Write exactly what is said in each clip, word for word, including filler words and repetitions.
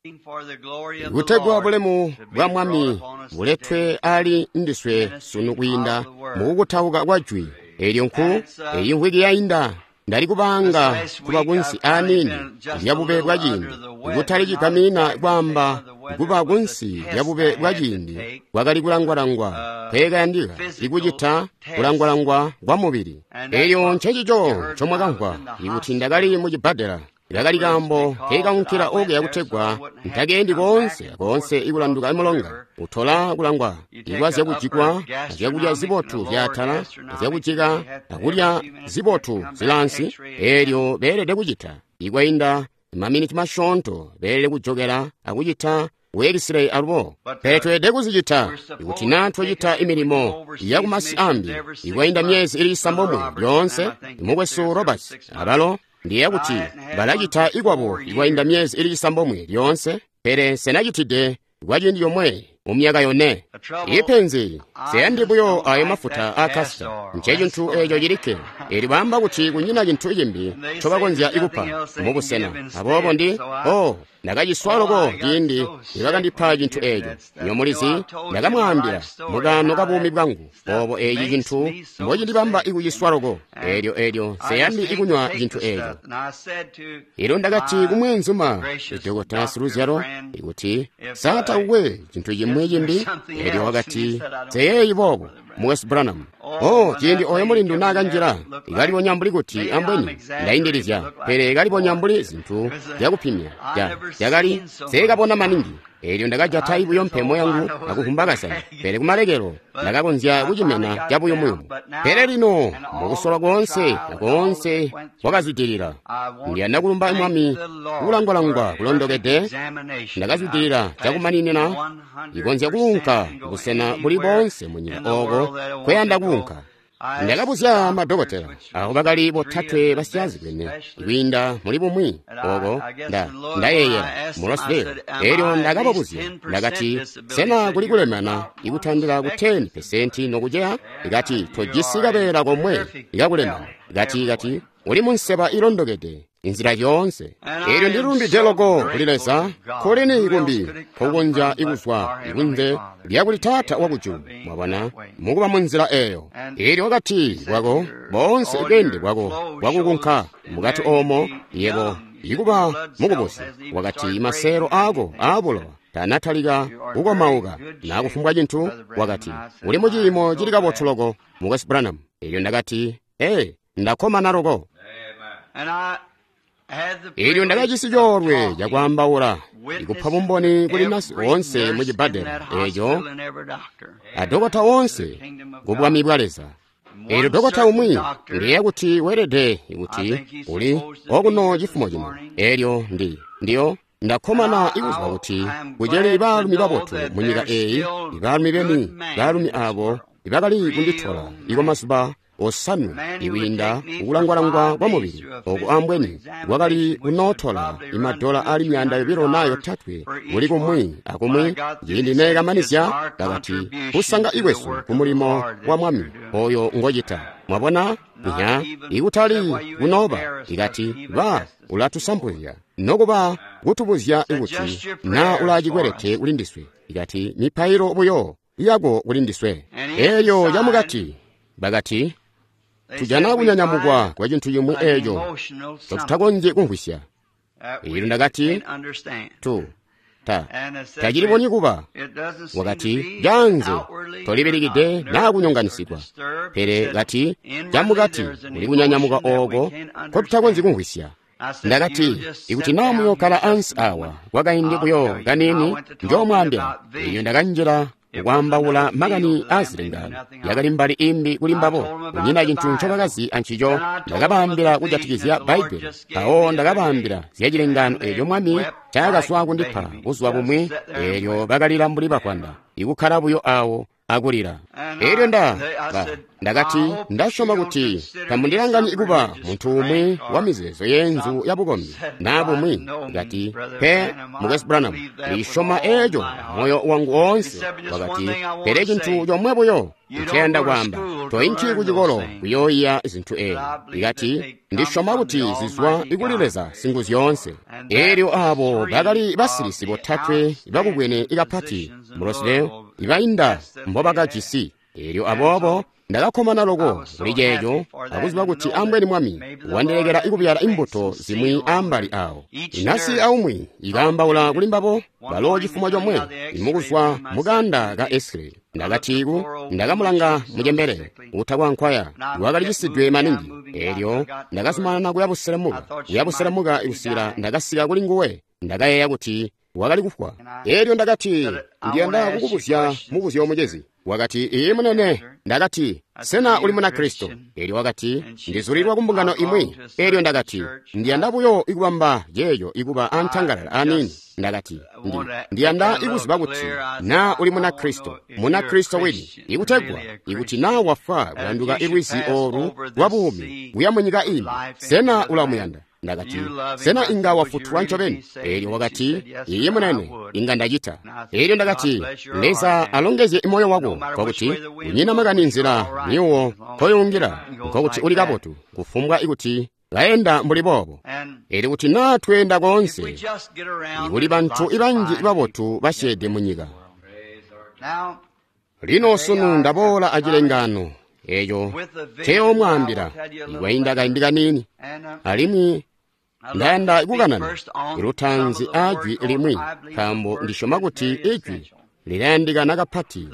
kutegwa bulemu bwa mwami buletwe ali ndiswe sunu kuyinda mukukutauka kwa jwi elyo nkhu eyinkhwiki yayinda ndali kupanga kuba kunsi anini lyabube bwa jindi ikutali chikamina kwamba kuba kunsi lyabube bwa jindi wakali kulangwalangwa pheka yandika ikuchitha kulangwalangwa kwa mubiri eyo nchechicho chomwakankhwa ikuti ndakali muchibhadera idakali kambo kekankhira oke yakuthegwa ntakendi konse konse ikulanduka imolonga uthola kulangwa ikwazi kuchikwa aziyakudya zipothu vyathala aziyakuchika akudya zipothu zilansi elyo belede kuchitha ikwayinda maminiti mashonto belede kuchokera akuchitha wekisirei alupo petwe dekuzichitha ikuti nathu chitha imilimo yakumasi ambi ikwayinda myezi ili isambomwe lyonse imukwesu roberts abalo ndiye kuti balachitha ikwapo ikwayinda myezi ili isambomwe lyonse pere senachitide ikwachindi yomwe umyaka yone iphenzi seyandibweyo ayo mafuta a kasita nchecho nthu echo chilike ili bamba kuti kunyina chinthu ichimbi chopakonzya ikupha mukusena apopo ndi o ndakachiswaloko chindi ikakandipha chinthu echo nyomulizi ndakamwambira mukano kapumi bwangu popo echi chinthu mbochindipamba ikuchiswaloko elyo elyo seyandi ikunywa chinthu echo ilo ndakati kumwenzuma idokota siruziyalo ikuti sata uwe chinthu chimwe chimbi elyo wakati seyeyi popo mu West Branham oh chindi oyo mulindu nakanjira ikalipo nyambuli kuti ambweni ndayindirizya pere ikalipo nyambuli zinthu yakuphimya ya yakali sekapona maningi elyo ndakajatha ibuyo mphepo yangu akuhumbakasana pere kumalekero ndakakonzya kuchimena chabuyo muyomu pere lino mukusola konse konse wakazitirira ndiyanakulumba imwami kulangwalangwa kulondokete ndakazitirira chakumaninena ikonzya kunka kusena buli bonse munyika oko kweyanda kunka ndakapuzya madokotera aho bakali bothatwe basiyazi kwene ikwinda muli pomwi oko nda ndayeyera mu Roseville elyo ndakapapuzya ndakati sena kuli kulemana ikuthandira ku ten percent nokucheya ikati tojisikapera komwe ikakulemana ikati ikati uli munsepa ilondokete inzira yonse elyo ndilumbideloko kulilesa kholeni ikumbi pokonja ikuzwa ikunze lyakulithatha wakuchulu mwabona mukupa munzira eyo elyo wakati wako bonse ikende wako wakukunkha mukati omo yebo ikupa mukuposa wakati masero ako apulowa tanathalika ukomauka nakufumbwa chinthu wakati uli muchilimo chilikapotsoloko mu West Branham elyo ndakati e ndakhoma naroko ilyo ndakachisichorwe chakwambaula ikupha pumboni kuli nasi onse muchibhadera echo adokotha onse kupwamibwaleza ilyo dokotha umwi ndiye kuti werede ikuti uli okuno chifumo chino elyo ndi ndiyo ndakhomana ikuzwa kuti kuchele ibalumi papotho munyika eyi ibalumi beni ibalumi abo ibakali kundithola iko masuba osanu iwinda ukulangwalangwa kwa mubiri oku ambweni wakali unothola imadola ali myanda yobiro nayo thatwe uli kumwi akumwi yindi kamanizya kakati usanga iwesu kumulimo wa mwami oyo ngochita mwabona nya ikutali unoba ikati ba ulatusambuya nokuba kutubuzya ikuti na ulachikwerete ulindiswe ikati miphairo ubuyo yako ulindiswe eyo yamukati bakati tujana kunyanyamukwa kwa chinthu chomwe echo totuthakonje kunkhwisya ilo ndakati tu ta tachiliponi kupa wakati janze tolipirikide nakunyonganisidwa pere kati chamukati uli kunyanyamuka oko kotuthakonje kunkhwisya ndakati ikuti namuyo kala ansi awa kwakaindi kuyo kanini njomwambya iyo ndakanjira ukwambaula makani azilengano yakali mbali imbi kulimbapo kunyina chinthu chopakazi anchicho ndakapambira kujathikizya baibuli awo ndakapambira ziyachilengano elyo mwami chakaswaku ndipha uzwa pomwe elyo bakalira mbuli pakwanda ikukhalapuyo awo akulira elyo nda ndakati ndashoma kuti kamundilangani ikupa munthu umwe wa mizezo yenzu yabukomi napomwe ngati pe mu West Branham lishoma echo moyo wangu onse wakati pere chinthu chomwepoyo nthenda kwamba toyinchi kuchikolo kuyoyiya zinthu eri ikati ndishoma kuti zizwa ikulileza singu zyonse eryo abo bakali basilisi bothatwe bakukwene ikaphati mulosero ibayinda mbobaka chisi eryo abobo ndakakhomana loko kulijeyo akuziba kuti ambweni mwami wandelekera ikubyala imbuto zimwi ambali awo inasi aumwi ikambaula kulimbapo balo chifumwa chomwe imukuzwa mukanda ka Israeli ndakatiku ndakamulanga mujembere utha kwa nkhwaya iwakalichisidwe maningi eryo ndakasumana kuyabuseramuka kuyabuseramuka ikusira ndakasika kuli nguwe ndakayeya kuti wakali kufwa eryo ndakati ndiyanda kukubuzya mubuzya omujezi wakati iye munene ndakati sena uli muna Kristo eryo wakati ndizulirwa kumbungano imwe eryo ndakati ndiyandabuyo ikubamba yeyo ikuba anthangalala anini ndakati ndi ndiyanda ikuziba kuti na uli muna Kristo muna Kristo wedi ikutegwa ikuti na wafa kuyanduka irwizi oru wabumi kuyamwenyika ine sena ulamuyanda ndakati sena inga wafutuwa nchoveni eryo wakati iye munene inga ndachita eryo ndakati leza alongeze imoyo wako kwakuti unyina makaninzira niwo toyungira kwakuti uli kapotu kufumbwa ikuti gayenda mbulibobo eri kuti natwenda konse ikuli banthu ibanji ibabotu bashede munyika lino sunu ndabola achilengano eyo teo mwambira iwayinda kayindika nini alimwi ndayanda ikukanana iruthanzi ajwi limwi kambo ndishoma kuti ijwi lilayandika nakaphati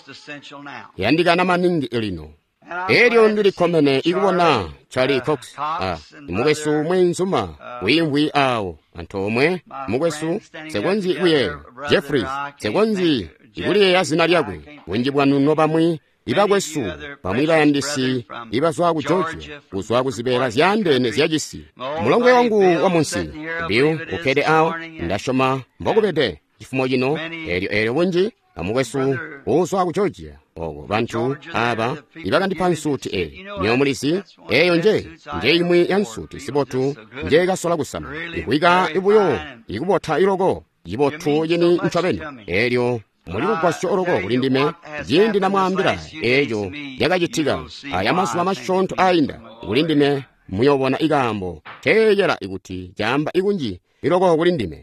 yandika namaningi elino eryo ndilikhomene ikubona Charlie Cox ah mukwesu mwenzuma wimbwi awo anthu omwe mukwesu sekonzi uye Jeffries sekonzi ikuliye yazina lyakwe wenji bwanuno pamwi ibakwesu pamwi bayandisi ibazwa ku Georgia kuzwa kuzibera zyandene zyachisi mulongo wangu wa munsi biu ukhede awo ndashoma mbokupete chifumo chino eryo eryo wenji amukwesu uzwa ku Georgia ogo bantu aba ibakandipha nsuti e nyomulisi eyo nje nje imwe ya nsuti sibotu nje kasola kusama ikuika ibuyo ikubotha iloko ibothu yeni nchoveni eryo muli kukwasyo oloko kulindime jindi namwambira eyo yakachitika ayamasu amashonto ayinda kulindime muyobona ikambo keyera ikuti jamba ikunji iloko kulindime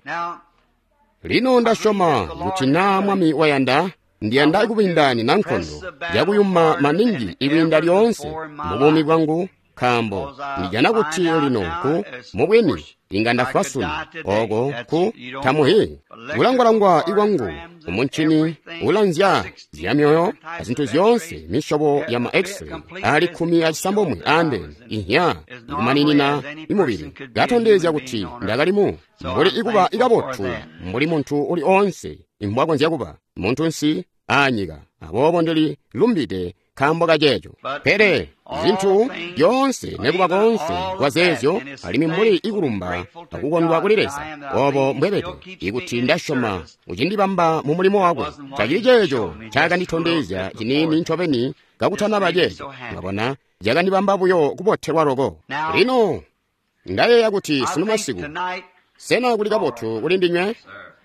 lino ndashoma kuti na mwami wayanda ndiyanda ikupindani na nkhondo yakuyuma maningi ibinda lyonse mubumi bwangu kambo ndijana kuti lino ku mubweni inga ndafasuni ogo ku tamuhi ulangwalangwa iwangu umunchini ulanzya ziyamyoyo azinthu zyonse mishobo ya ma-x-ray ali khumi achisambomwe ande ihya ikumaninina imubiri gatondezya kuti ndakalimu mbuli ikuba ikabothu mbuli munthu uli onse imbwako nziyakuba munthu nsi anyika abobo ndili lumbite kambo kajejo pere zinthu yonse nekuba konse kwazezyo alimi mbuli ikulumba akukondwa kulireza obo mbwepete ikuti ndashoma uchindipamba mu mulimo wako chachili checho chakandithondezya chinini nchoveni kakuthana bajejo ngabona yakandipambabuyo kupothekwa loko lino ndayeya kuti sinu masiku sena kuli kapothu kuli ndinywe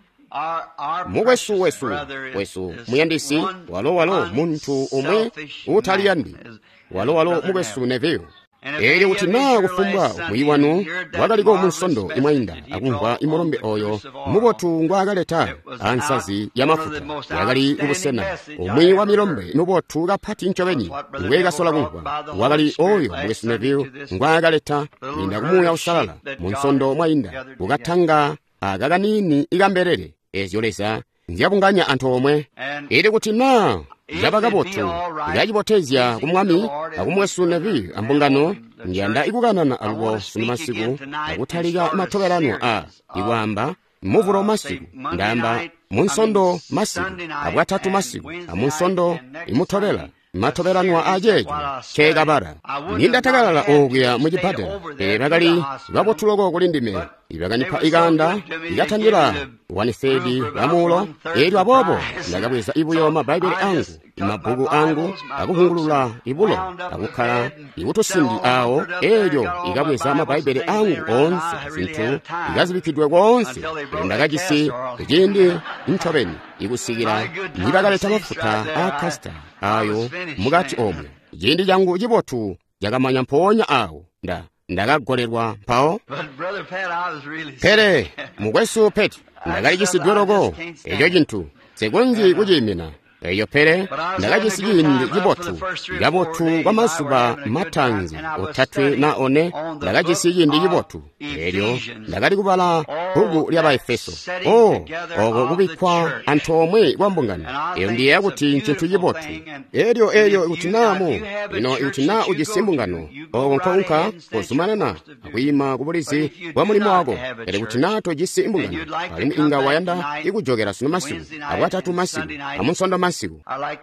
mukwesu wesu wesu muyandisi walo walo munthu umwe utaliyandi walo walo mukwesu neveyo eri kuti na kufumbwa muyiwanu wakaliko munsondo imwayinda akumva imolombe oyo mubotu ngwakaleta ansazi ya mafuta yakali ubusena umwi wa milombe nubotu kaphati nchoveni ngwekasola kumva wakali oyo mukwesu neveyo ngwakaleta inda kumuya usalala munsondo mwayinda ukathanga akakanini ikamberere ezyolesa nzyapunganya anthu omwe iri kuti na yapakapothu yachipotezya kumwami akumwesu nevi ambungano ndiyanda ikukanana aluwo sunu masiku akuthalika mathokerano a ikwamba muvulo masiku ndayamba munsondo masiku akwathatu masiku amunsondo imuthopera mathoperanwa ajejo chekapara nindathakalala okuya muchipatela pakali vapothuloko kulindime ibaganipa iganda igatandira one third lamulo eryo abobo ndagabweza ibuyo mabayibuli angu mabugu angu akuhungulula ibulo akukhala ibutusindi awo eryo igabweza mabayibuli angu onse zinthu igazibikidwe konse ndagagisi egindi ntobeni ikusikira nibagaleta mafuta akasta ayo mugati omwe igindi jangu jibotu jagamanya mponya awo nda ndagagorerwa mpawo pere mugwesu peti ndagaligisidwerogo ejo jintu segonzi kujimina eyo pere ndagagisigindi jibotu yabotu gwamasuba matanzi otatwe na one ndagagisigindi jibotu eryo ndagali kubala hugu ly'abaefeso o ogo gubikwa antu omwe gwambungana eyo ndiye yakuti nkintu jibotu eryo eryo ikutinamu ino ikutina ugisimbungano ogo nkonka osumanana akuyima kubulizi bwa mulimu wago ere kutina togisimbungano alimu inga wayanda ikujogera suno masiku abwatatu masiku amunsondo masiku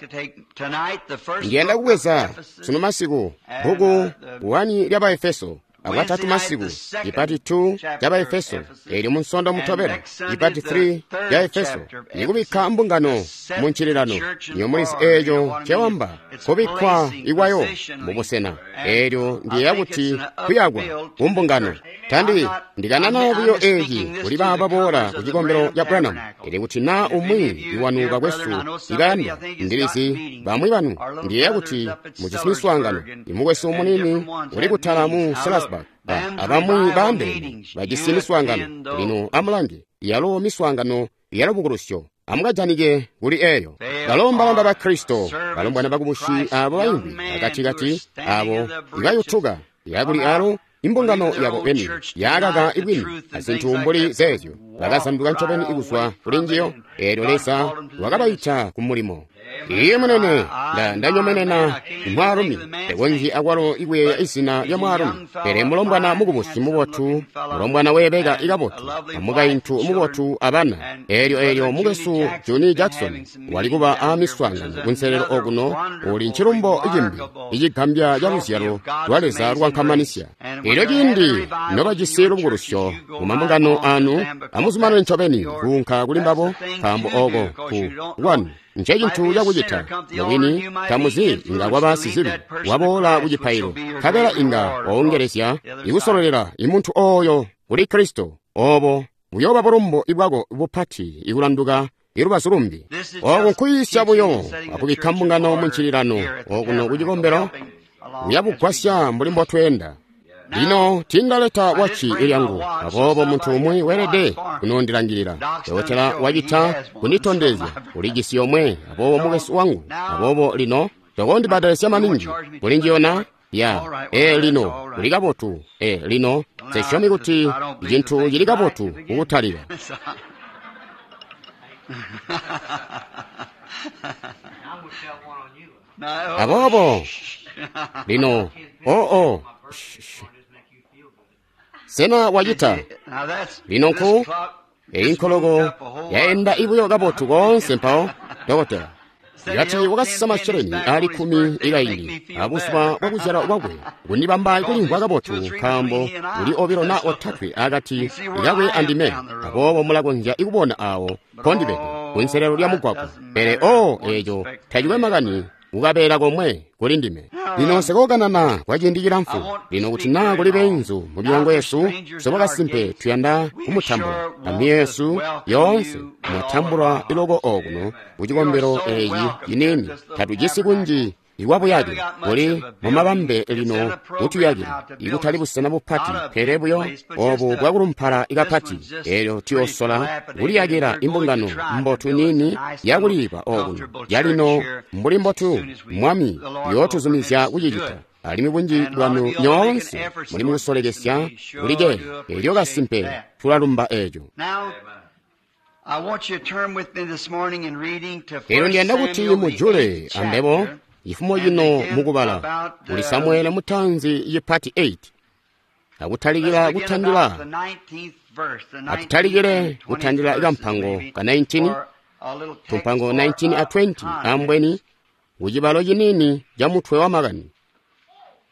ngenda kuweza suno masiku hugu wani ly'abaefeso abwatatu masiku ipati two y'abaefeso eri munsondo mutobera ipati three y'aefeso nikubika mbungano munchirirano nyomulisi eyo chewamba kubikwa igwayo mubusena eryo ndiye yakuti kuyagwa kumbungano kandi ndiganana obuyo eyi kuli baba bora kuchikombero ya Branham eri kuti na umwi iwanuka kwesu iganda ndirizi bamwi banu ndiye yakuti muchisimiswangano imukwesu umunini uli kutalamu Salasburg abamwi bambe bajisimiswangano lino amulangi yalo miswangano yalo bukurusyo amugajanige kuli eyo balombalamba ba Kristo balombwana bakumushi abo bayimbi agatigati abo ibayutuga yaguli alo imbungano yabo beni yagaga ibwini asintumbuli zezyo bagasanduka ncobeni iguswa kulingiyo eryo lesa wagabayita kumulimo iye munene nda ndanyomenena mwarumi egonzi agwaro igwe ya isina ya mwarumi pere mulombwana mugumusi mubotu mulombwana webega igabotu amuga intu mubotu abana eryo eryo mugesu Johnny Jackson walikuba amiswangano kunserero oguno uli nchirumbo igimbi igikambya ya rusyaro rwaleza rwankamanisia eryo gindi noba gisero bugurusyo mumambungano anu amuzumano ncobeni kunka kulimbabo kambo ogo ku one nchejintu ya kujita mwini tamuzi inga wabasi zibi wabola kujipairo kabela inga waongeresya igusololera imuntu oyo uli Kristo obo buyoba burumbo ibwago bupati igulanduga irubasurumbi ogo kuyisya buyo akubikambungano munchirirano oguno kujikombero uyabukwasya mbulimbo twenda lino tindaleta wachi ilyangu abobo muntu umwe werede kunondirangirira ewotera wajita kunitondeza uligisi omwe abobo mugesu wangu abobo lino togondi badalesya maningi kulingiona ya e lino uligabotu e lino seshomi kuti jintu yiligabotu ugutalira abobo lino oh oh sena wajita linonku einkologo yaenda ibuyo gabotu gonse mpao dogotera yati wakasama shireni ali kumi igaini abuswa wakuzara wagwe unibamba kulingwa gabotu kambo uli obiro na otatwe agati yawe andime abo mulago nja ikubona awo kondibebe kunserero lya mugwako pere o ejo tajiwe magani ugabera gomwe kulindime lino sekoganana kwajindikira mfu lino kuti na kuli benzu mu byango Yesu soboka simpe tuyanda kumutambula ami Yesu yonse mutambula ilogo oguno kujikombero eyi yinini tatujisi kunji iwabo yage kuli mumabambe lino utuyage igutali busena bupati perebuyo obu bwagurumpara igapati eryo tiosola uli yagera imbungano mbotu nini yaguliba oguno yalino mbuli mbotu mwami yotuzumizya kujijita alimi bunji lwanu nyonse muli musolegesya ulige eryo gasimpe tulalumba ejo ero ndiyenda kuti mujule ambebo ifumo yino mugubala uli Samuel mutanzi yipati eight akutaligila kutandila akutaligile kutandila ila mpango ka nineteen tumpango nineteen a twenty ambweni ujibalo yinini ya mutwe wa magani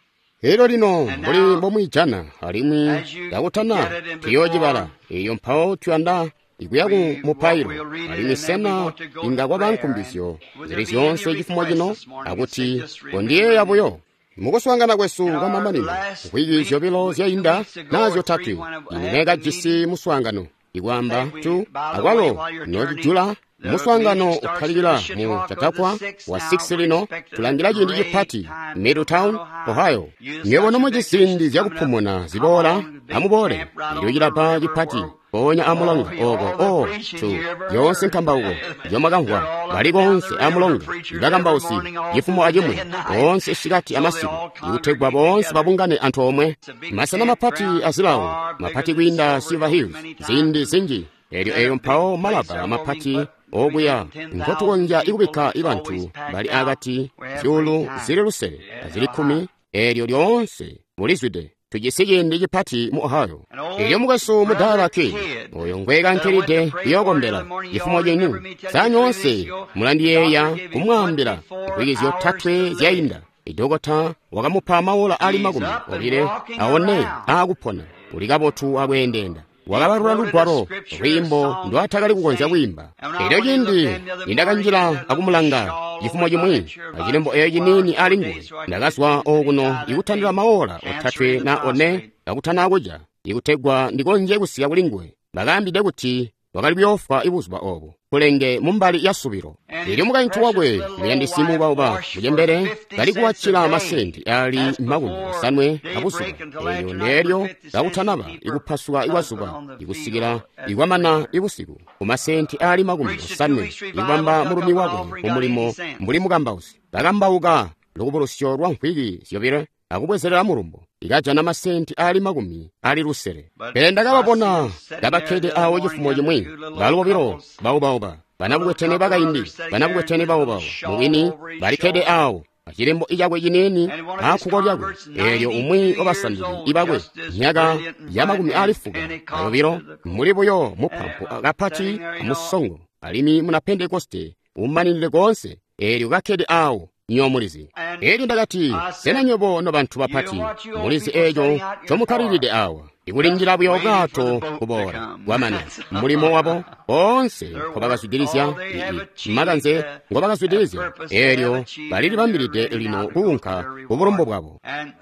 ero lino muli momwijana alimwi yakutana tiyojibala iyo mphawo tuyanda ikuyaku mupairo alimwi sena inga kwa bankumbisyo zili zonse chifumo chino akuti kondiye yabuyo mukuswangana kwesu kwa mamanino kukwikizyo bilo zyainda nazo tatu ineneka jisi muswangano ikwamba tu akwalo nojijula muswangano ukhalira mu chatakwa wa six lino tulangira chindi chipati Middletown, Ohio. Nyebono mujisindi zyakuphumuna zibola amubole iliyojira pa chipati ponya amulonga oko o tu yonse nkamba uko yomakangwa bali konse amulonga ndakamba usi yifumo ajimwe onse shikati amasiku ikutegwa bonse babungane anthu omwe masana mapati azilawo mapati kwinda Silver Hills zindi zinji eryo eyo mphawo malaba mapati okuya nkotukonja ikubika ibantu bali agati zyulu zili lusere azili khumi eryo lyonse mulizwide tujisigindi chipati mu Ohio iyo mukaso mudala ke oyo ngweka nkiride yokombera ifumo jenu sanyonse mulandiyeya kumwambira ikwigizo tatwe zyayinda idogota wakamupa mawola ali magumi olire aone akupona ulikabotu akwendenda wakabalula lugwalo rwimbo ndo atakali kukonza kuimba ero jindi indakanjira akumulanga ifumo jimwe ajilembo eyo jinini ali ngwe ndakaswa okuno ikuthandira mawola othatwe na one akutana akuja ikutegwa ndikonje kusiya kulingwe bakambide kuti wakali byofa ibuzwa obo kulenge mumbali ya subiro iri mukayinthu wakwe muyandisimu bauba mujembere kali kuwachira masenti ali magumi sanwe abusuba eyo neryo akuthanaba ikuphaswa iwazuba ikusikira ikwamana ibusiku kumasenti ali magumi sanwe ikwamba mulumi wakwe umulimo mbuli mukambausi bakambauka lukubulusyo lwa nkhwiki siyobire akubwezerera mulumbo ikajana masenti ali magumi ali lusere penda kabapona kabakhede awo chifumo chimwe balubiro baubauba banabwetene bakayindi banabwetene baubau muwini balikhede awo achilembo ichakwe chineni akhuko lyakwe eryo umwi obasandili ibakwe nyaka ya magumi ali fuka balubiro mulibuyo muphampu akapati amusongo alimi muna Pentekoste umanilile konse eryo kakhede awo nyomulizi eryo ndakati sena nyobo no bantu bapati mulizi ejo chomukhaliride awa ikulingira byogato kubora wamana mulimo wabo onse kobakaswidirisya maganze ngobakaswidirisya eryo balili bambiride lino kunka ubulombo bwabo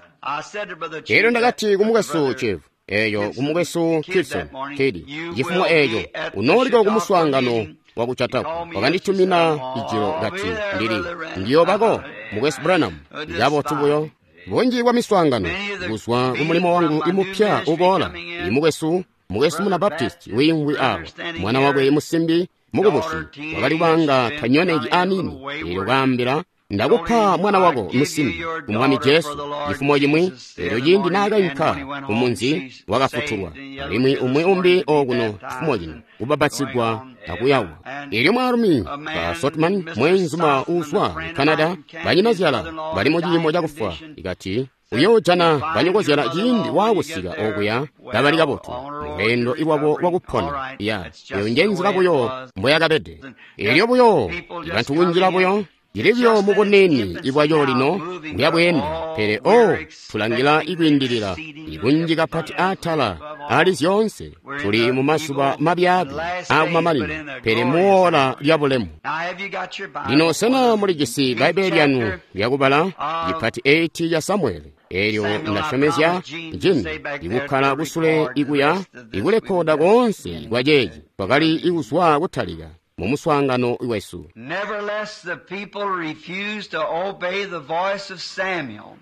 eryo ndakati kumukeso chevu eyo kumukeso Kilson kedi jifumo ejo unolika kumuswangano wakuchataku wakanditumina ijiro gati ndiri ndiyo bako mugwesi Branham yabo tubuyo bonji wa miswangano guswa kumulimo wangu imupya ubola imugwesu mugwesu muna Baptist wimwi awo mwana wakwe musimbi mugoboshi wakali wanga tanyoneji anini iyo gambira ndakupha mwana wako musimbi umwami Yesu ifumo jimwe ero jindi nagayinka umunzi wakafuturwa alimwi umwe umbi okuno ifumo jino ubabatsigwa akuyawa ero mwarumi ba Sotman mwenzuma uswa Canada banyinazyala balimo jimo jakufa ikati uyo jana banyogozyala jindi wakusiga okuya dabalika botu muhendo iwabo wakupona ya iyo njenzi kabuyo mboya kabede ero buyo ibantu unjila buyo ilivyo muboneni ibwayo lino nguyabwenda pere o tulangira ibindirira ibunjika pati atala ali zyonse tuli mu masuba mabyaga akumamalino pere muola lyabulemu lino sena muligisi Bible yanu lyakubala ipati eight ya Samuel eryo ndashomezya jini ikukhala kusule ikuya ikulekoda konse igwajeji pakali ikuswa kuthalika mumuswangano iwesu. Nevertheless the people refused to obey the voice of Samuel.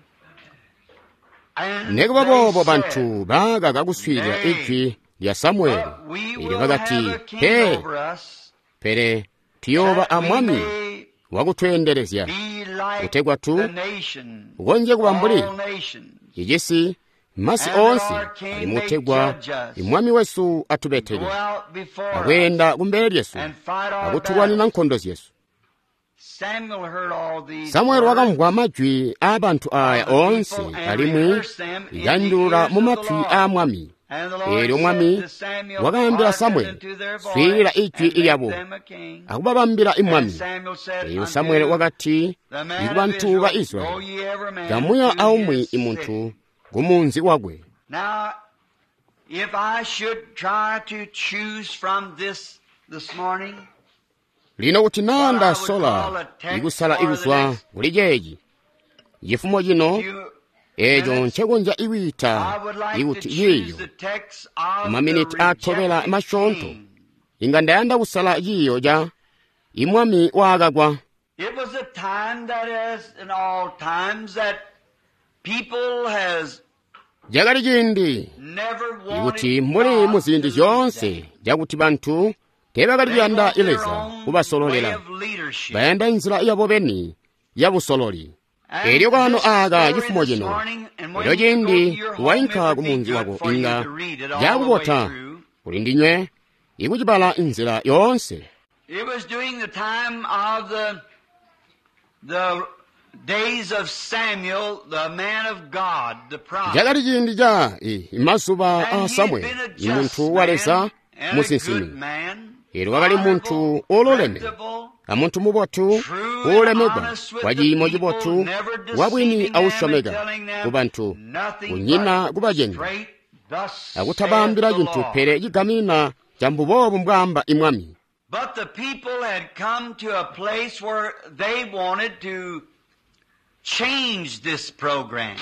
Nego babo bantu baga gaguswira ijwi ya Samuel ili bagati he pere tiyoba amwami wagutwenderezya utegwa tu ugonje kubambuli igisi masi onsi alimutegwa imwami wesu atubetege agwenda kumbere Yesu aguturwanira nkondozi Yesu. Samuel wakamva amajwi abantu aya onse alimwi yandura mu matwi a mwami Eri omwami wakayambira Samweli swirira ijwi ilyabo akubabambira imwami. Eyo Samweli wakati iku bantu ba Israeli gamuya aumwi imuntu gumunzi wagwe. Now, if I should try to choose from this this morning, lino kuti nanda sola ikusala ikuswa kulijeji yifumo jino ejo nchegonja iwita ikuti yiyo maminiti atobela mashonto inga ndayanda kusala yiyo ja imwami wagagwa. It was a time that as in all times that people has jagali jindi ikuti muli muzindi zonse jakuti bantu tebagalyanda ileza kubasololera bayenda inzira yabo beni yabusololi. Eryo kano aga jifumo jino eryo jindi wainka kumunzi wako inga jakubota kulindinywe ikujibala inzira yonse. It was during the time of the the days of Samuel, the man of God, the prophet. jagali jindi ja imasuba a Samuel imuntu waleza musinsini. Ero wakali muntu ololeme amuntu mubotu olemegwa wajimo jibotu wabwini aushomega kubantu kunyina kubajenga akutabambira jintu pere jigamina jambu bobu mbwamba imwami. But the people had come to a place where they wanted to change this program.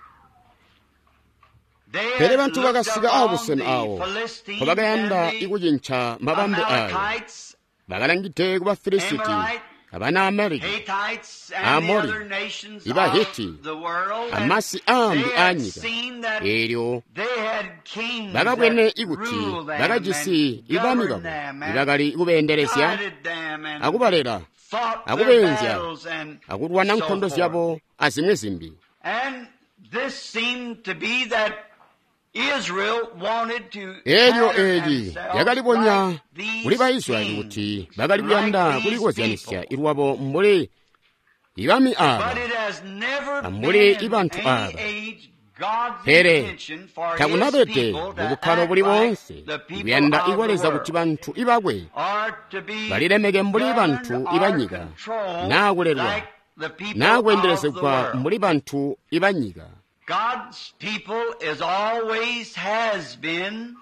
Pere bantu bagasiga abusena awo kobagayanda ikujincha mabambe ayo bagalangite kuba Filisiti abana Amerika Amori ibahiti amasi ambi anyika eryo bagabwene ikuti bagajisi ibamigabo ibagali ikubenderesya akubalera akubenzya akurwana nkondo zyabo azimwe zimbi. And this seemed to be that Israel wanted to eryo eri yagalibonya kuli Baisraeli kuti bagalibyanda kulikozyanisya irwabo mbule ibami aba ambule ibantu aba pere takunabete mubukalo buli bonse ibyanda ikoleza kuti bantu ibagwe baliremege mbuli ibantu ibanyiga nakulerwa nakwenderezebwa mbuli bantu ibanyiga. God's people as always has been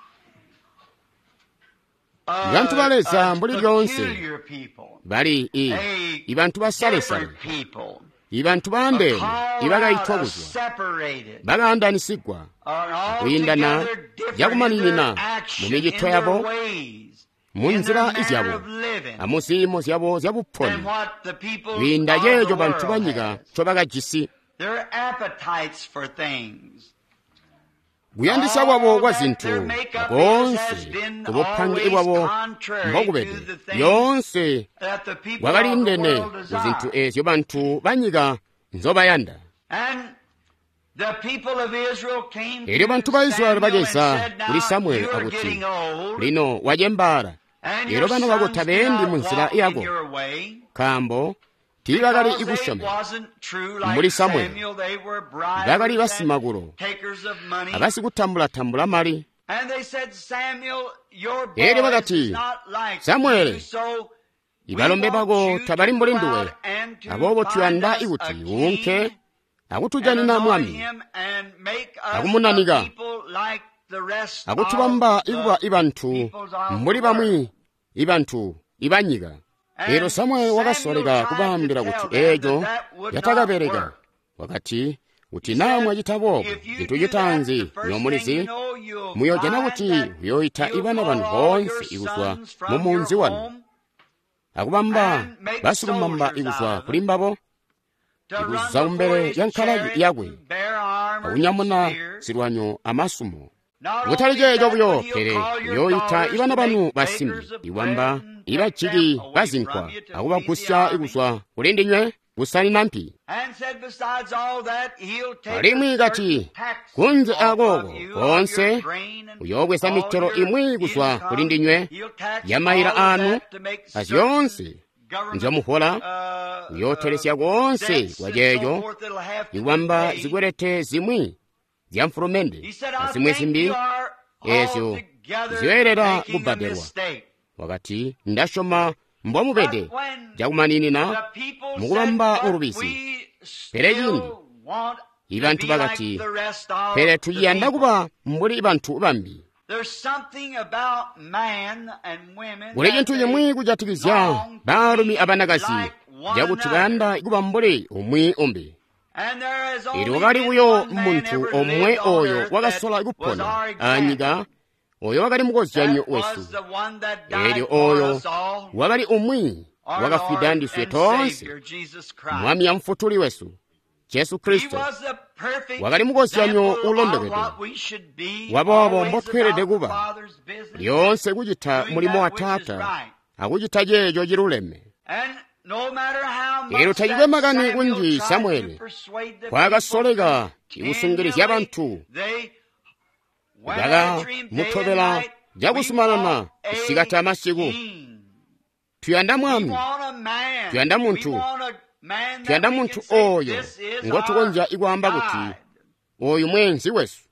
a, Ibantu baleza a mbuli byonse peculiar people, bali i a ibantu basalesale different people, ibantu bande called ibagayitwa out, kuzwa separated, bagandanisibwa are kuyindana altogether different in yakumaninina their action, mu in migito their yabo ways, mu in their nzira manner izyabo of living, amusimo zyabo zyabuponi than what the people binda of the yejo bantu world banyiga has. chobagajisi Their appetites for things. kuyandisa bwabo kwa zinthu konse kubupange bwabo mbogubede yonse wabalindene ku zinthu ezyo bantu banyiga nzobayanda. Eryo bantu ba Israeli bageza kuli Samweli akuti lino wajembala ero bano bagota bendi mu nzira yago kambo tibagali igushome muri Samweli bagali basimaguro abasi kutambula tambula mali. Eri bagati Samweli ibalombe bago tabali mbuli nduwe abobo tuyanda ikuti unke akutujani na mwami akumunaniga akutubamba ikuba ibantu mbuli bamwi ibantu ibanyiga. Ero Samweli wakasoleka kubambira kuti ejo yatakabereka wakati kuti namwe jitabobo itujitanzi nyomulizi muyojana kuti yoita ibana bantu bonse ikuswa mumunzi wanu akubamba basulumamba ikuswa kulimbabo ikuza umbere yankala yagwe akunyamuna sirwanyo amasumo utalijejo buyo pere yoita ibana banu basimbi iwamba ibachigi bazinkwa akubakusya ikuswa kulindinywe gusani nampi alimwi gati kunze agogo konse uyogwesa michero imwi guswa kulindinywe yamayira anu aziyonse njamuhola uyoteresya gonse wajeyo iwamba zigwerete zimwi zyamfurumende zimwe zimbi ezo ziyoyerera kubaderwa wakati ndashoma mbomubede jakumaninina mukubamba urubisi pere jindi ibantu bagati pere tuyanda kuba mbuli bantu bambi buli kintu yemwe kujatikizya barumi abanagazi jakuti banda ikuba mbuli omwe ombe eri wakali uyo muntu omwe oyo wakasola ikupona anyiga oyo wakali mukozi yanyo wesu eri oyo wakali omwe wakafida ndifye tonse mwami ya mfutuli wesu Yesu Kristo wakali mukozi yanyo ulondogede wababo mbotwerede kuba lyonse kujita mulimo wa tata akujita jejo jiruleme ero tajigwe magani kunji Samueli kwakasolega ikusungiriza abantu daga mutobela jakusumanana isigata amasiku tuyanda mwami tuyanda muntu tuyanda muntu oyo ngotukonja igwamba kuti oyo mwenzi wesu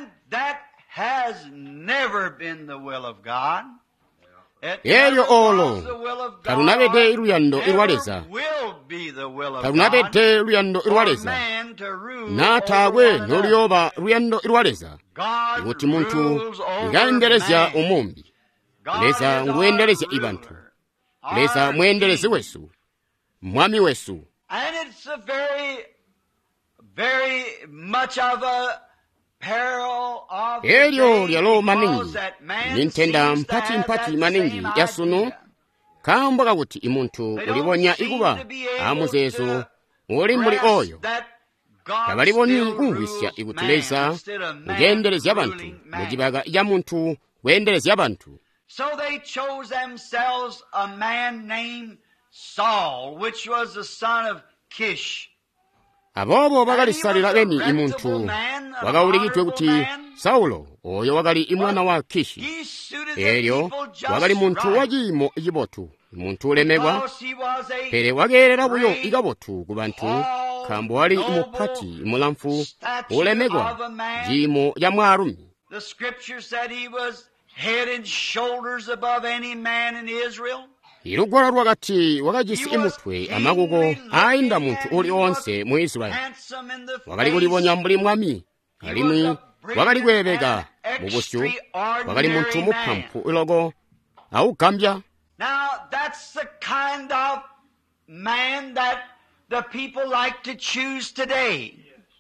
eryo olo tarunabede iruyando irwaleza tarunabede iruyando irwaleza natagwe nolyoba ruyando irwaleza ikuti muntu nganderezya omumbi leza ngwenderezya ibantu leza mwenderezi wesu mwami wesu and it's a very very much of a peril of eryo lyalo maningi nintenda mpati mpati maningi yasuno kamba kakuti imuntu ulibonya ikuba amuzezo uli muli oyo tabaliboni kumbwisya ikutileza ugenderezya abantu mujibaga ya muntu wenderezya abantu. So they chose themselves a man named Saul, which was the son of Kish. Abobo bakalisalira beni imuntu wakawulikitwe kuti Saulo oyo wakali imwana wa Kishi. Eryo wakali muntu wajimo ijibotu muntu ulemegwa pere wagerera buyo igabotu ku bantu kambo wali imupati imulamfu ulemegwa jimo ya mwarumi. The scripture said he was head and shoulders above any man in Israel. Irugora rwagati wakajisi imutwe amagugo ainda muntu uli onse mu Israeli. Wakali kulibonya mbuli mwami alimwi wakali kwebega mu busyu wakali muntu mupampu ilogo au kambya. Now that's the kind of man that the people like to choose today.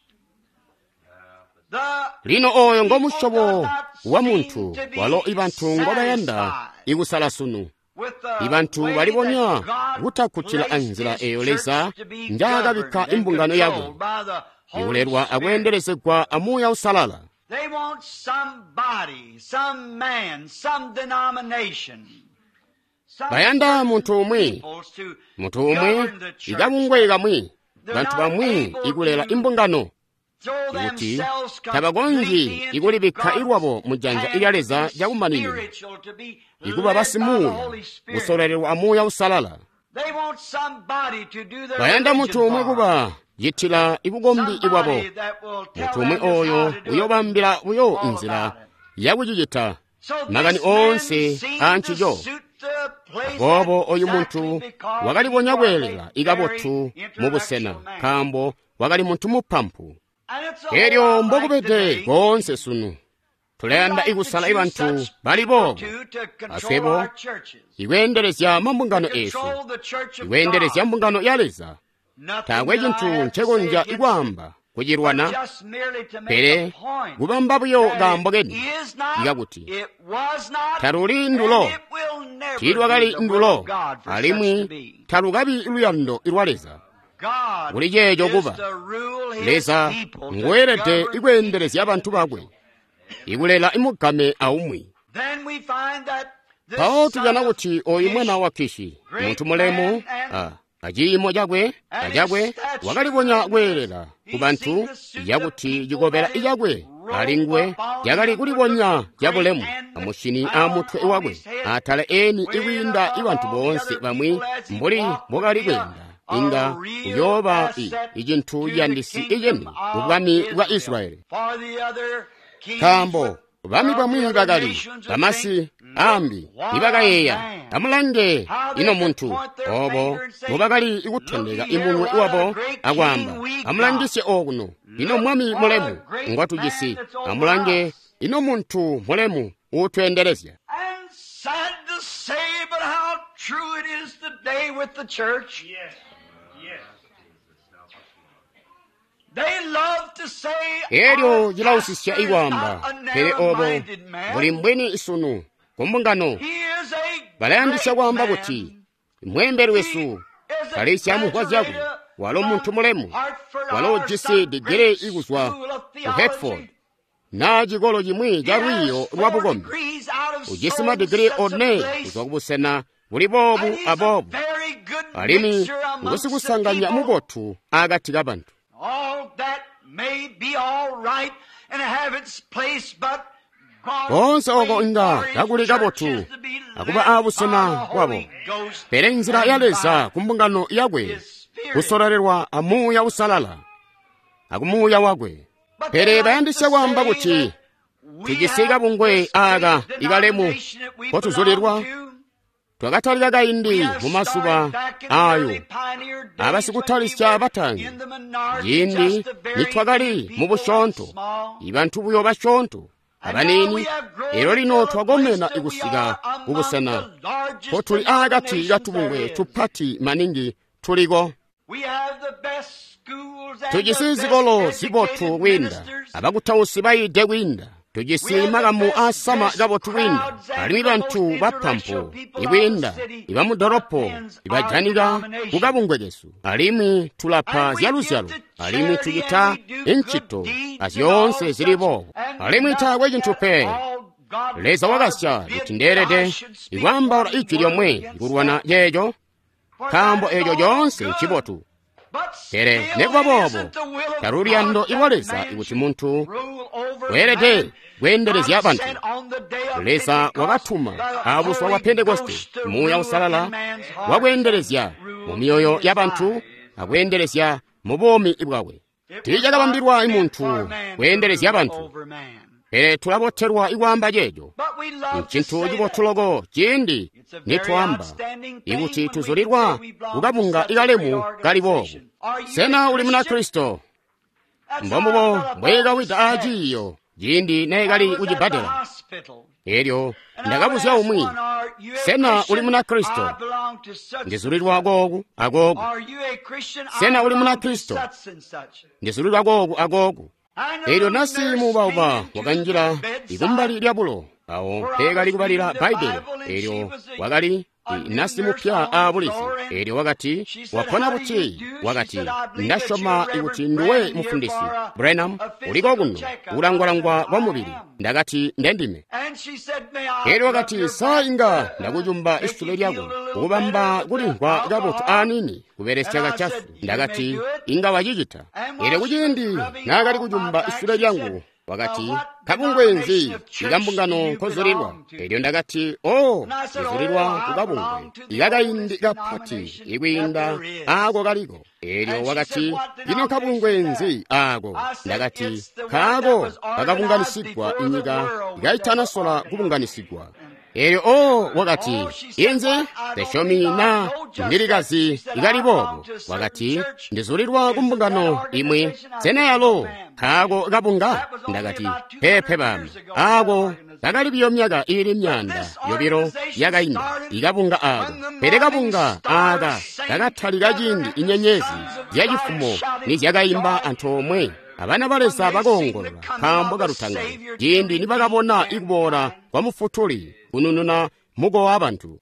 Lino oyo ngomushobo wa muntu walo ibantu ngobayanda igusala sunu. Ibantu balibonya gutakuchila anzira eyoleza njagabika imbungano yabo iulerwa agwendereze kwa amuya usalala. They want somebody, some man, some denomination. Bayanda muntu umwe muntu umwe igabungwe igamwe bantu bamwe igulela imbungano ikuti tabagongi igulibika irwabo mujanja ilyaleza jagumanini iguba basimuya gusolererwa amuya usalala. Bayanda muntu umwe guba yitila ibugombi ibwabo muntu umwe oyo uyobambira uyo inzira yagujijita magani onse anchijo bobo oyo muntu wakali bonyagwelela igabotu mu busena kambo wakali muntu mupampu. Eryo mbogubede gonse sunu tulenda igusala ibantu balibo asebo iwenderezya mambungano esu iwenderezya mbungano yaleza tagwe jintu nchegonja igwamba kujirwana pere gubamba buyo gambogeni igaguti taruli ndulo tirwagali ndulo alimwi tarugabi iluyando irwaleza ulijejo guba leza ngwerete igwenderezya abantu bagwe igulela imukame aumwi. Pao tujana kuti oyi mwana wa Kishi muntu mulemu ah, ajimo jagwe ajagwe wakalibonya gwerera kubantu yaguti jigobera ijagwe alingwe jagali kulibonya jabulemu amushini amutwe iwagwe atala eni iwinda ibantu bonse bamwi mbuli bogali gwenda inga uyoba i ijintu yandisi ijeni ubwami bwa Israeli kambo bami bamwi bagali bamasi ambi nibagayeya amulange ino muntu obo mubagali ikuthendeka imunwe iwabo agwamba amulangise okuno ino mwami mulemu ngwatujisi amulange ino muntu mulemu utwenderezya. And sad to say, but how true it is today with the church. Yes. Yes. They love to say, eryo our jilausisya pastor is iwamba not a pere obo narrow-minded man. buli mbweni isunu kumbungano He is a balayambisa great kwamba man. kuti mwembere wesu kale syamuhwa zyakwe walo muntu mulemu walo jisi digere iguswa ku Hertford na jigolo jimwi jarwiyo lwa bugombe ujisima digere one kuzwa kubusena buli bobu abobu alimi ngusikusanganya mubotu agati g'abantu. All that may be all right and have its place, but konse oko nga gagulika botu akuba abusena bwabo pere nzira yaleza kumbungano yagwe kusorererwa amuya usalala akumuya wagwe pere bayandisya kwamba kuti tujisiga bungwe aga igalemu kotuzulirwa twakatalira gayindi mu masuba ayo abasikutalisya batangi yindi nitwagali mu bushonto ibantu buyo bashonto abanini ero lino twagomena igusiga ubusena ko tuli agati gatubungwe tupati maningi tuligo tugisizigolo sibotu winda abagutawusi bayide winda tugisimaga mu asama gabotu winda alimi bantu bapampo iwinda iba mudoropo ibajaniga kugabungwegesu alimi tulapa zyaluzyalo alimi tugita enchito azyonse zilibo alimi itagwe jintupe leza wagasya lutinderede iwambara ichwi lyomwe igurwana yejo kambo ejo jonse nchibotu tere negwa bobo taruryando iwaleza ikuti muntu werede gwenderezya abantu leza wagatuma abuswa wa Pentekoste muya usalala wagwenderezya mu myoyo y'abantu agwenderezya mu bomi ibwawe tijaga bambirwa imuntu gwenderezya abantu ere tulaboterwa iwamba jejo nkintu jibotulogo jindi nitwamba ikuti tuzulirwa ugabunga igalemu galibobu sena uli muna Kristo mbomubo mwega wita ajiyo jindi negali ujibadela eryo ndagabuzya umwi sena uli muna Kristo ndizulirwa agogu agogu sena uli muna Kristo ndizulirwa agogu agogu eryo nasi mubauba waganjira igumbali lyabulo awo pegali kubalira Baibuli eryo wagali nasi mupya abulisi eryo wagati wakona buti wagati ndashoma ikuti nduwe mufundisi Branham uliko guno ulangwalangwa wa mubiri ndagati ndendime eryo wagati sainga ndakujumba isitulo lyako ukubamba kulingwa gabotu anini kuberesyaga chafu ndagati inga wajijita eryo kujindi nagali kujumba isitulo lyangu wakati kabungwenzi igambungano kozulirwa eryo ndagati o izulirwa kugabungwe igagayindi gapati igwinda ago galiko eryo wakati ino kabungwenzi ago ndagati kago kagabunganisigwa inyiga igayitanasola kubunganisigwa eryo o wakati inze teshomina ndirigazi igalibobo wakati ndizulirwa kumbungano imwe senayalo kago gabunga ndagati pepe bami ago kagali biyomyaga iri myanda yobiro yagayinda igabunga ago pere gabunga aga kagatalira jindi inyenyezi zyagifumo nizyagayimba antomwe abana balesa bagongolola kamboga rutanga jindi nibagabona igubora bamufutuli kunununa mugo w'abantu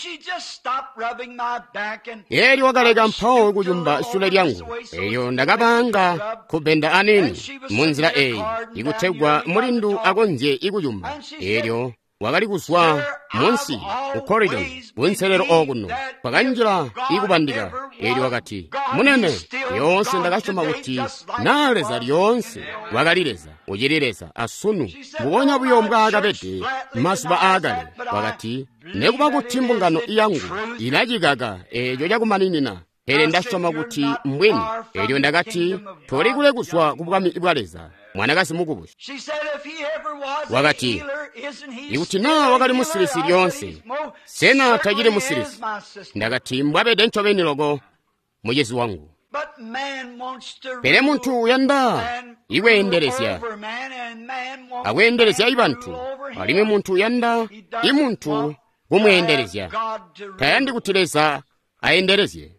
eri wagalega mpawo kujumba isula lyangu eyo ndagabanga kubenda anini munzira eyi igutegwa mulindu agonje igujumba eryo wagali kuswa munsi ukorido bunserero oguno paganjira igubandika eri wakati munene yonse ndagashoma kuti naleza lyonse wagalireza ujirireza asunu mubonya buyombwa agabete masuba agale wakati nekuba kutimbungano iyangu ilajigaga ejo jakumaninina ere ndasoma kuti mbweni eryo ndakati tolikule kuswa kubwami ibwaleza mwanakasi mukubusa wakati ikuti nawo wakali musirisi lyonse sena tachire musirisi ndakati mbwabede nchoveni logo mujezi wangu pere munthu yanda iwenderesya awenderesya ibantu alime munthu yanda imunthu kumwenderesya tayandi kutilesa ayenderesye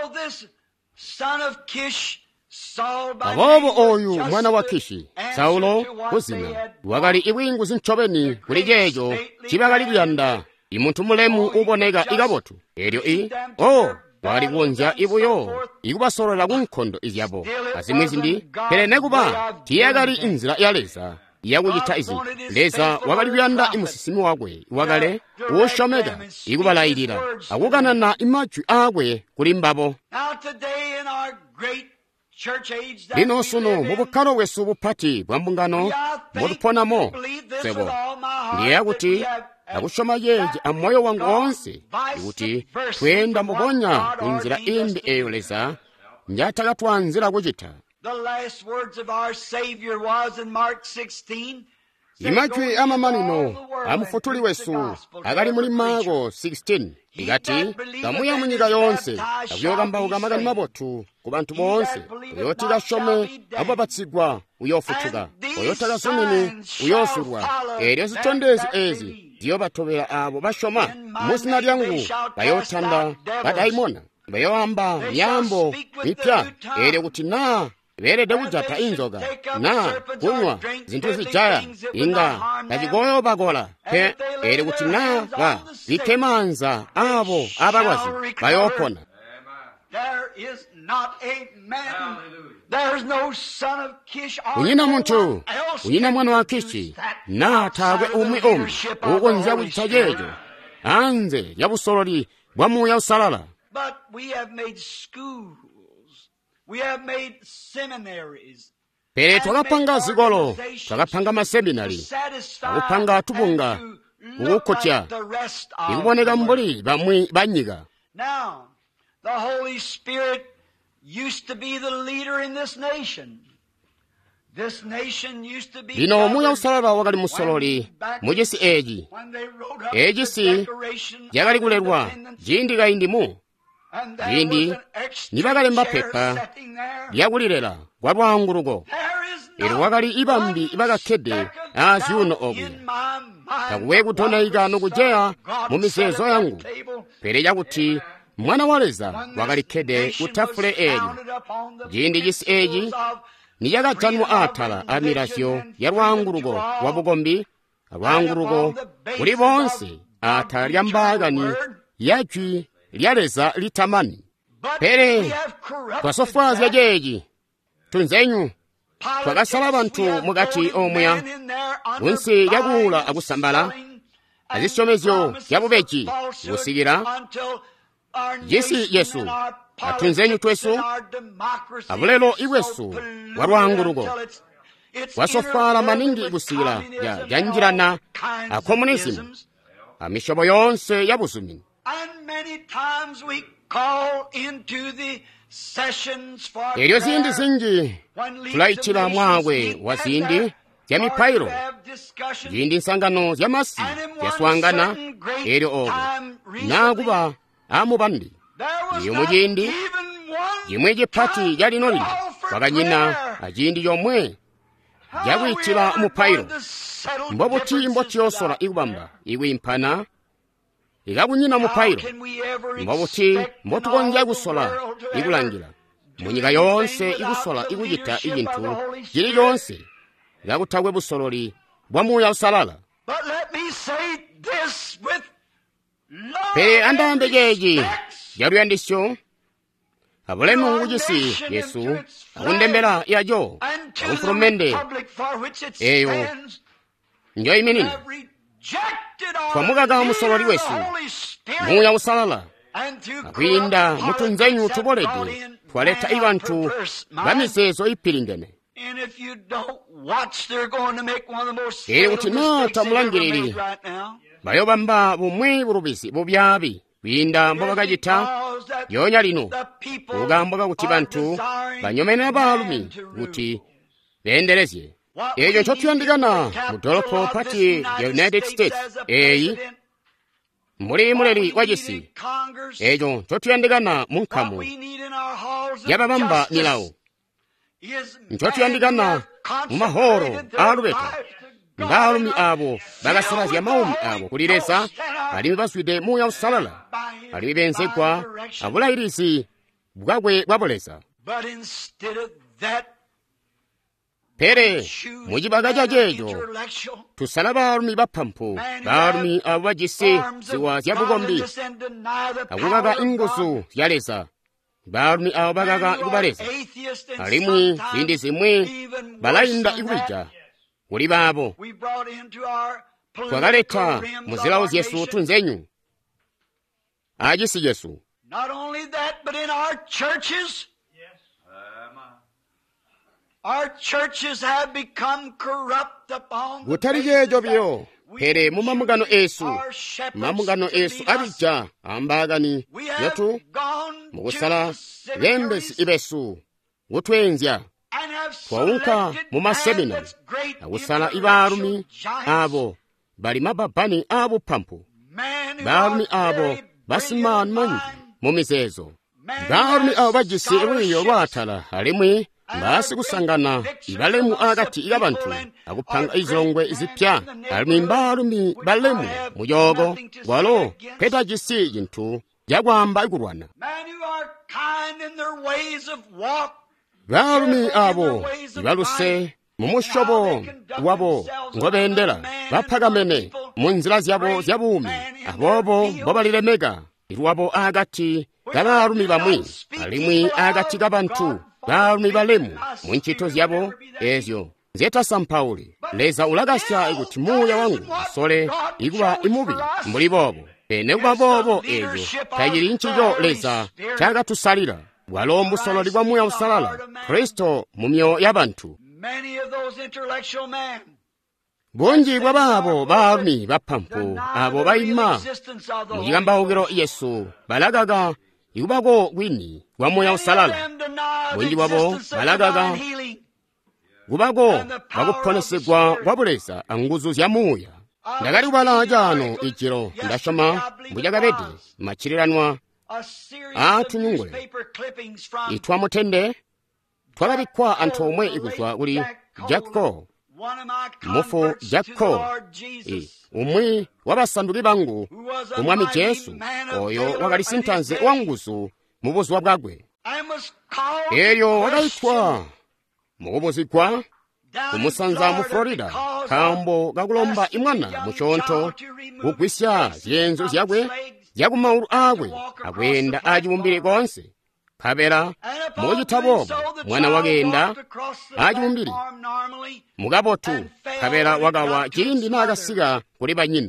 abobo oyu mwana wa Kishi Saulo kuzina wakali iwingu zinchoveni kuli jejo chibakali lyanda imunthu mulemu uboneka ikabotu eryo i o wali kuonja ibuyo ikubasolera kunkhondo izyabo azimwezi ndi pere nekuba tiyakali inzira yaleza yakuchitha izi leza wakali kuyanda imusisimi wakwe wakale woshomeka ikubalayirira akukanana imachwi akwe kulimbapo lino suno mubukhalo bwesu buphati bwa mbungano mutuponamo sebo ndiye akuti akushoma yeje amoyo wangu onse ikuti twenda muponya kunzira imbi eyo leza njataka twanzira kuchita imachwi amamanino amufutuli wesu akali muli Marko sixteen ikati kamuya munyika yonse akuyoka mbawu kamakani mabothu ku banthu bonse uyoti kashome apapatsigwa uyofutuka uyoti kasumini uyosulwa eryo zitondezi ezi ndiyo bathobera abo bashoma musina lyangu bayothanda badaimona bayowamba miyambo mipya eryo kuti na berede kujata inzoka na kunywa zinthu zijaya inga tachigoyo bagola he eri kuti na ba vitemanza abo abakwazi bayopona. Unyina muntu unyina mwana wa Kishi na tagwe umwe omwe ukonza kuchita jejo anze yabusololi bwa muya usalala. But we have made schools. We have made seminaries. Pere twakapanga zigolo, twakapanga maseminari, akupanga tubunga, ukukotya, ikuboneka mbuli bamwi banyiga. Now, the Holy Spirit used to be the leader in this nation. This nation used to be lino muya usalala wakali musololi, mujesi eji. Eji si, yakali kulerwa, jindi ga indimu. Yindi nibakale mapepa yakulirera gwalwangurugo ero wakali ibambi ibakakede azyuno obwe takuwe kutona igano kujeya mu misezo yangu pere yakuti mwana waleza wakali kede utafule eri jindi jisi eji niyakachanwa atala amirasyo ya rwangurugo wabugombi rwangurugo kuli bonse atala lyambagani yachwi lyaleza litamani pere twasofazi ya jeji tunzenyu twakasala bantu mugati omweya unsi yakula akusambala azisomezyo yabubeji usigira jesi Yesu atunzenyu twesu abulelo iwesu warwangurugo wasofala maningi ikusigira ya janjirana a communism amishobo yonse yabusumi. And many times we call into the sessions for eryo zindi zingi tulayichira mwawe wa zindi ya mipairo zindi nsangano ya masi yaswangana eryo ogo nakuba amubandi iyo mujindi yimwe jepati yalino lino wakanyina ajindi yomwe yakuyichira mupairo mbobuti mboti yosola ikubamba iwimpana ikakunyina mupairo mbobuti mbotukonja ikusola ikulangira munyika yonse ikusola ikujita ijintu jili yonse ikakutagwe busololi bwa muya usalala. Pe andambe jeji yaruyandisyo abulemu ngujisi Yesu akundembera yajo akumfurumende eyo njo imenini twamugaga musololi wesu muya usalala akwinda mutunzenyu tubolede twaleta ibantu bamisezo ipilingene eri kuti nota mulangiriri bayobamba bumwe burubisi bubyabi kuyinda mbo bakachita yonya lino kugamba kuti banthu banyomenera baalumi kuti benderezye ekyo kyotuyandikana mu dolopo pati ya United States eyi muli muleri wachisi ekyo kyotuyandikana mu nkhamu yababamba milawo nkyotuyandikana mu mahoro alubeta ngaalumi abo bakasalazya maumi abo kulilesa alimi baswide muya usalala alimi benzekwa abulayirisi bwabwe bwabolesa pere muchipaka chachecho tusala baalumi baphamphu baalumi abo bachisi ziwa zyabukombi akukaka ingusu yalesa baalumi abo bakaka ikubalesa alimwi zindi zimwe balayinda ikuija kuli babo twakaleta muzilawo zyesu tunzenyu achisi yesu kutalikecho byo pere mu mamugano esu mamugano esu abija ambagani yotu mukusala lembesi ibesu kutwenzya twawuka mu masemina akusala ibaalumi abo bali mababani abo pampu baalumi abo basimani manji mu mizezo baalumi abo bajisi iwiyo lwatala alimwi mbasi kusangana ibalemu agati ikabantu akupanga izongwe izipya alimwi mbaalumi balemu muyogo gwalo peta jisi yintu yakwamba ikulwana baalumi abo ibaluse mu mushobo wabo ngobendera baphakamene mu nzira zyabo zyabuumi abobo bobalilemeka iluwabo agati kabaalumi bamwi alimwi agati kabantu baalumi balemu mu ntchito zyabo ezyo nzeta sampauli leza ulagasya ikuti muya wangu usole ikuba imubi mbuli bobo pene kuba bobo ezo tayiri nchijo leza chakatusalira bwalo mbusolo bwa muya usalala Kristo mumyo y'abantu bungi bwa babo baalumi bapampu abo bayima muyigambawugiro yesu balagaga ikubago gwini gwa muya usalala bungi bwabo balagaga gubago bakuponesegwa gwabuleza anguzu zya muya ndagali ubala jano ijiro ndashoma mbujagabedi machiriranwa atunyungule itwamutende twalabikwa anthu omwe ikuzwa uli Jakko mufu Jakko umwi wabasanduki bangu umwami Yesu oyo wakalisintanze wanguzu mubuzwa bwagwe eyo wakayitwa mukubuzikwa kumusanza mu Florida kambo kakulomba imwana muchonto kugwisya ziyenzo zyagwe yakumaulu agwe akwenda ajibumbire konse kabera mujitabobo mwana wagenda ajibumbire mugabotu kabera wagawa chilindi nakasiga kuli banyina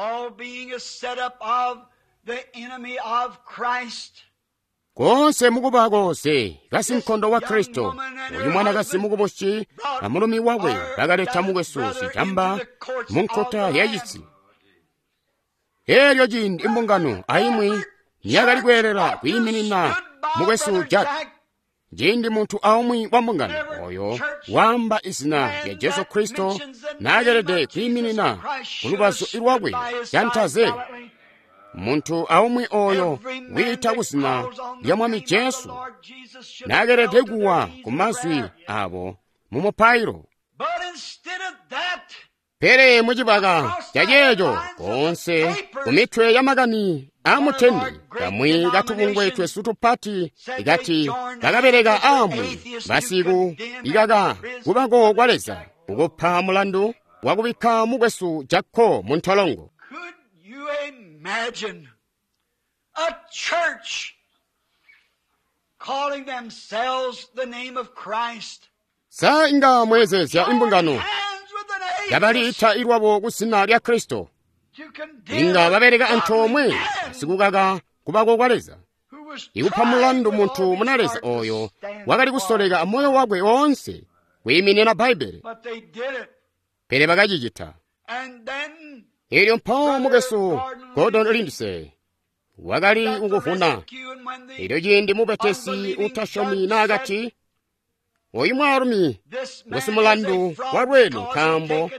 konse mukuba konse kasi mkondo wa Kristo uyu mwana kasi mukuboshi amulumi wawe bagaleta mugwesusi chamba munkota yayitsi eryo jindi imbungano ayimwi nyagalikuerera kwiyiminina mugwesu jati jindi muntu aumwi wambungano oyo wamba izina ya Yesu Kristo nagerede kwiyiminina kulubaso ilwagwe yantaze muntu aumwi oyo wita kuzina lya mwami Yesu nagerede guwa kumazwi abo mumupairo pere mujibaga yajejo konse kumitwe yamagani amutende kamwi gatubungwetwe sutupati igati kagaberega amwi basigu igaga kubago gwaleza ukupha mulandu wakubika mugwesu Jakko muntolongo. Could you imagine a church calling themselves the name of Christ? Sa inga mwezesya imbungano yabalita ilwabo kusina lya Kristo inga baberega anthu omwe sikugaga kubago gwaleza ikupha mulandu munthu munaleza oyo wakali kusoleka amoyo wagwe onse kuyiminira Baibuli pere bagajijita ilyo mphawo mugesu Gordon Lindsay wakali ukufuna ilo jindi mupetesi utashomi nagati oyimwarumi ngosimulandu walwelu kambo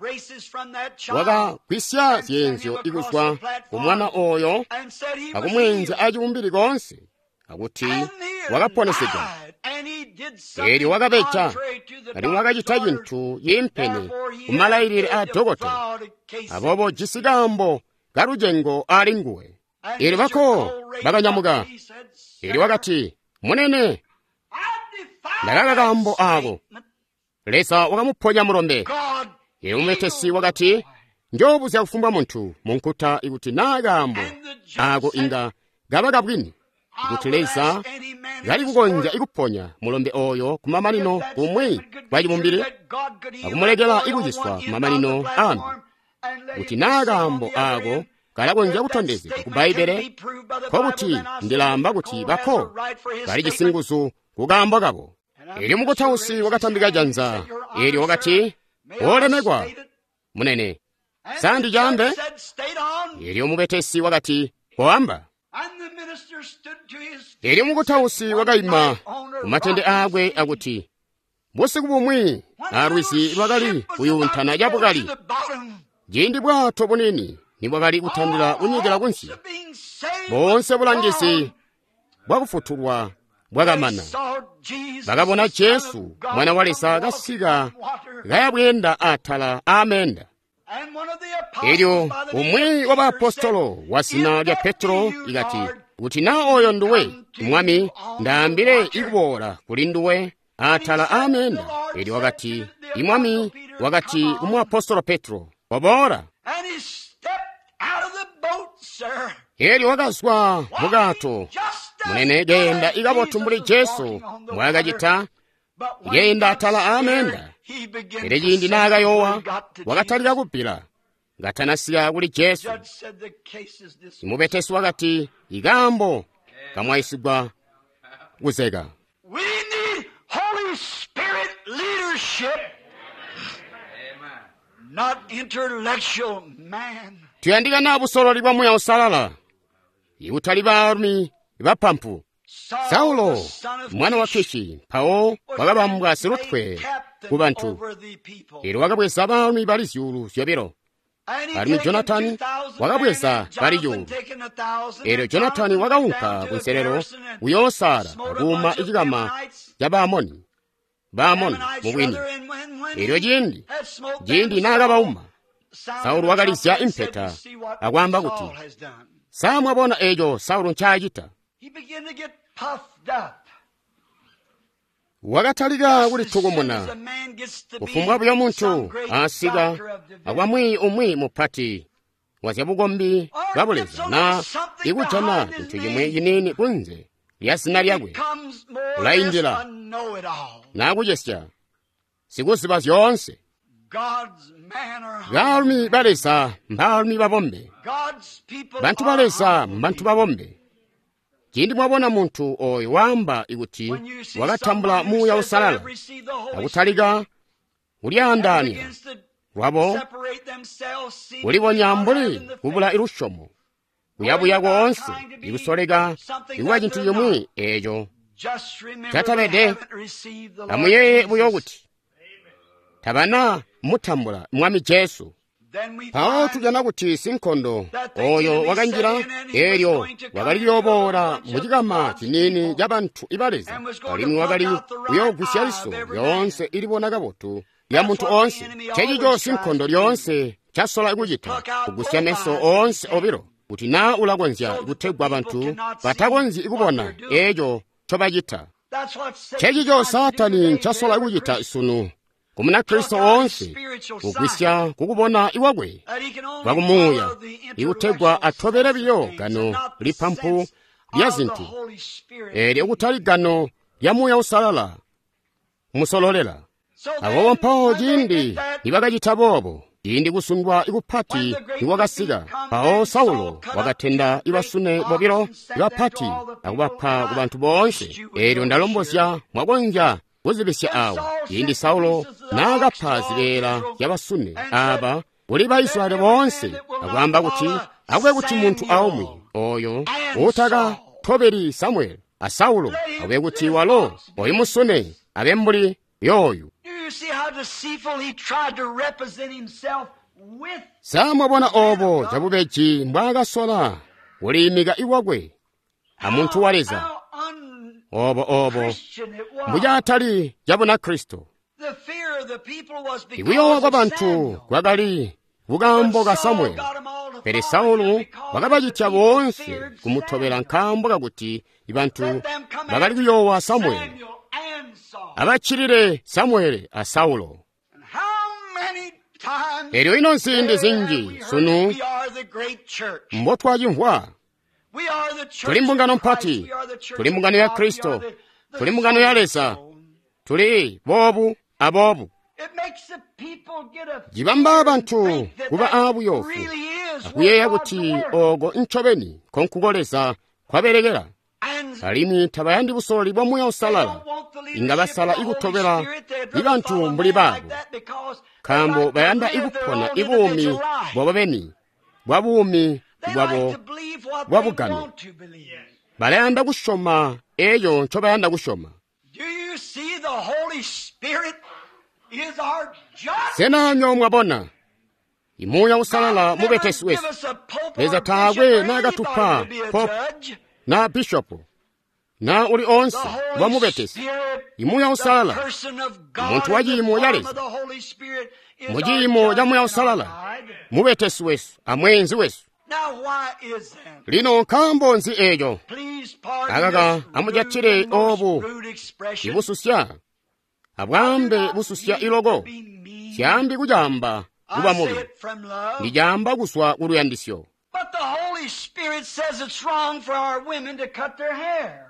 wakakwisya zyenzo ikuswa umwana oyo akumwenza ajiumbiri konse akuti wakaponesedwa eri wakapecha kati wakachita chinthu yempene kumalayirire a dokotela apopo jisikambo kalujengo ali nguwe eri bako bakanyamuka eri wakati munene ndakakakambo ako lesa wakamuphonya mulombe eri mumetesi wakati njobu zyakufumbwa munthu munkuta ikuti nakambo ako inga gabakabwini ikuti lesa gali kukonja ikuphonya mulombe oyo kumamalino kumwe kwachimumbiri akumulekera ikuziswa kumamalino ambi kuti nakambo ako kalakonja kutondezedwa ku baibele kokuti ndilamba kuti bako kali chisinguzo kukambo kako eri mukuthausi wakatambika janza eri wakati olemekwa munene sandijambe eri omupetesi wakati poamba eri mukuthausi wakayima kumatende akwe akuti busiku bumwi arwisi bakali kuyunthana japo kali jindi bwato bunini nibwakali kuthandira kunyikira kunsi bonse bulangisi bwakufutulwa bwakamana bakabona Yesu mwana wa lesa kasika gayabwenda athala amenda eryo umwe wa baapostolo wasina lya Petro igati kuti na oyo nduwe mwami ndambire ikubola kuli nduwe athala amenda eryo wakati imwami wakati umuapostolo Petro wabora eryo wakaswa mugato munene genda ikabotumbuli Yesu mwakachita genda athala amenda ere jindi nagayowa wakatalika kupira ngatanasiya kuli Yesu imupetesi wakati ikambo kamwayisigwa kuzeka. We need Holy Spirit leadership, not intellectual man. tuyandika na busololi bwa muya usalala iutali barumi bapampu Saulo mwana wa Kishi pawo wakabambwa sirutwe ku bantu ero wakabwesa barumi bali syulu syobero barumi Jonathan wakabwesa bali yulu ero Jonathan wakawunka kunserero uyosara akuma ikigama ya Baamoni Baamoni mubwini ero jindi jindi nagabauma Saulo wakalisya impeta akwamba kuti samwabona ejo Saulo nchajita wakatalika kuli tugumuna kufumbwa bya muntu asiga akwamwi umwi mupati wazyabugombi babuleza na ikujana nthu yimwe yinini kunze lyasina lyakwe ulayindira nakujesya sikusiba zyonse balumi balesa mbalumi babombe bantu balesa mbantu babombe jindi mwabona muntu oyo wamba ikuti wakatambula muya usalala akutalika ulyandania wabo ulibo nyambuli kubula irushomo uyabuya kwonse ikusoleka ikuwa jintu yomwe ejo chatabede amuyeye buyo kuti tabana mutambula mwami Yesu pawo tujana kuti sinkondo oyo wakanjira eryo wakaliyobora mujikama kinini jabantu ibaleza kalimi wakali uyogusyaliso yonse ilibona gabotu ya muntu onse chejijo sinkondo lyonse chasola ikujita kugusya meso onse obiro kuti na ulagonzya ikutegwa abantu batagonzi ikubona ejo chobajita chejijo satani chasola ikujita isunu kumuna Kristo onse kugwisya kukubona iwagwe bakumuya ikutegwa atobera biyo gano lipampu lya zintu eri okutali gano lya muya usalala musololela abo mpawo jindi ibakajita bobo jindi kusundwa ikupati iwakasiga pawo Saulo wakatenda ibasune bobiro ibapati akubapha kubantu bonse eryo ndalombosya mwagonja kuzibisya awo jindi Saulo nagapazibera yabasune aba uli Baisraeli bonse agamba kuti agwe kuti muntu aomwe oyo otaga toberi Samuel a Saulo abe kuti walo oyo musone abe mbuli yoyo. Samubona obo jabubeji mbwaga sola ulimiga iwagwe amuntu waleza obo obo mbuja atali jabona Kristo. Iwiyo w'abantu gwagali bugambo ga Samuel pere Saulo bagabajitya bonse kumutobera nkamboga guti ibantu bagali kuyowa Samuel abakirire Samuel a Saulo. Eryo ino nsinde zingi sunu mbo twajimvwa tuli mbungano mpati, tuli mbungano ya Kristo, tuli mbungano ya lesa, tuli bobu abobu. Jibamba abantu kuba abuyofu akuyeya guti ogo nchobeni konkugolesa kwaberegera alimi tabayandi busoli bwa muya usalala inga basala igutobera ibantu mbuli babo kambo bayanda igupona ibumi bwababeni bwabumi bwabo bwabugami bayanda gushoma eyo ncho bayanda gushoma. Sena nyomwa bona imuya usalala mubetesi wesu leza tagwe na gatupa pop na bishopu na uli onsi wa mubetesi imuya usalala muntu wajimu yaleza mujimu ya muya usalala mubetesi wesu amwenzi wesu. Lino kambo nzi ejo agaga amujachire obu ibususya abwambe bususya ilogo kyambi kujamba kuba mubi nijamba guswa uruyandisyo. But the Holy Spirit says it's wrong for our women to cut their hair.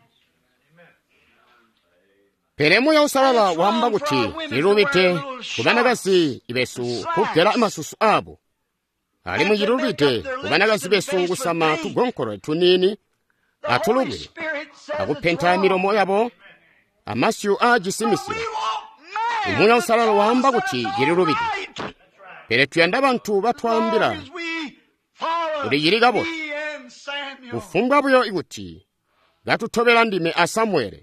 Peremo ya usalala wamba guti nirubite kubanagasi ibesu kukera amasusu abo ali mu girubite kubanagasi besu gusama tugonkoro tunini atulubire akupenta miromo yabo amasyu agisimisi umuya usalala wamba guti girubite pere tuyanda abantu batwambira uri yirigabo ufunga buyo iguti gatutobera ndime a Samuel.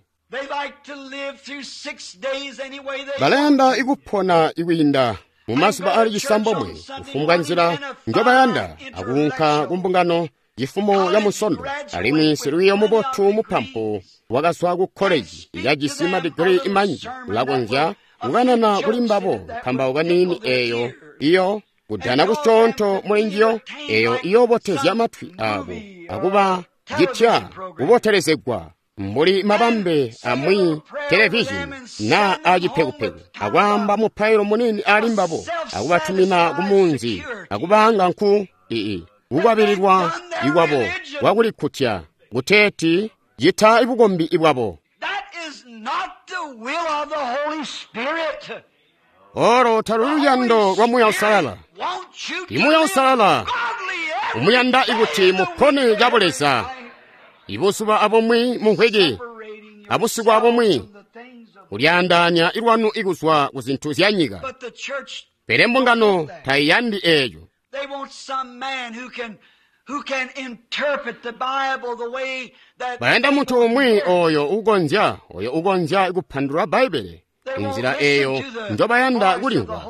Balenda igupona iwinda mumasiba ali gisambo mwe ufunga nzira njoba yanda agunka gumbungano gifumo ya musondo alimi siruyo mubotu mupampo wagaswagu college yagisima degree imanji ulagonja uganana bulimbabo kamba uganini eyo iyo udana gushonto mwenjio eyo iyo botezi amatwi abo akuba gitya uboterezegwa mbuli mabambe amwi television na agipegupegu agwamba mupayiro munini alimbabo akubatumina gumunzi akubanga nku ii ugwabirirwa igwabo waguli kutya guteti gita ibugombi ibwabo. That is not the will of the Holy Spirit. Oro taruyando wa muya usalala imuya usalala umuyanda iguti mupone jabolesa ibusuba abomwi munkwege abusigwa abomwi ulyandanya irwanu iguswa kuzintu zyanyiga perembo ngano tayandi eyo. They want some man who can who can interpret the Bible the way that bayanda muntu omwi oyo ugonja oyo ugonja igupandura Bible inzira eyo njoba yanda gulingwa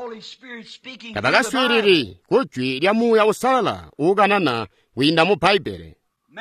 tabagaswiriri kujwi lya muya usalala uganana winda mu Bible.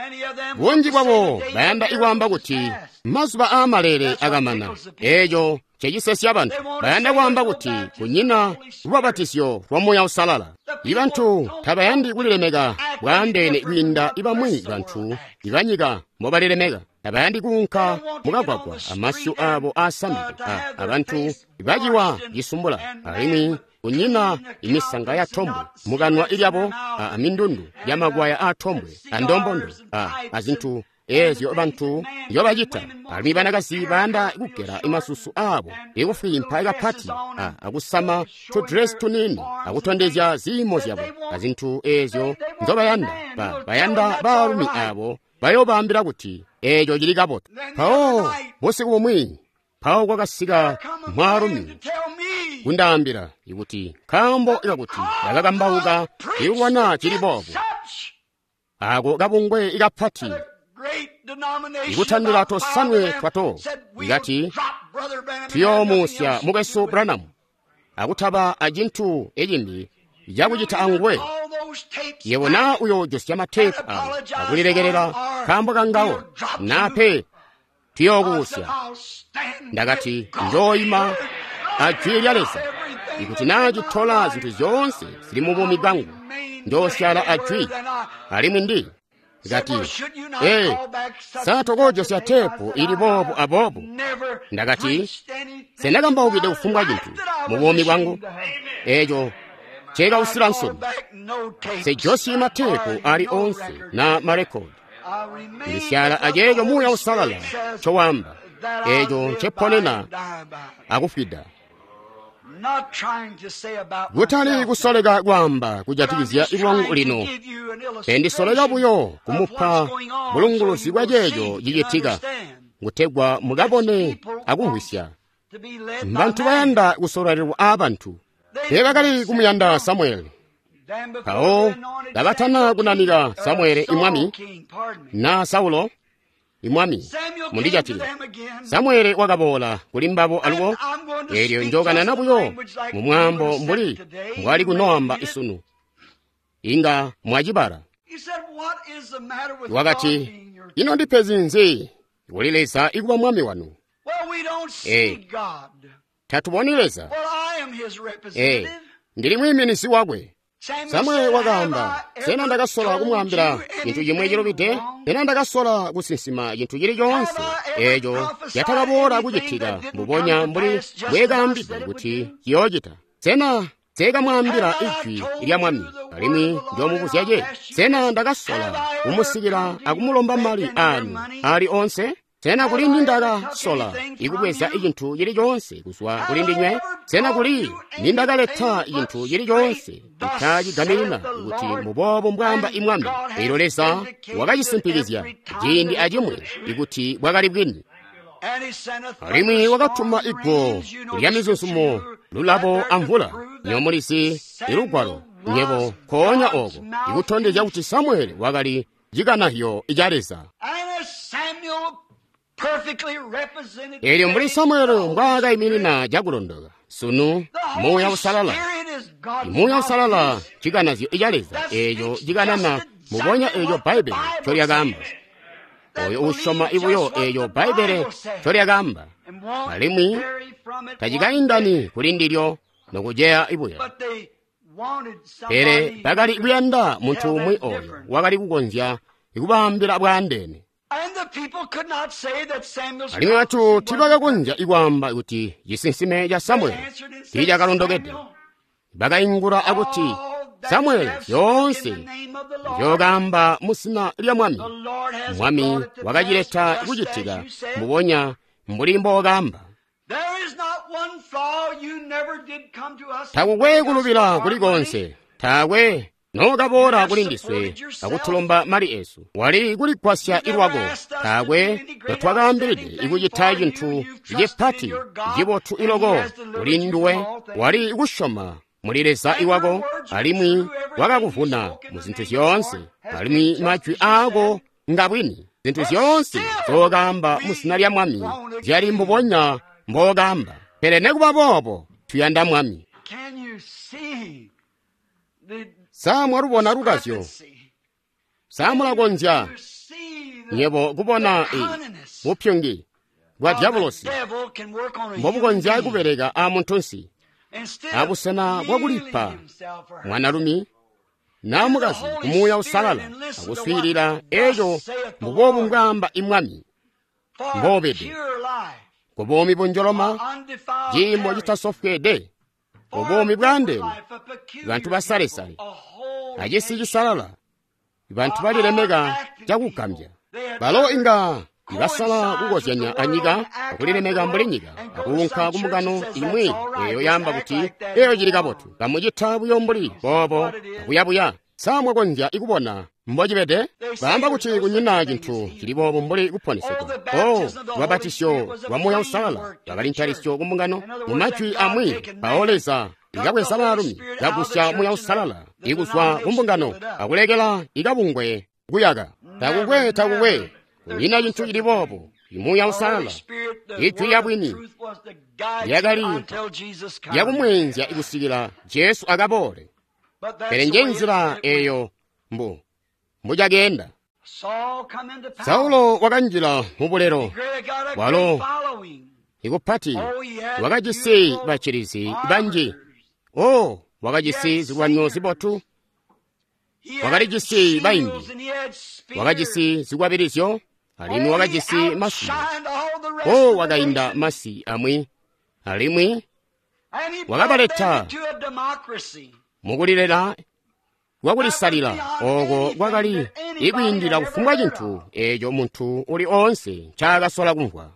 Bungi bwabo bayanda iwamba guti masuba amalere agamana ejo chegisesya abantu bayanda gwamba guti kunyina rubabatisyo rwa muya usalala ibantu tabayandi gulilemega bwandene winda ibamwi bantu ibanyiga mobalilemega tabayandi gunka mugagwagwa amasyu abo asamira abantu ibajiwa gisumbula alimi kunyina imisanga ya tombwe muganwa ilyabo amindundu yamagwaya atombwe andombondo azintu ezyo abantu yobajita alimi banagasi banda gukera imasusu abo igufimpa igapati agusama to dress tunini agutondezya zimo zyabo azintu ezyo nzoba yanda ba bayanda barumi abo bayobambira guti ejo girigabo pao bose kumwi pao gwagasiga mwarumi gundambira iguti kambo igaguti yagagambauga iwana kiribovu ako kabungwe ikaphati ikuthandira tosanwe twato ikati tiyomusya mukeso Branham akuthapa ajinthu ejimbi yakuchita angwe yewona uyo Josiah matepu awo akulilekerera khambo kangawo nape tiyokusya ndakati ndoyima ajwiyaleza ikuti nachithola zinthu zonse zili mu bumi bwangu ndosyala ajwi alimwe ndi ikati eh satoko Josiah tepu ili bobo abobo ndakati senakamba upite kufungwa chinthu mu bumi bwangu ejo cheka usilanso se Josiah matepu ali onse na marekodi ndisyala ajejo muya usalala chowamba ejo cheponena akufida gutali kusoleka kwamba kujatikizya ibwangu lino pendisoleka buyo kumupha mulungulusi kwa jejo jijitika ngutegwa mugabone akuhwisya mbantu bayanda kusolererwa abantu ebakali kumuyanda Samueli awo gabatana kunamira Samueli imwami na Saulo imwami mundijatire Samueli wakabola kulimbabo aluwo eryo njogana nabuyo mumwambo mbuli mwali kunomba isunu inga mwajibara wakati ino ndipezi nzi ulileza ikuwa mwami wanu eh tatuboneleza eh ndili mwiminisi wakwe Samueli wakamba sena ndakasola kumwambira chinthu chimwe chilopite ena ndakasola kusinsima chinthu chili chonse ejo yatakabora kuchitika mbuponya mbuli bwekambidwe kuti chiyochita sena tsekamwambira ijwi lya mwami alimi ndiomupusyache sena ndakasola kumusikira akumulomba mali anu ali onse sena kuli ndi ndakasola ikubweza ichinthu chili chonse kuswa kuli ndinywe sena kuli ndi ndakaletha ichinthu chili chonse ikhachiganirina ikuti mubobo mbwamba imwami ilolesa wakachisimpikizya jindi achimwe ikuti bwakali bwini alimi wakatuma igwo lya mizunsumo lulapo amvula nyomulisi ilugwalo nyepo konya oko ikuthondeza kuti Samueli wakali jikanayo ijaleza ili mbuli Samueli mbwakayimirina jakulondoka sunu moya usalala moya usalala jikanayo ijaleza ejo jikanana muponya ejo Baibuli cholyakamba oyo usoma ibuyo ejo Baibuli cholyakamba alimwi tajikayindani kulindiryo nokujeya ibuyo pere pakali ikuyenda munthu umwe oyo wakali kukonzya ikubambira bwandene alimwe athu tipakakonzya ikwamba kuti chisinsime cha Samueli tichakalondokete pakayingula akuti Samueli yonse yokamba musina lya mwami mwami wakachiletha kuchitika muponya mbulimbo wokamba takukwe kulupira kulikonse takwe nokapora kulindiswe akuthulomba mali esu wali kulikwasya ilwako takwe totwakambiride ikuchitha chinthu chipati chipothu iloko ulinduwe wali ikushoma mulileza iwako alimwi wakakuvuna mu zinthu zonse alimwi machwi ako ngabwini zinthu zonse zokamba musina lya mwami ziyali mbuponya mbokamba pere nekupapopo tuyanda mwami samwarubona rukasyo samulakonzya nyepo kupona e bupyongi bwa diabolosi mbobukonzya ikupereka a munthunsi akusena kwakulipa mwanalumi namukazi kumuya usalala akuswirira ejo mbupopu ngamba imwami mbopete kubomi bonjoloma jimo jitasofwede kubomi bwandene bantu basalesale ajesikisalala bantu balilemeka jakukambya balo inga ibasala kukozyanya anyika akulilemeka mbulinyika akuwunkha kumukano imwe eyo yamba kuti eyo jili kapotu kamujitha buyombuli bobo akuyabuya samwakonzya ikubona mbojipete bamba kuti kunyina chinthu chilipo mbuli kuphoneseka o wabatisyo wamoya usalala pakali nthalisyo kumukano mumachwi amwi paoleza ikakwesa malumi yakusya moya usalala ikuswa kumbungano akulekela ikabungwe kuyaga takukwe takukwe kulina chinthu chilipopo imuya usala ithu yabwini yakali yakumwenza ikusikira Yesu akapole pere njenzira eyo mbu mujakenda Saulo wakanjira mubulero walo ikupati wakachisi bachirisi banji o wakachisi zilwanyo zibotu wakachisi baimbi wakachisi zikwabirisyo alimwi wakachisi masi o wakayinda masi amwi alimwi wakabaleta mukulilera wakulisalira oko kwakali ikuyindira kufunga chinthu echo munthu uli onse chakasola kumva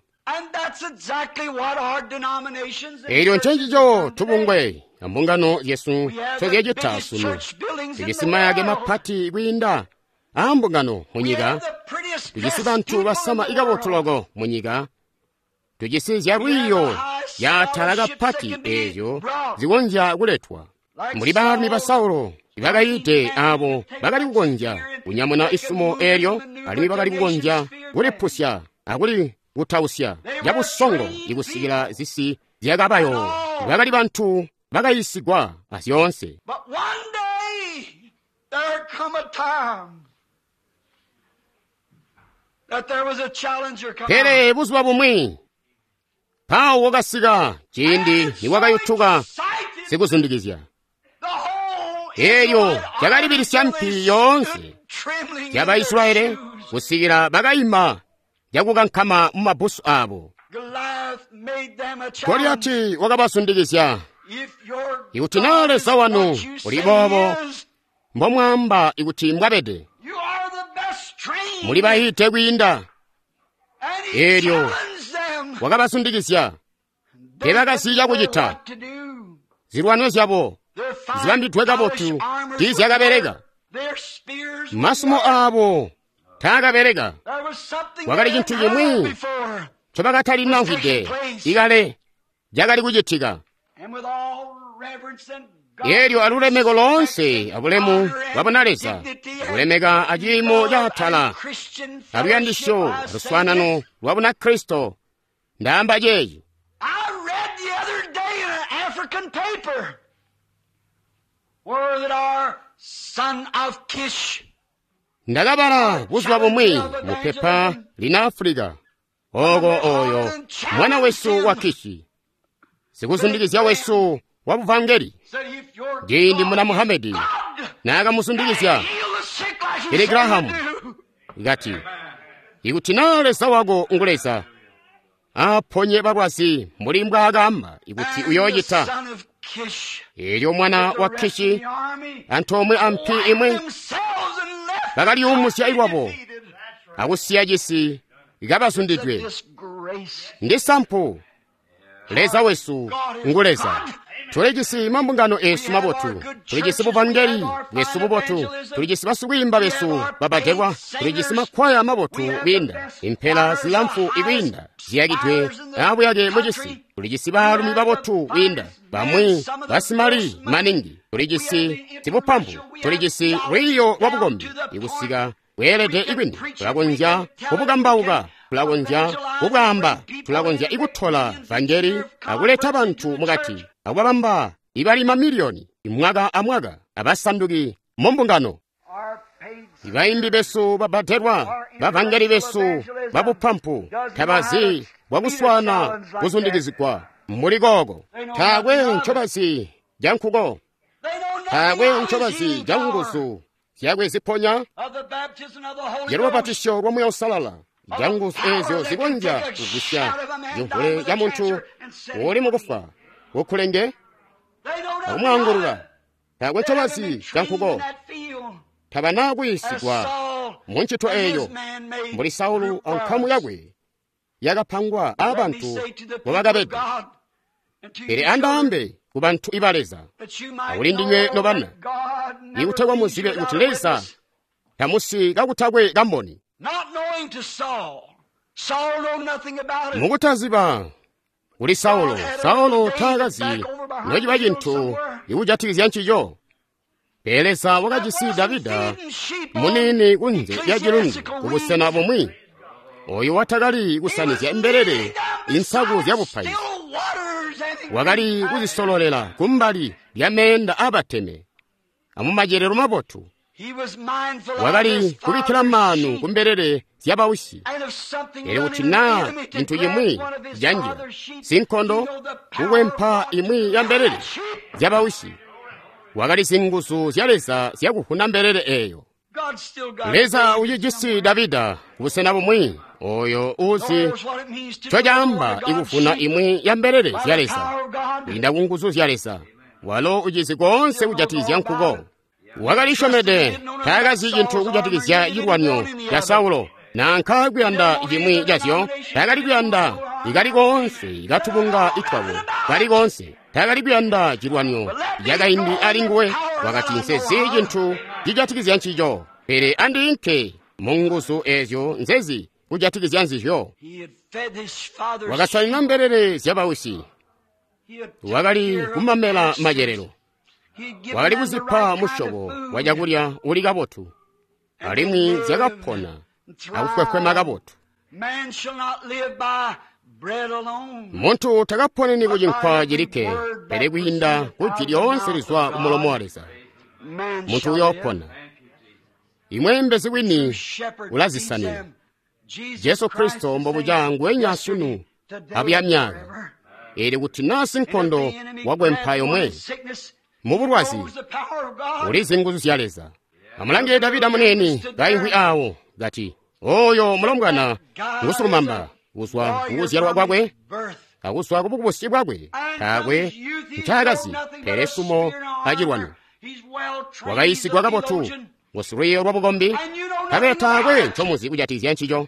elyo nchenjicho tupungwe ambungano Yesu chokechita sunu tikisima yake maphati ikuyinda ambungano munyika tikisi banthu basama ikapotoloko munyika tikisi zyabwiyo yathalaka phati ezo zikonja kuletwa muli bami ba Saulo ibakayite abo bakali kukonja kunyamuna isumo elyo alimi bakali kukonja kulipusya akuli kuthausya yakusongo ikusikira zisi zyakabayo bakali banthu bakayisigwa asyonse pere buzuwa bumwi pawo wakasika chindi niwakayuthuka sikuzundikizya eyo yakalibirisya mphiri yonse yabaisraeli kusikira bakayima yakukankhama mumabusu abo Goliati wakabasundikizya ikuti nale sawanu ulibobo mbomwamba ikuti mbwabede muli bahite kuyinda elyo wakabasundikizya tebakasiya kuchita zilwano zyabo zibambithwekapotu tizyakabereka masumo abo takabereka wakali chinthu chimwi chopakatali nankhwide ikale jakali kuchitika elyo alulemeko lonse abulemu waponaleza akulemeka achimo chathala aluyandisyo luswanano wapona Kristo ndamba jeyi ndakabala buzuwa bumwi mupepa lina Afrika oko oyo mwana wesu wa Kishi sikuzundikizya wesu wa buvangeli ndi muna Muhamedi nakamusundikizya ili Grahamu ikati ikuti nale sawako ngulesa aphonye babwasi mulimbwa akamba ikuti uyoyita elyo mwana wa Kishi anthu omwe amphi imwe bakali umusya ilwapo akusiya jisi ikabasundidwe ndi sampo leza wesu nguleza tulejisi mambungano esu mabotu tulejisi buvangeli yesu bubotu tulejisi basubwimba besu babadekwa tulejisi makwaya mabotu binda imphela zilamfu ibinda ziyakitwe abo yake mujisi tulejisi balumi babotu binda bamwi basimali maningi tulejisi tibupambu tulejisi wiyo wabugombi ikusika welede ibindi tulakonja ubugambauka tulakonja ubwamba tulakonja ikuthola vangeli akuleta banthu mukati akubabamba ibali mamiliyoni imwaka amwaka abasanduki mombungano ibayimbi besu babadherwa bavangeli besu babuphampu thabazi wakuswana kuzundikizikwa mulikoko thakwe ntchobazi jankhuko thakwe ntchobazi jangusu syakwe ziphonya yeruwa patisho lwamweya usalala jangusu ezo zikonja kugusya yumvule ya munthu uli mukufa ukhulenge akumwangulula thakwe ntchobazi jankhuko thabanakuyisigwa muntchito eyo mbuli Saulo ankhamu yakwe yakaphangwa abantu bobakabeda pere andambe ku banthu ibaleza awuli ndinywe nopana ikuthekwa muzibe kuti leza tamusi kakuthakwe kamboni mukuthaziba uli Saulo Saulo thakazi nochiba chinthu ikujathikizya ntchicho pelesa wakachisi davida munini kunze ya chilungu kukusena pomwe oyo watakali kusanizya emberere insaku zyakuphayiza wakali kuzisololera kumbali lya menda abateme amumadyerero mapotu wakali kubikhira manu kumberere zyabausi eri kuti na chinthu chimwe janjira sinkhondo kukwempha imwe ya mberere zyabausi wakali zingusu zyaleza zyakufuna mberere eyo leza uchijisi davida kusena pomwe oyo uzi choyamba ikufuna imwe ya mberere zyaleza linda kungusu zyaleza walo uchizi konse kujatizya nkuko wakalishomede takazi chinthu kujatikizya yirwanyo ya saulo nankha kuyanda imwe yazyo takali kuyanda ikali konse ikathupunga ithwawo kali konse takali kuyanda chirwanyo yakaindi alinguwe wakati nsezi chinthu chijatikizya nchicho pere andinke mungusu ezyo nzezi kujatikizya nzizyo wakaswalina mberere zyabausi wakali kumamela madyerero wakali kuzipha mushobo wajakulya uli kapotu alimwi zyakaphona akufwefwema kapotu munthu takaphoneni kucinkhwa jirike pere kuyinda kuti lyonse lizwa kumulomo waleza munthu uyo ophona imwe mbezi kwini ulazisanira yesu kristo mbobo jangu enyasunu abuyamyaka eri kuti nasi nkhondo wakwempha yomwe mubulwazi uli zinguzu zyaleza amulangire davida muneni gayihwi awo gati oyo mulomwana ngusulumamba kuswa kukuzyalwa kwakwe kakuswa kupukupusi bwakwe takwe mchakazi pere sumo achirwano wakayisidwa kapotu ngusuliyo lwabukombi kapere takwe nchomuzi kujatizya nchicho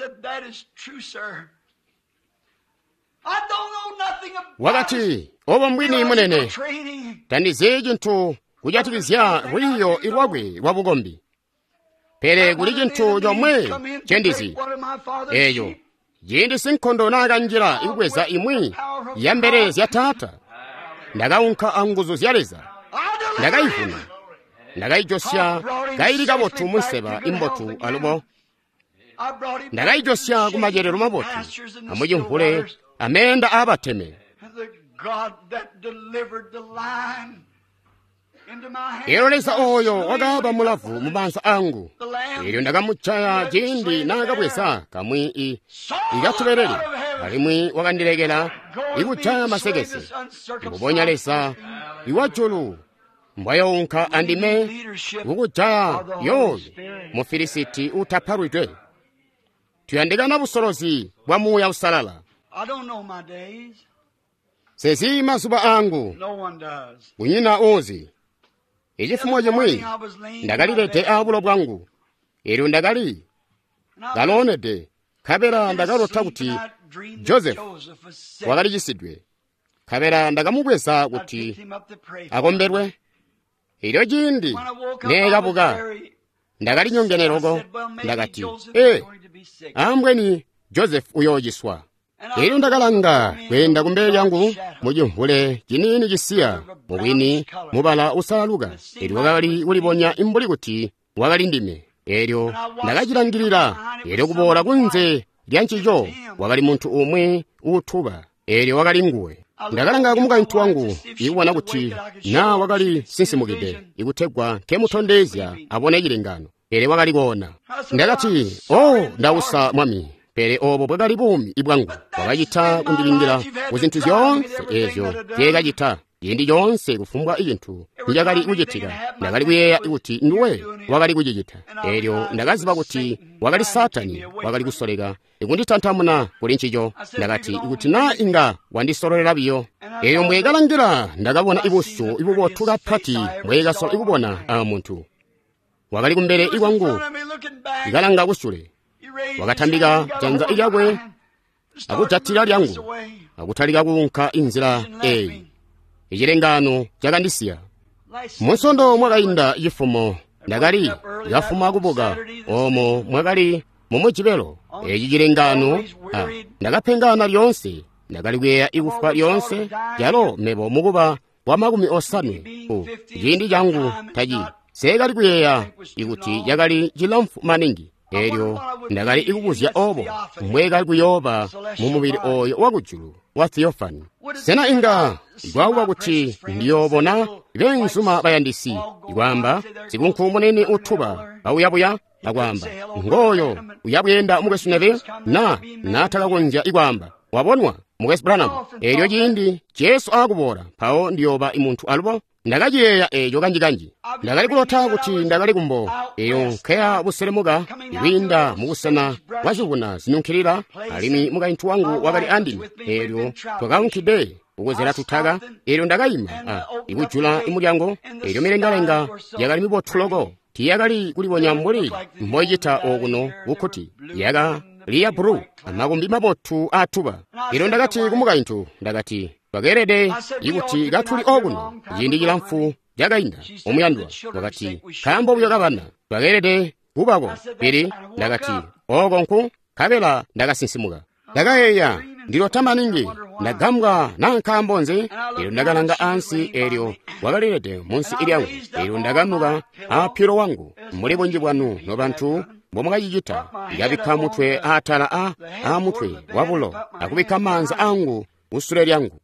wakati obo mbwini munene tandize chinthu kujatikizya lwiyo ilwakwe lwabukombi pere kuli chinthu chomwe chendizi eyo yindi sinkhondo nakanjira ikukweza imwe ya mbere zyatata ndakaunkha anguzu zyaleza ndakayifuna ndakayichosya kayili kapotu munseba imbotu alubo ndakayichosya kumadyerero mapotu amujimphule amenda abateme eroleza oyo wakaba mulavu mubansa angu eryo ndakamuchaya chindi nakabwesa kamwi i ikathuperere alimwi wakandilekera ikuchaya masekese ikuponyalesa iwachulu mbwayounkha andime ukuchaya yoyo mufilisiti utapharwitwe tuyandikana busolozi bwa muya usalala sezi mazuba angu unyina ozi ichifumo chomwe ndakalilete abulo bwangu eri ndakali galonede kapera ndakalotha kuti josefu wakalichisidwe kapera ndakamukweza kuti akomberwe ilyo chindi nekapuka ndakalinyongeneroko ndakati e ambweni josefu uyochiswa eri ndakalanga kwenda kumbere yangu mujimphule chinini chisiya mukwini mubala usalaluka eri wakali uliponya imbuli kuti wakali ndime eryo ndakachilangirira eryo kubola kunze lya nchicho wakali munthu umwe uthupa eryo wakali nguwe ndakalanga kumuka mthu wangu ikuona kuti na wakali sinsimukide ikuthegwa kemuthondezya apone chilingano ere wakali kuona ndakati o ndausa mwami pere obo bwekali bumi ibwangu wakachitha kundilingira kuzinthu zonse ezyo zekachitha yindi yonse kufumbwa iyinthu njakali kuchitika ndakali kuyeya ikuti ndiwe wakali kuchichitha eryo ndakazipa kuti wakali satani wakali kusoleka ikunditanthamuna kuli nchicho ndakati ikuti na inga wandisololerabiyo eyo mwekalangira ndakabona ibusu ibubothuka phati mwekasola ikubona a munthu wakali kumbere ikwangu ikalanga kusule wakathambika chanza ilyakwe akujathira lyangu akuthalika kunkha inzira eyi ichilengano chakandisiya munsondo mwakayinda ichifumo ndakali ikafuma akupuka omo mwakali momwe chipelo echi chilengano ndakaphengana lyonse ndakali kuyeya ikufa lyonse lyalo mepo mukupa wa makumi osanu ku chindi changu tachi sekali kuyeya ikuti yakali chilamfu maningi eryo ndakali ikukuzya obo mwekali kuyopa mu mubiri oyo wakujulu wa Theophany sena inga ikwawa kuti ndiyobona bensuma bayandisi ikwamba sikunku munene uthupa pauyabuya akwamba ngoyo uyabuyenda mukwesuneve na natakakonja ikwamba wabonwa mukesi Branham eryo chindi Yesu akubora pawo ndiyoba imunthu alupo ndakachiyeya eyo kanjikanji ndakali kulotha kuti ndakali kumbo eyo nkheya buselemuka iwinda mukusana wachikuna zinunkhirira alimi mukainthu wangu wakali andini eryo twakankhide ukozera tuthaka eryo ndakayima ah, ikujula imulyango eryo milengalenga yakali mipothuloko tiyakali kuliwonya mbuli mmoyita okuno ukhuti yaka liya buru amakumbi mapothu athupa ero ndakati kumukainthu ndakati pakerede ikuti kathuli okuno chindi chilamfu jakayinda omuyandwa wakati khambo buyo kapana pakerede kupako piri ndakati okonku kapela ndakasinsimuka ndakayeya ndilotha maningi ndagamuka nankhambonze ero ndakalanga ansi eryo wakalirete munsi ilyangu ero ndakanuka aphiro wangu mulipo njibwanu no panthu mbomukachijita ndikapikha muthwe athala a amuthwe wapulo akupikha manza angu usule lyangu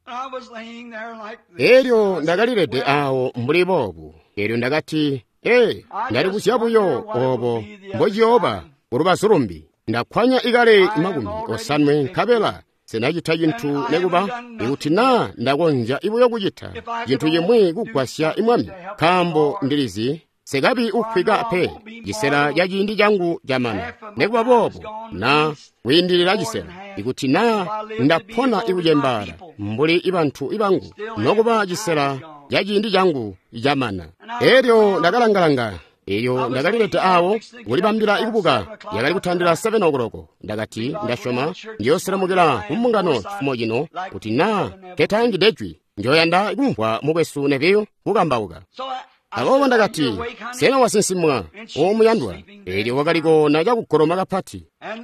eryo ndakalirete awo mbulipopo eryo ndakati e ndali kusiyapuyo opo mbochiyopa kurupa surumbi ndakhwanya ikale makumi osanwe nkhapela senachitha chinthu nekupa ikuti na ndakonja ibuyo kuchitha chinthu chimwe kugwasya imwami khambo ndilizi sekapi ukhwika phe chisera cha chindi changu chamana nekupa popo na kuyindilira chisera ikuti na ndaphona ikuchembala mbuli ipanthu ipangu nokupa chisera cha chindi changu chamana eryo ndakalangalanga iyo ndakalileta awo kulipambira ikupuka yakali kuthandira seven okoloko ndakati ndashoma ndiyoseramukira kumungano chifumo chino kuti na ketangi dechwi njoyanda ikumpwa mukwesu neveyo kukambauka akopo ndakati sena wasinsimwa omuyandwa eryo wakaliko na chakukhoroma kaphati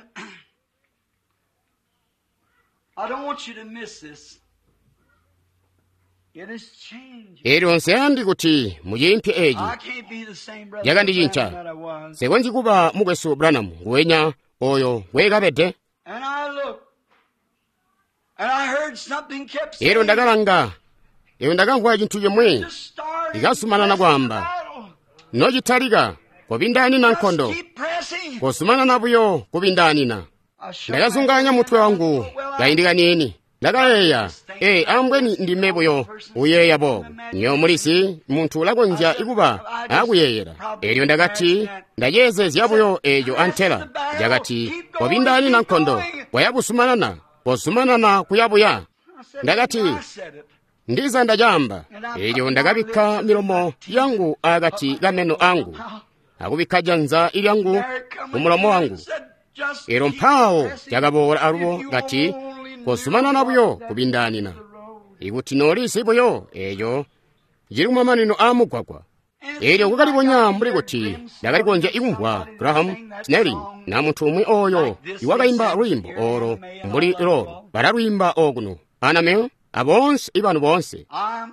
eryo nseyandi kuti muchimphe eji yakandichincha sekonjikupa mukwesu Branham ngwenya oyo wekapete eryo ndakalanga eyo ndakamva chinthu chomwe ikasumanana kwamba nochithalika kupindani na nkhondo kusumana napuyo kupindani na ndakazunganya muthwe wangu kayindikaniyeni ndakayeya e ambweni ndimepoyo uyeya popo nyo mulisi munthu lakonja ikupa akuyeyera eryo ndakati ndacheze ziyapuyo ejo anthela jakati popindani na nkhondo kwayakusumanana posumanana kuyapuya ndakati ndiza ndachamba eryo ndakapikha milomo yangu akati kameno angu akupikha janza ilyangu kumulomo wangu ero mphawo jakapola alupo ngati kusumana napuyo kupindanina ikuti nolisipuyo eyo jilikumwa manino amugwagwa eryo kukaliponya mbuli kuti ndakalikonja ikumpwa Graham Snelling na munthu umwe oyo iwakayimba lwimbo oro mbuli lolo balalwimba okuno anameo abonse ibanu bonse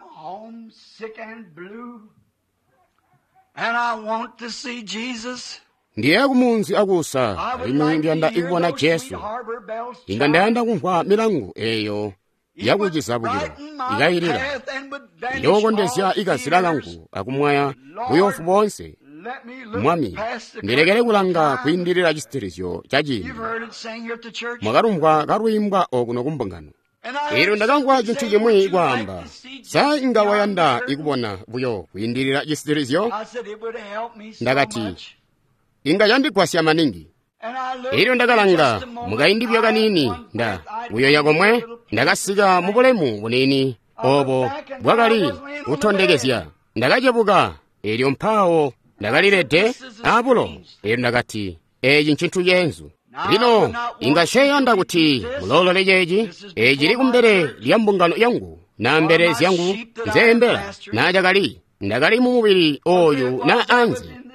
ndiye kumunzi akusa imi ndiyanda ikuona Yesu inga ndayanda kumva milangu eyo yakuchisabukiro ikayirira yokondesya ikasilalangu akumwaya buyofu bonse mwami ndilekere kulanga kuyindirira chisitirizyo cha chimbi mwakalumbwa kalwimbwa okuno kumbungano ero ndakangwa chinthu chimwe ikwamba sa inga wayanda ikubona buyo kuyindirira chisitirizyo ndakati inga yandikwasya maningi ero ndakalanga mukayindipya kanini nda uyo yakomwe ndakasika mubulemu bunini obo bwakali uthondekezya ndakachepuka eryo mphawo ndakalilete apulo ero ndakati eji nchinthu yenzu lino ingasheyanda kuti mulolole jeji eji likumbere lya mbungano yangu na mbere zyangu nzembera najakali ndakali mumubiri oyu na anzi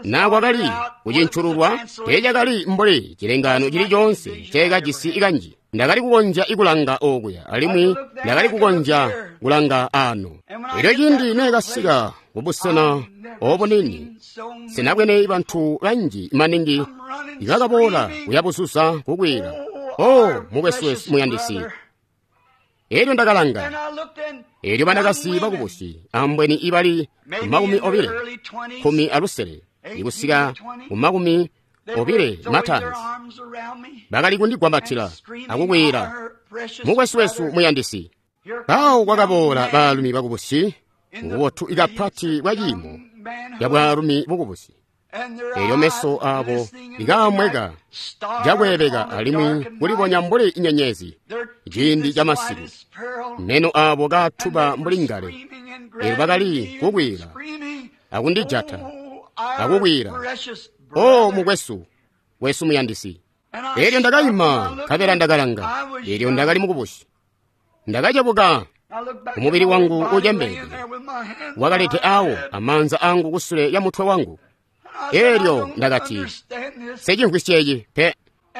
nagwa gali kuchinchululwa teja gali mbole chilengano chili chonse chega chisi ikanji ndagali kukonja ikulanga okuya alimwi ndagali kukonja kulanga ano ilo chindi nekasika kubusana opo nini sinabwene banthu banji maningi ikakapola kuyapususa kukwira o mukwesuwesu muyandisi elyo ndakalanga elyo banakasi bakubusi ambweni ibali makumi obire khumi alusere ikusika kumakumi obire matans bakali kundigwambathira akukwira mukwesuwesu muyandisi bawo kwakapola balumi bakubusi ngothu ikaphati bwachimo yabwalumi bukubusi elyo meso abo ikamweka jakwebeka alimwi kuliponya mbuli inyenyezi chindi cha masiku neno abo kathupa mbulingale elyo bakali kukwira akundijatha akukwira o mukwesu wesu muyandisi elyo ndakayima kapera ndakalanga elyo ndakali mukubusi ndakachapuka umubiri wangu ujembeke wakalete awo amanza angu kusule ya mutwe wangu elyo ndakati sechinkhwisyeyi pe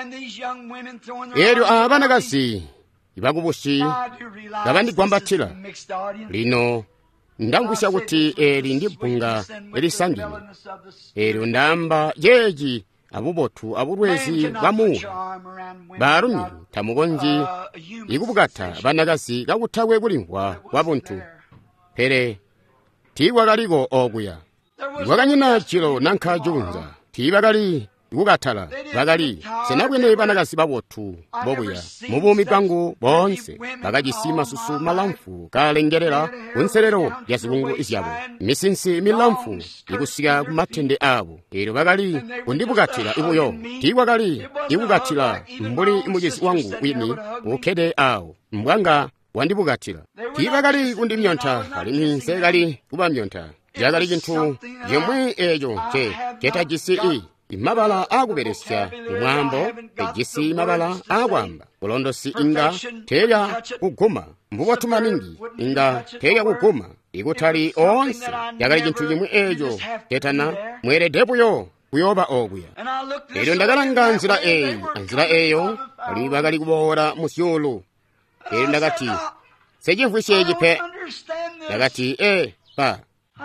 elyo abanakasi ibakubusi bakandigwambathira lino ndangwisya kuti eli ndibhunga elisangile elyo ndamba yeji abubothu aburwezi bamuwa barumi tamukonji ikubukatha banakasi kakuthawe kulingwa kwabunthu pere tiwakaliko okuya iwakanyina chilo nankhajunza tibakali ikukathala bakali senabwene banakasi babothu bokuya mubumi bwangu bonse bakachisima susu malamfu kalengerera kunserero ya zikungu isyabo misinsi milamfu ikusika kumathende abo elyo bakali kundibukathira ibuyo tiwakali ikukathira mbuli imujesi wangu wini ukhede awo mbwanga wandibukathira tibakali kundimyontha alimi nsekali kubamyontha jakali chinthu yomwe eyo che chetachisi i imabala akuberesya umwambo ejisi mabala akwamba kulondosi inga teya kuguma mbubothu maningi inga teya kuguma ikuthali onse yakali chinthu chimwe eyo chetana mweredepuyo kuyoba okuya elyo ndakalanga nzira eyi nzira eyo alimi bakali kubohora musyulu elyo ndakati sechinkhwisyeyi pe ndakati e pa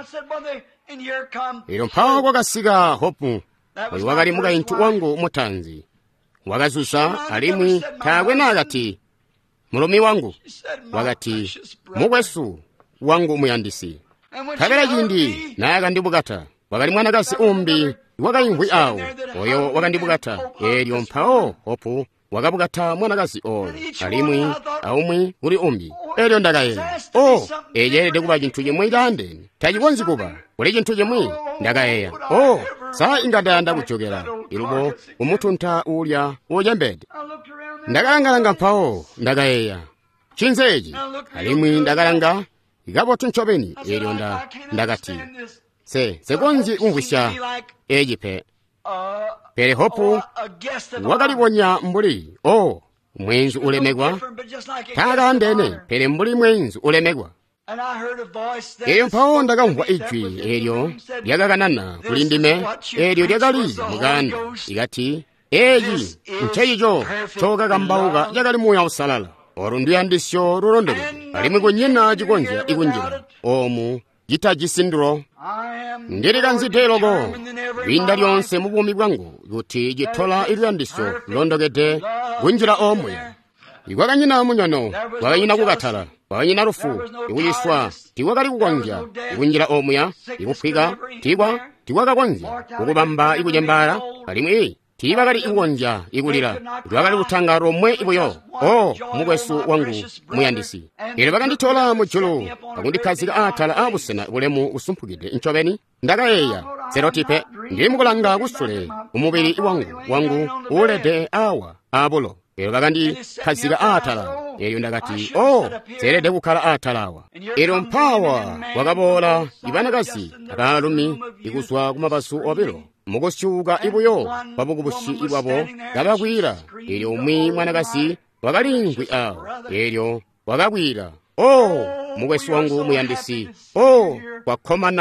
elyo mphawa kwakasika hopu oyo wakali mukayinthu wangu mutanzi wakazusa alimwi thakwe nakati mulumi wangu wakati mukwesu wangu muyandisi thakera chindi naye akandibukatha wakali mwanakasi umbi wakayimvwi awo oyo wakandibukatha elyo mphawo hopu wakabukatha mwanakasi oyo alimwi aumwi uli umbi elyo ndakayera o ejerede kuba chinthu chimwe chandeni tachikonzi kuba uli chinthu chimwe ndakayeya o saa ingataya ndakuchokera ilubo umuthuntha ulya ujembede ndakalangalanga mphawo ndakayeya chinzechi alimwi ndakalanga ikapothu ntchopeni elyo nda ndakati se sekonzi umvwisya eji pe pere hopu wakaliponya mbuli o mwenzi ulemekwa thaka ndene pere mbuli mwenzi ulemekwa elyo mphawo ndakamva ijwi elyo lyakakanana kulindime elyo lyakali mukanda ikati eyi ncheyicho chokakambauka yakali muya usalala oro ndiyandisyo lulondolero alimwe kunyina chikonja ikunjira omu jitachisindiro ndilikanziteloko linda lyonse mubumi bwangu kuti jithola ilyandiso londokete kunjira omwe ikwakanyina munyono kwakanyina kukathala kwakanyina lufu ikuyiswa tikwakali kukonja ikunjira omweya ikuphwika tikwa tikwakakonja kukubamba ikujembala kalimwi tibakali ikukonja ikulira tikwakali kuthanga lomwe ibuyo o mukwesu wangu muyandisi ili bakandithola mujulu pakundikhazika athala abusena ulemu usumphukide nchoveni ndakayeya serotipe ndili mukulanga kusule umubiri iwangu wangu ulede awa abulo ili bakandikhazika athala eyo ndakati o serede kukhala athalawa ilo mphawa wakabola ibanakasi akalumi ikuswa kumapasu opilo mukusyuka ibuyo pabukubushi ibwabo kabakwira ilyo umwi mwanakasi wakalingwi awo ilyo wakakwira o mukwesu wangu muyandisi o kwakhomana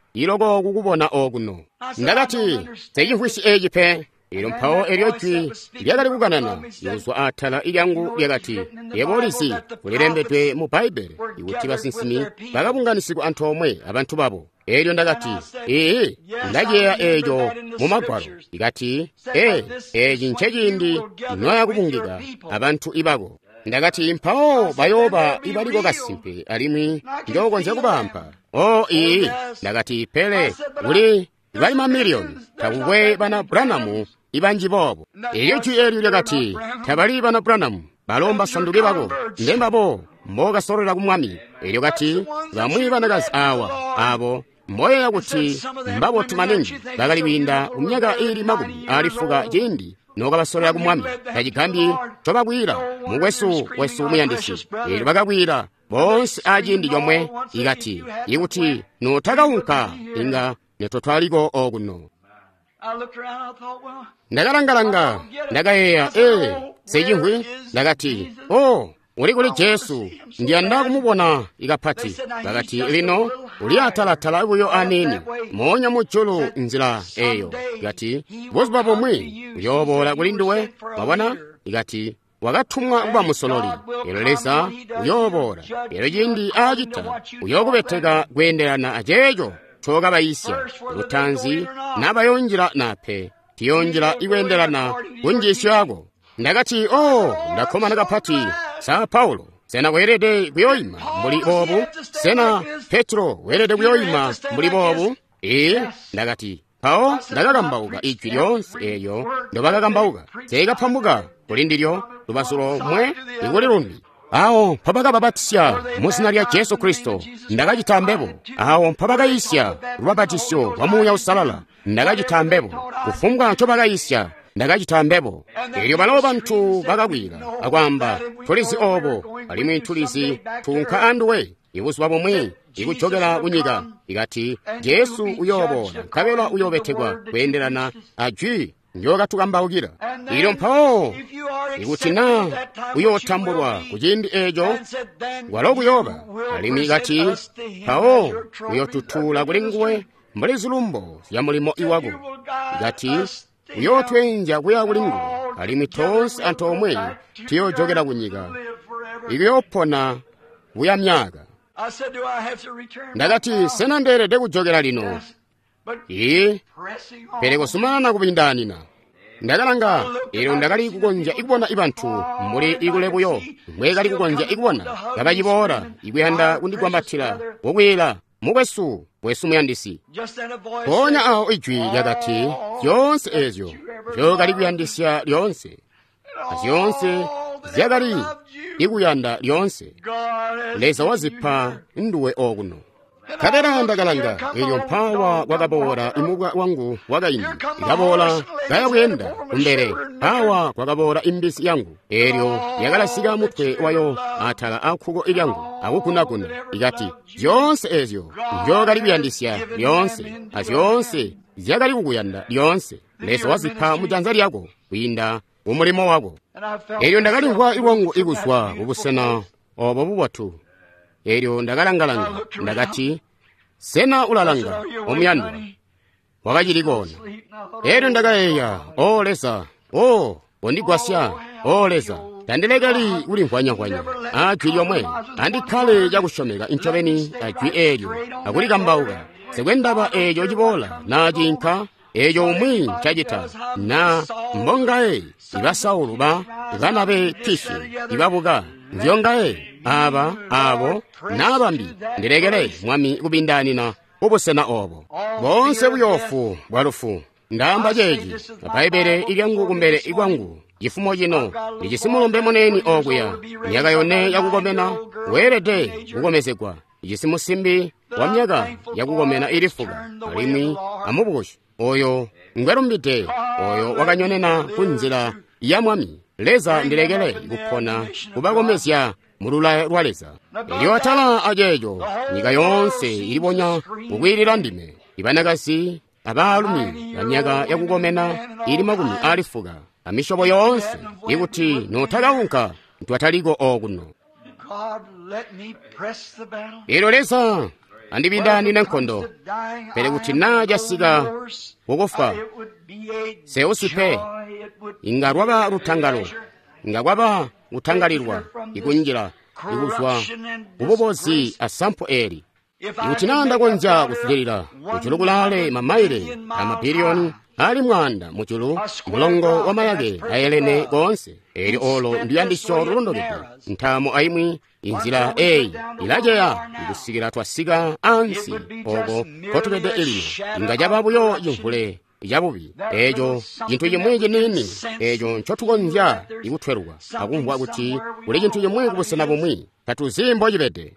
iloko kukubona okuno ndakati sechihwisi echipe ilo mphawo eliotwi lyakali kukanana yoswa athala ilyangu lyakati yepolisi kulilembedwe mu baibele ikuti basinsimi bakapunganisidwa anthu omwe abantu babo elyo ndakati ee ndajeya ejo mu magwalo ikati e echi nchechindi noya kupungika abantu ibako ndakati mphawo bayoba ibaliko kasimpe alimwi njokonze kubampa o iyi ndakati pele uli bali mamiliyoni takukwe bana Branamu ibanji bobo eliotwi elyo lyakati tabali bana Branamu balomba sanduke bako ndembabo mboga sorera kumwami elyo kati bamwi banakazi awa abo moyo yakuti mbabo tumanenji bakaliwinda umyaka ili makumi alifuka jindi noka basorera kumwami kachikambi chobagwira mukwesu wesu umuyandisi ili bakagwira bonse ajindi yomwe ikati ikuti notakawunka inga netotwaliko okuno ndakalangalanga ndakayeya e sechihwi ndakati o uli kuli Yesu ndiyanda kumubona ikapati bakati lino uli atalatala uyo aneni monya muchulu nzira eyo ikati bozipa pomwe uyobola kuli ndiwe mabwana ikati wakathumwa uba musololi elo lesa uyobola elo jindi ajita uyokubeteka kuyenderana ajejo choka bayisya lutanzi nabayonjira nape tiyonjira iwenderana kunjisyo yako ndakati o ndakhoma nakapati sa Paulo sena werede kuyoyima muli bobu sena Petro werede kuyoyima muli bobu e ndakati pawo ndakakambauka ichwi lyonse eyo ndobakakambauka sekaphambuka kuli ndilyo lubasulo mwe ikuli lumbi awo mpapaka babatisya musina lya Yesu Kristo ndakachitambepo awo mpapakayisya lubabatisyo wamuya usalala ndakachitambepo kufumwa chopakayisya ndakachitambepo ilyo baloba banthu bakagwira akwamba tulisi obo alimwe tulisi tunkha anduwe ikuswa pomwe ikuchokera kunyika ikati Yesu uyobola kabela uyobetekwa kuyenderana ajwi njoka tukambaukira ilyo mphawo ikuti na uyotambulwa kuchindi ejo walokuyoba alimi ikati mphawo uyotutula kuli nguwe mbali zilumbo ya mulimo iwako ikati uyotwenja kuya kuli nguwe alimi tonse anthu omwe tiyojokera kunyika ikuyopona kuya myaka ndakati sena nderede kujokera lino iye pereko sumanana kupindanina ndakalanga ilo ndakali kukonja ikubona ibanthu muli ikulepuyo imwe kali kukonja ikubona kapachipora ikuyanda kundigwambathira wokwera mukwesu wesu muyandisi ponya awo ijwi yakati yonse ezyo zokali kuyandisya lyonse azyonse zyakali ikuyanda lyonse lesa wazipha nduwe okuno kadera ndakalanga iyo mpawa kwakabora imuka wangu wakaindi ikabola kayakuyenda kumbere pawa kwakabora imbisi yangu eryo yakalasika mutwe wayo athala akhuko ilyangu akukunakuna ikati vyonse ezyo njokali kuyandisya lyonse azyonse zyakali kukuyanda lyonse lesa wazipha mujanza lyako kuyinda umulimo wako eryo ndakalimva iwangu ikuswa ubusena obo bubwathu eryo ndakalangalanga ndakati sena ulalanga omuyandwa wakachilikona eryo ndakayeya o lesa o ondigwasya o lesa tandilekali uli nkhwanyankhwanya ajwi lyomwe andikhale chakushomeka inchoveni ajwi eryo akulikambauka sekwendapa ejo chipola nachinkha ejo umwi chachita na mbongaye iba Saulo ba ikanabe Kishi ibabuka nvyongaye aba abo nabambi ndilegele mwami kubindanina ubusena obo bonse buyofu bwalufu ndamba jeji abaibere ilyangu kumbere igwangu ifumo jino ijisimulumbe moneni okuya myaka yone yakugomena werede kugomezekwa ijisimusimbi wa myaka yakugomena ilifuga alimi amubukushu oyo ngwerumbite oyo wakanyonena kunzira ya mwami leza ndilegele kupona kubakomesya mulula lwaleza iyo atala ajejo nyika yonse ilibonya kukwirira ndime ibanakasi abalumi amyaka yakugomena ili makumi alifuga amishobo yonse ikuti notakawunka ntwataliko okuno ilo lesa andipindani n'enkhondo pere kuti najasiga wokufa seusipe ingarwaba lutangalo ingagwaba luthangalirwa ikunjira ikuzwa ubobozi asampo eri ikuti nandakonja kusilirira muchulu kulale mamaire amapiriyoni ali mwanda muchulu mulongo wa mayage ayelene konse eri olo ndiyandisho lulondoledwe nthamo ayimwi inzira eyi ilajeya ikusikira twasika ansi oko kotulede ilino ingajababuyo yimvule ijabubi ejo chinthu chimwe chinini ejo nchotukonja ikuthweruka akumva kuti kuli chinthu chimwe kupusana pomwe katuzimbo chipete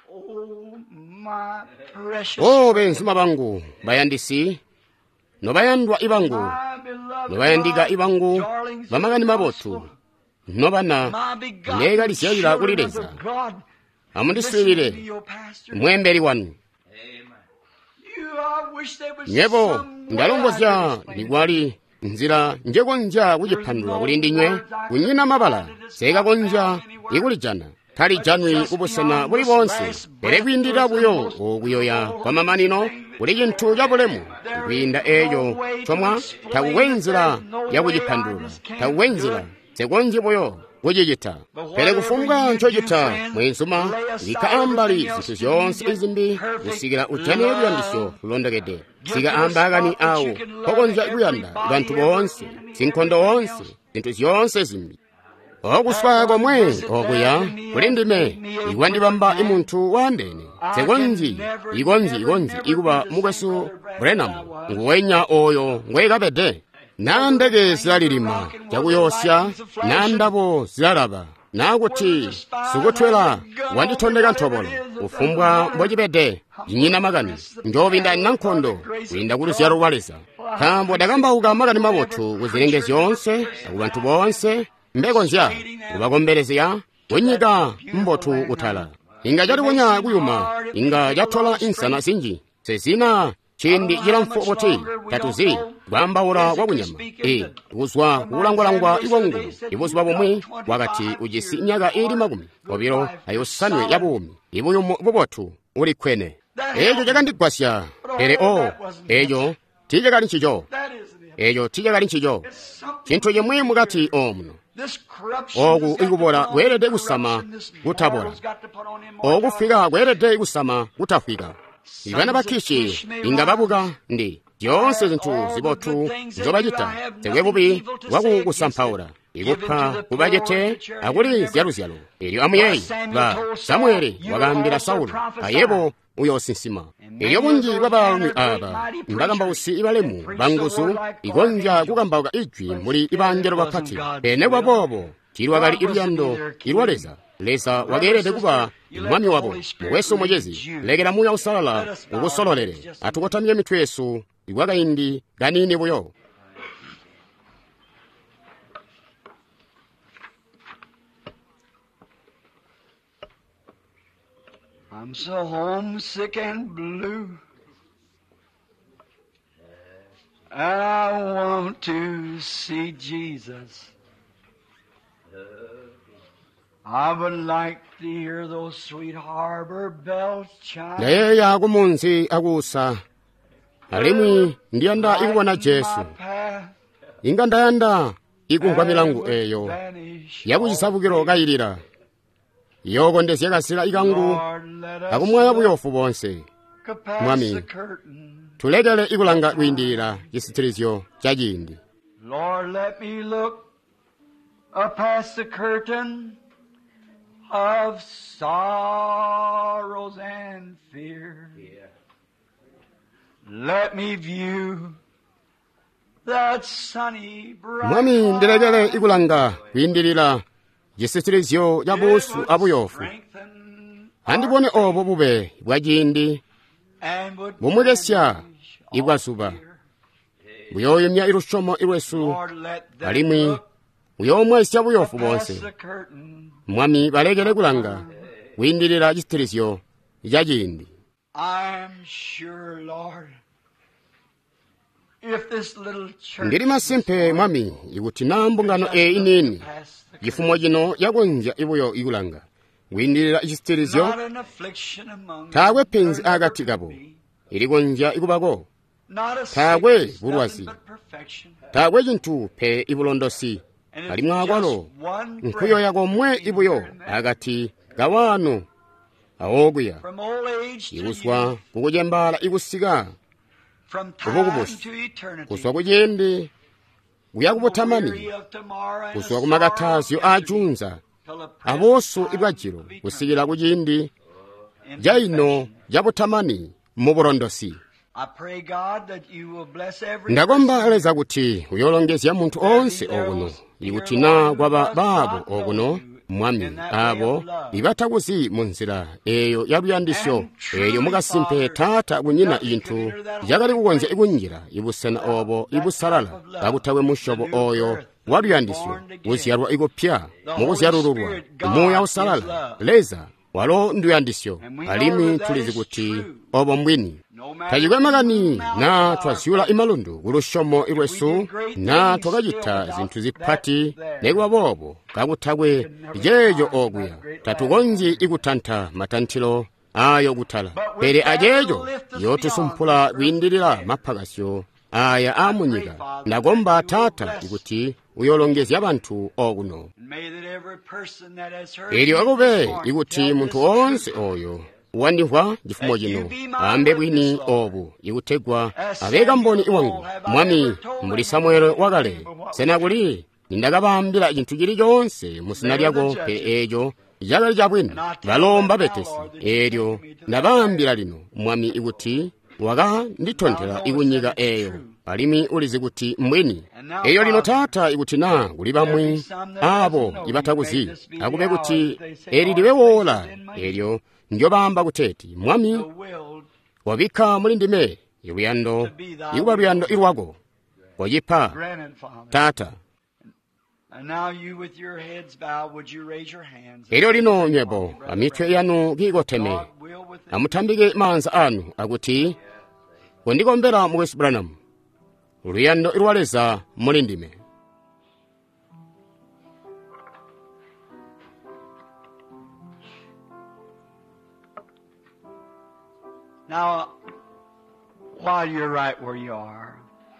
o benzima bangu bayandisi nobayandwa ibangu nobayandika ibangu bamakani mabotu nobana nega lisiyalira kulileza amundisirire mwemberi wanu nyebo ndalongozya ndikwali nzira njekonja kuchiphandula kuli ndinywe kunyina mabala sekakonja ikulijana thali janwi kupusana buli bonse pere kuyindira buyo okuyoya kwa mamanino kuli chinthu cha bulemu kuyinda eyo chomwa takuwenzera yakuchiphandula takuwenzera sekonji buyo kuchichita pere kufunga nchochita mwenzuma likaambali zinthu zonse izimbi kusikira ujani ebuyandisho lulondekede sika ambakani awo kokonja ikuyanda bantu bonse sinkhondo wonse zinthu zonse izimbi okuswaya komwe okuya kuli ndime ikwandipamba imunthu wandene sekonji ikonji ikonji ikuba mukwesu brenamu nguwenya oyo ngwekapede nandeke zilalilima chakuyosya nandapo zilalapa nakuti sikuthwera wandithondeka nthopolo ufumbwa mbocipede inyina makani njopinda nankhondo kuyinda kuti ziyaluwaleza thambo dakambauka makani mabothu kuzilinge zonse akubanthu bonse mbekonja kubakomberezera kunyika mbothu kuthala inga chatiwonya kuyuma inga chathola insana zinji sezina chindi chilamfokoti tatuzi kwambaula kwakunyama e ikuzwa kulangwalangwa iwongo ibuzwa pomwe wakati ujisi nyaka ili makumi kopiro ayosanwe yabomi ibuyo bobothu uli kwene ejo chakandigwasya ere o ejo tije kali nchijo ejo tije kali nchijo chinthu chimwe mukati omno oku ikubola kwerede kusama kutabola okufika kwerede kusama kutafika ivana bakishi ingababuka ndi zonse zinthu zibothu zobachita tekwebubi wakukusamphaula ikupha kubachete akuli zyaluzyalo ilyo amuyeyi ba samueli wakambira saulo ayebo uyo sinsima ilyo bunji babalumi aba mbakambausi ibalemu bangusu ikonja kukambauka ijwi muli ibanjelo baphati pene bwabobo chilwakali ilyando ilwaleza lesa wagerede kuba mwami wabo muweso mojezi legera muya usalala ukusololere atukotamye mitwesu iwakaindi ganini buyo I'm so homesick and blue. I want to see Jesus. I would like to hear those sweet harbor bells chime. Naye yakumunsi akusa alimwi ndiyanda ikubona Jesu inga ndayanda ikungwa milangu eyo yakuchisabukiro kayilira yoko ndesiyakasira ikangu akumwaya buyofu bonse mwami tulekele ikulanga kuyindirira chisitirizyo chachindi. Lord, let me look up past the curtain of sorrows and fear. Yeah. Let me view that sunny bright. Mwami ndilekele ikulanga kuyindirira chisitirizyo cha busu abuyofu andibone obo bube bwajindi bumwekesya ibwasuba buyoyemya ilushomo ilwesu alimwi uyomwesya buyofu bonse mwami balekele kulanga kuyindirira chisitirizyo chachindi. Ndili masimpe mwami ikuti na mbungano e inini ifumo jino yagonja ibuyo ikulanga windirira ichisitirizyo not an affliction among tawe them, penzi there never agati could gabo be. iligonja ikubako Not a tawe sickness, bulwazi nothing but perfection. tawe chinthu phe ibulondosi And it's alimwa just akwalo one nkhuyoya breath komwe in ibuyo your mouth. agati gawanu awokuya From old age to ikuswa youth, kukujembala ikusika from kuvukubusi time to eternity, kuswa kujendi kuyakubutamani weary of tomorrow and kuswa the kumakathazi sorrow of yesterday, achunza till the present aboso time ibwajiro of eternity kusikira kujindi in jaino perfection. jabutamani mubulondosi I pray God that you will bless every ndagomba person. aleza kuti uyolongezya munthu onse oguno ikutina kwa ba- babo oguno mwami abo ibatakuzi mu nzira eyo yaluyandisyo eyo mukasimpe tata kunyina inthu yakali kukonza ikunjira ibusena obo ibusalala kabutawe mushobo oyo waluyandisyo uziyarwa ikupya mukuziyarululwa umuya usalala leza walo nduyandisyo alimi tulizi kuti obo mbwini tajikwemagani na twaziyula imalundu kulushomo ilwesu na twakajita zinthu ziphati negwa bobo kakuthawe jejo oguya tatukonzi ikutantha matanthilo ayo kuthala pere ajejo yotusumphula kuyindirira maphakasyo aya amunyika ndagomba tata ikuti uyolongezya banthu okuno May that every person that has heard ili me wakube this morning ikuti tell munthu this onse truth. oyo wandihwa chifumo chino ambe bwini obu ikutegwa abeka mboni iwangu mwami muli samuelo wakale senakuli nindakapambira chinthu chilichonse musina lyako pe ejo jakali chabwino balomba petesi eryo ndapambira lino mwami ikuti waka ndithonthera ikunyika eyo palimi ulizi kuti mbwini eyo lino tata ikuti na kuli pamwi apo ipathakuzi akupe kuti eri liwewola eryo njobamba kuteti mwami the will wabikha muli ndime ikuyando ikupa luyando ilwako koyipha granted, Father. tata And now you with your heads bowed, would you raise your hands? eryo lino nyepo amitwe yanu kikotheme God will with them. amuthambike manza anu akuti kundikombera mu Yesu Branham luyando ilwaleza muli ndime Now, while you're right where you are,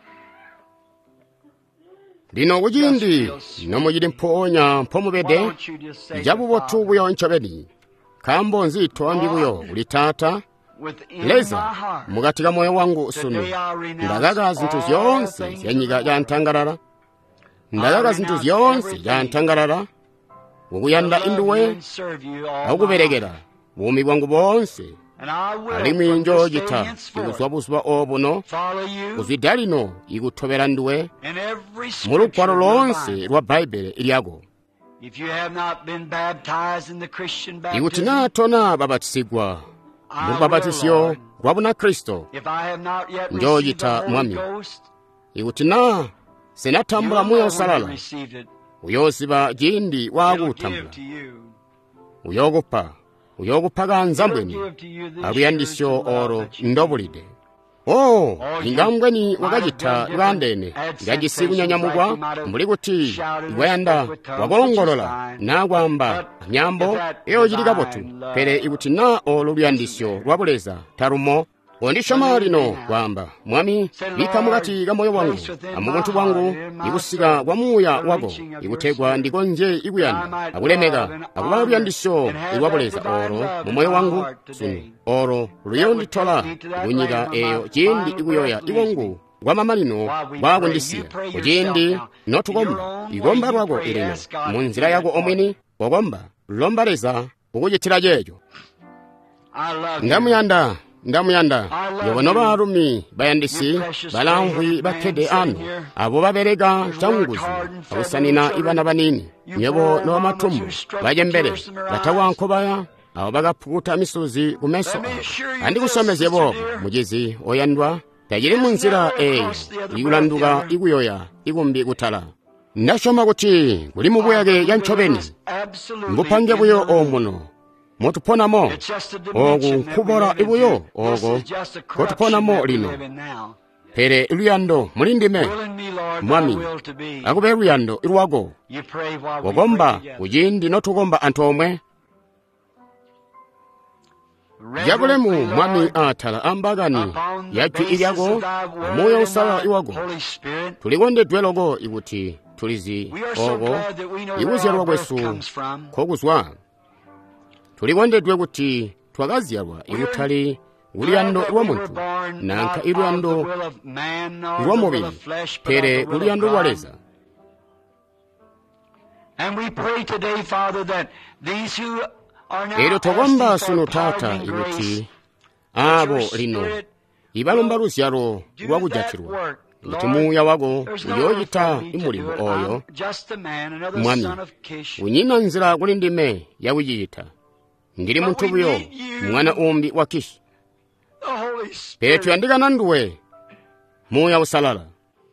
lino kujindi nomuyili mpoonya why mpomubede don't you just say, jabubo Father, tubuyo nchabeni kambo nzito mbibuyo uli tata within leza my heart, mukatika moyo wangu sunu today I renounce ndakaka zinthu all zonse things zanyika of the ja world. ntangalala ndakaka zinthu zonse ja ntangalala ukuyanda To love you induwe and serve you all my akuperekera life. bumi bwangu bonse And I will alimi from njo this day jitha henceforth ikuswapuswa obuno follow you kuzwida lino ikuthobera ndiwe in every mu scripture lukwalo of your lonse Bible. lwa bhaibuli ilyako If you have not been baptized in the Christian ikuti baptism, natona babatisigwa I mu will, babatisyo Lord. bwa buna kristo If I have not yet Njo received the jita Holy mwami. Ghost, ikuti na you senatambula will muyo know when you usalala received it. uyoziba jindi It'll wakutambula give to you. uyokupa uyokuphaka nzambweni It'll give to you this aluyandisyo assurance and love olo that you ndobulide o ingambweni wakajitha iwandene ngajisi kunyanyamukwa muli kuti iwayanda wakolongolola nakwamba nyambo iyo chilikapotu pere ikuti na olo luyandisyo lwabuleza tarumo ondishoma lino kwamba mwami bika mukati ka moyo wangu amukunthu bwangu ikusika kwa muya wako ikuthekwa ndikonje ikuyanda akulemeka akuba luyandisyo ilwabuleza oro mu moyo wangu sunu oro luyo ndithola ikunyika eyo chindi ikuyoya iwongu kwa mama lino wakundisiya kuchindi notukomba ikomba lwako ilino mu nzira yako omwini wakomba lombaleza ukuchithira checho I love you. ndamuyanda ndamuyanda yobono balumi bayandisi balamvwi bakhede anu abo babereka changuzi akusanina ibana banini nyebo n'amatumbu baje mbere batawanko baya abo bagaphukuta misozi kumeso andikusomeze bobo mugezi oyandwa tayiri mu nzira eyo ikulanduka ikuyoya ikumbi kuthala ndashoma kuti kuli mu buyage ya ntchobeni mbupange buyo omuno motuponamo ogu nkubora ibuyo ogo kotuponamo lino pere iluyando mulindime mwami akube luyando ilwago wagomba kujindi notukomba anthu omwe yakulemu mwami athala ambakani yathu ilyako moyo usala iwako tulikondedweloko ikuti tulizi oko ikuzyalwa kwesu khokuzwa tulikondedwe kuti twakazyalwa ikuthali uliyando lwa munthu nankha iluyando lwa mubiri pere uliyando lwaleza. Ero tokomba suno tata ikuti abo lino ibalomba luzyalo lwakujathirwa kuti muya wako uyoyita imulimo oyo mwami unyina nzira kuli ndime yakuyiyitha ndili munthu buyo mwana umbi wa Kishi pethu yandikana nduwe muya usalala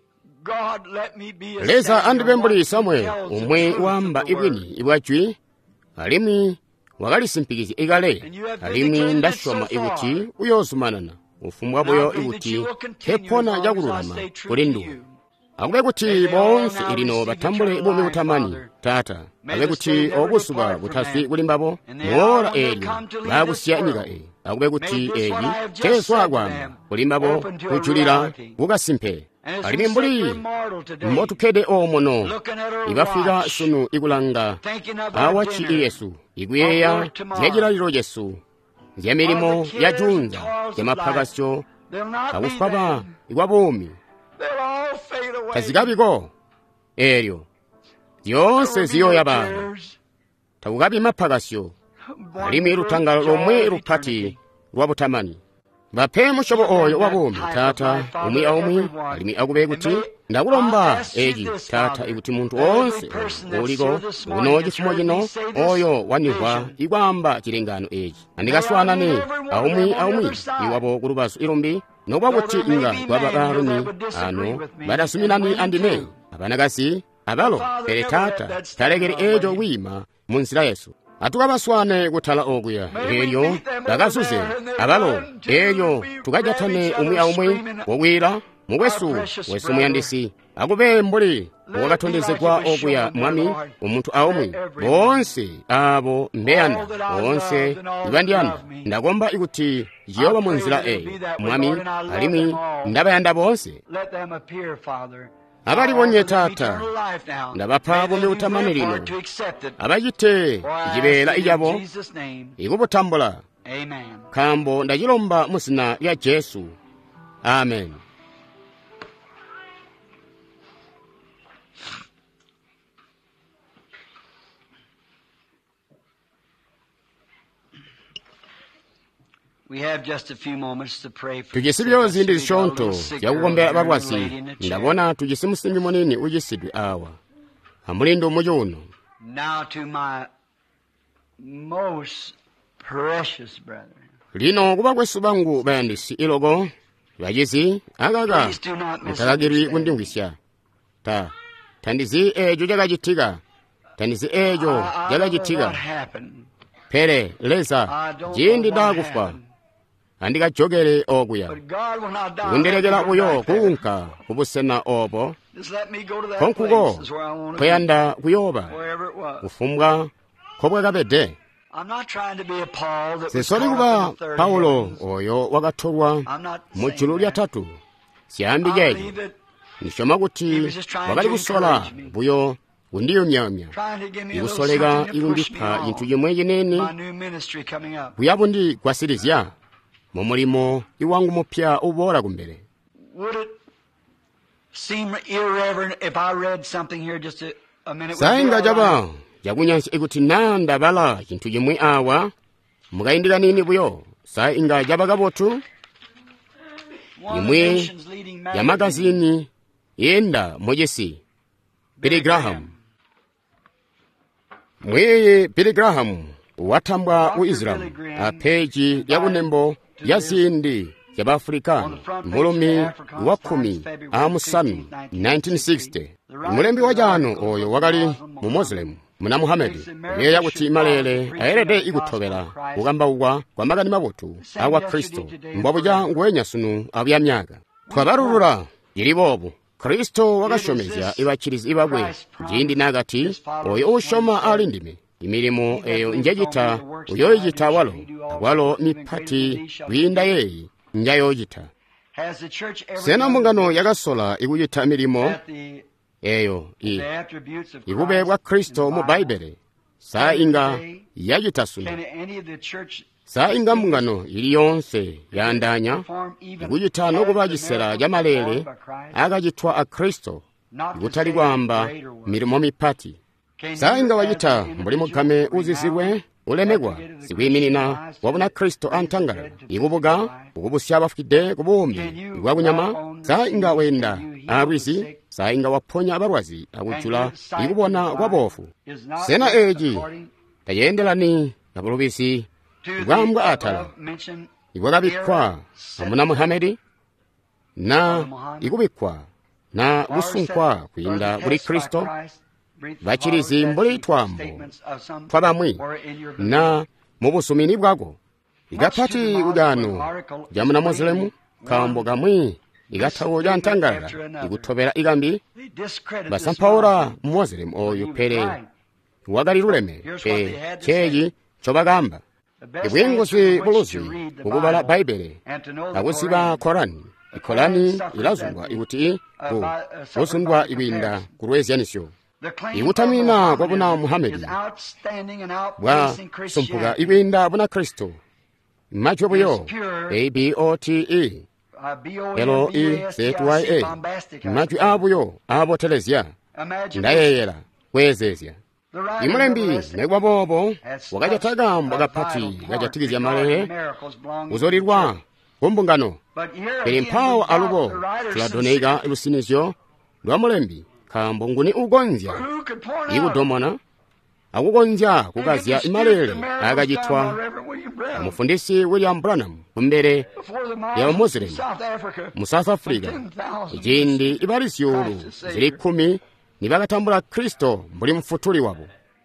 leza andipembulisa mwe umwe wamba ibwini ibwachwi alimi wakalisimpikizi ikale alimi ndashoma ikuti uyozumanana ufumu waboyo ikuti hephona yakululama kuli nduwe akube kuti bonse ilino batambule ibumi kutamani tata akube kuti okusuka kuthaswi kulimbabo muola elyo bakusiyanika e akube kuti eyi cheswa kwamba kulimbabo kuchulira kukasimpe alimi mbuli mmotukhede omono ibafika sunu ikulanga awachi Yesu ikuyeya zyajilaliro Yesu zyamilimo yajunza yamaphakasyo akufapa ikwabomi kazikabiko elyo zyonse ziyoya bana takukabi maphakasyo alimi lutangalo lomwe luphati lwabutamani baphe mushobo oyo wabomi tata umwi aumwi alimi akube kuti ndakulomba eji tata ikuti munthu onse uliko uno chifumo chino oyo wanihwa ikwamba chilengano eji andikaswanani aumwi aumwi iwapo kulupaso ilumbi nokwakuti inga kwabakaluni ano badasuminani andime apanakasi abalo pere tata talekere ejo wima munzira Yesu atukabaswane kuthala okuya elyo bakasuze abalo elyo tukajathane umwi aumwi wokwira mukwesu wesu muyandisi akube mbuli wakathondezekwa okuya mwami umunthu aumwi bonse abo mbeyanda bonse ibandiyanda ndakomba ikuti Yehova munzira eyi mwami alimi ndabayanda bonse abalibonye tata ndabapha bombi utamani lino abayite ijibela ijabo ikubutambula kambo ndajilomba musina lya Yesu amen. tujisibyo zindi zishonto yakukombera balwasi ndabona tujisimusimbi munini ujisidwe awa amulindo umojo uno. Lino kuba kwesu bangu bayandisi ilogo bajizi agaga mtakagiri kundingwisya ta tandizi ejo jagajitiga tandizi ejo jagajitiga pere leza jindi dakufa andika jogere okuya undelegera uyo kuunka kubusena obo konkugo kweyanda kuyoba ufumbwa kobwe kabede sesoli kuba Paulo oyo wakatholwa mu chulu lya tatu siyambi jeje nishoma kuti wakali kusola buyo undiyo myamya ikusoleka ikundipha inthu yemwe yeneni kuyapo ndi kwasirizya mu mulimo iwangu mupya ubola kumbere. Sainga jaba yakunyansi ikuti nanda bala chinthu yemwe awa mukayindika nini buyo sainga jaba kabotu yemwe ya magazini yenda mojesi Billy Graham mweye Billy Graham watambwa u Israel a peji ya kunembo ya zindi ya Afrika mulumi wa kumi amusanu nineteen sixty mulembi wa jano oyo wakali mu Muslim muna Muhammad ye yakuti malele aerede ikutobera kugamba ugwa kwa magani mabutu awa Kristo mbobuja ngwenya sunu abyamyaga twabarurura iribobu Kristo wakashomeza ibakiriza ibagwe jindi nagati oyo ushoma alindime imirimo eyo njegita uyo yita walo walo miphati kuyinda yeyi njayochita senambungano yakasola ikuchita milimo eyo iyi ikubekwa khristu mu baibele saa inga yachita suno saa inga mbungano iliyonse yandanya ikuchita nokupa chisera cha malere akachithwa a khristu ikutali kwamba milimo miphati saa inga wachita mulimo game uzizirwe ulemekwa sikwiminina wabona khristu antangala ikubuga ukubusya bafukide kubuwumbi ikwakunyama saa inga wenda abwisi saa inga waphonya abalwazi akuchula ikubona kwabofu sena eji tayendelani kapulupisi ikwambwa athala ikwakabikwa amuna muhamedi na ikubikwa na kusunkwa kuyinda kuli khristu bachirizi mbuli twambo twa bamwi na mu busumini bwako igaphati ugano jamuna mozulemu kambo kamwi igathawo ja ntangala ikuthobera ikambi basamphaula mmozulemu oyo pere wakaliluleme pe cheji chobagamba ibwengosi buluzi ukubala baibele akusiba korani ikorani ilazungwa ikuti ku usundwa ibinda kulwezianisyo ikutamina kwa buna muhamedi bwa sumpuga ibinda buna kristu macho buyo a b o t e l o e z y a macho abuyo abotelezya ndayeyera kwezezya imulembi negwa bobo wakajatagamba gaphati gajatikizya malere uzolirwa kumbungano kili mphawo alubo tuladoneka ilusinizyo lwa mulembi kambo nguni ugonzya ikudomana akugonzya kukazya imalere akachithwa mufundisi William Branham kumbere ya Muslim mu South Africa ijindi ibalisyulu zili kumi nibakatambula kristo mbuli mfutuli wabo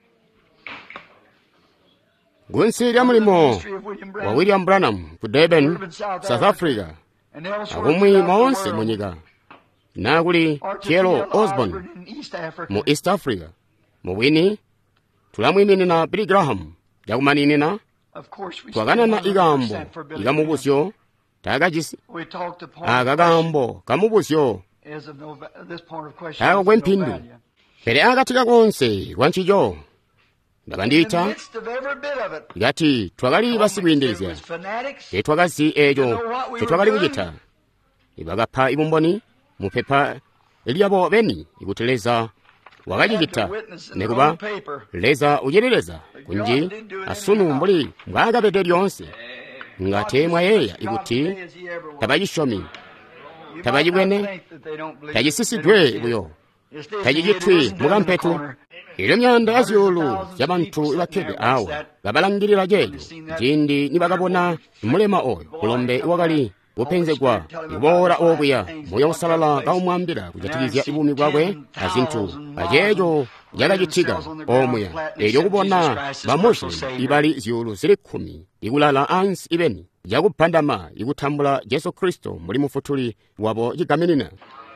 gunsi lya mulimo wa William Branham ku Durban, South Africa akumwi maonse munyiga nakuli T L Osborne mu East Africa mu Wini tulamwimini na Billy Graham jakumaninina twakanana igambo ikamubusyo takachisi akagambo kamubusyo akakwemphindu pere akatika konse kwanchicho ndakandita ngati twakali basikuyindirizya tetwakasi ejo tetwakali kuchita ibakapha ibumboni muphepha eliyabo beni ikuteleza wakachikita nekuba leza ujerereza kunji asunu mbuli mwakapete lyonse ngate mwayeya ikuti tabajishomi tabajibwene tajisisidwe ibuyo tajijithwi mukampetu ile myanda yazyulu yabantu ibakhebe awa babalangirira jeyo jindi nibakabona mulema oyo kulombe iwakali upenzegwa ibora obuya moyo usalala kaumwambira kujatikizya ibumi bwakwe azinthu ajejo yakachithiga omuya eyo kubona bamuslim ibali zyulu zili khumi ikulala ansi ibeni yakuphandama ikuthambula Yesu Kristo muli mufutuli wabo chigamenina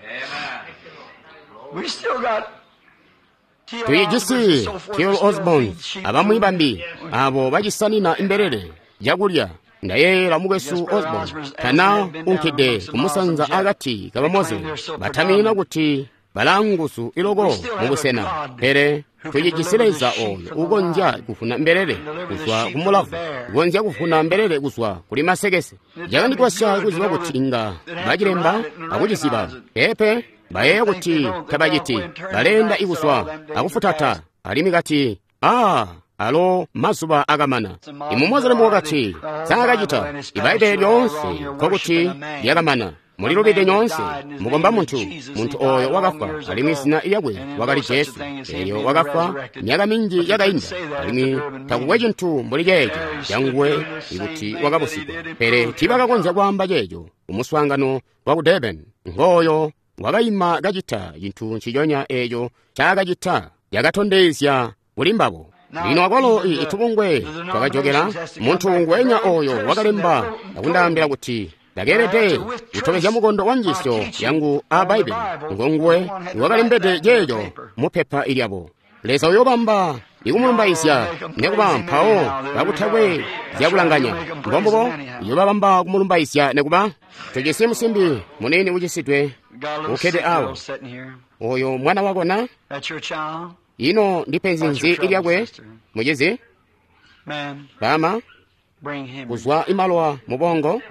tuyijisi T L Osborne abamwibambi abo bajisanina imberere yakulya ndayera mugesu Osborne kana unkide kumusanza agati kabamoze batamina kuti balangusu ilogo mubusena pere tuyigisileza oyo ugonja kufuna mberere kuswa kumulavu ugonja kufuna mberere kuswa kuli masegese yakandikwasya kuziba kutinga bajiremba akujisiba epe baye kuti tabajiti balenda ikuswa akufutata alimikati ah alo masuba agamana imumozele wakati sakachita ibaibele lyonse kokuti yagamana mulilobede nyonse mugomba muntu muntu oyo wakafa alimisina iyabwe wakali Yesu eyo wakafa myaka mingi yakayinda alimi takuwe chintu mbuli jejo yanguwe ikuti wakabusikwa pere tibakakonza kwamba jejo umuswangano wa ku Durban ngoyo wakayima kachita chinthu nchichonya eyo chakachita yakatondezya ulimbabo lino akolo itubungwe twakajokera munthu ngwenya oyo wakalemba akundambira kuti dakerete itokezya mukondo wanjiso yangu a Bible ngongwe wakalembete jejo muphepha ilyabo lesa uyobamba ikumulumbaisya nekuba mphawo kakuthakwe yakulanganya ngombobo iyo babamba kumulumbaisya nekuba tochese musimbi munene uchisitwe ukhete awo oyo mwana wakona ino ndi penzinzi ilyakwe mujezi bama kuzwa imalwa mubongo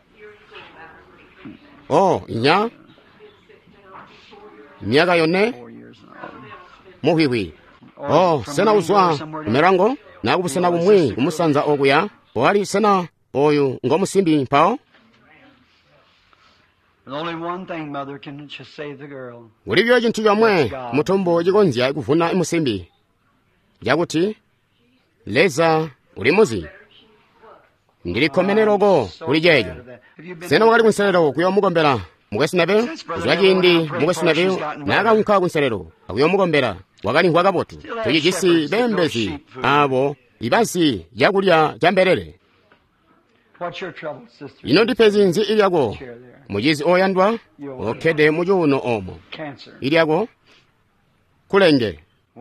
oh inya myaka yone muhwihwi oh sena uzwa mirango nakupusana kumwi kumusanza okuya wali sena oyu ngomusimbi mpao ulivyo chinthu chomwe mutombo chikonzya ikuvuna imusimbi jakuti leza ulimuzi ndilikhomeneroko kuli checho sena wakali kunselero kuyo mukombera mukasinape kuzwachindi mukasinape nakankha kunselero akuyo mukombera wakali hwakapoto tuchichisi bembezi abo ibasi yakulya chamberere ino ndi penzinzi ilyako muchizi oyandwa okhede muchiuno omo ilyako kulenge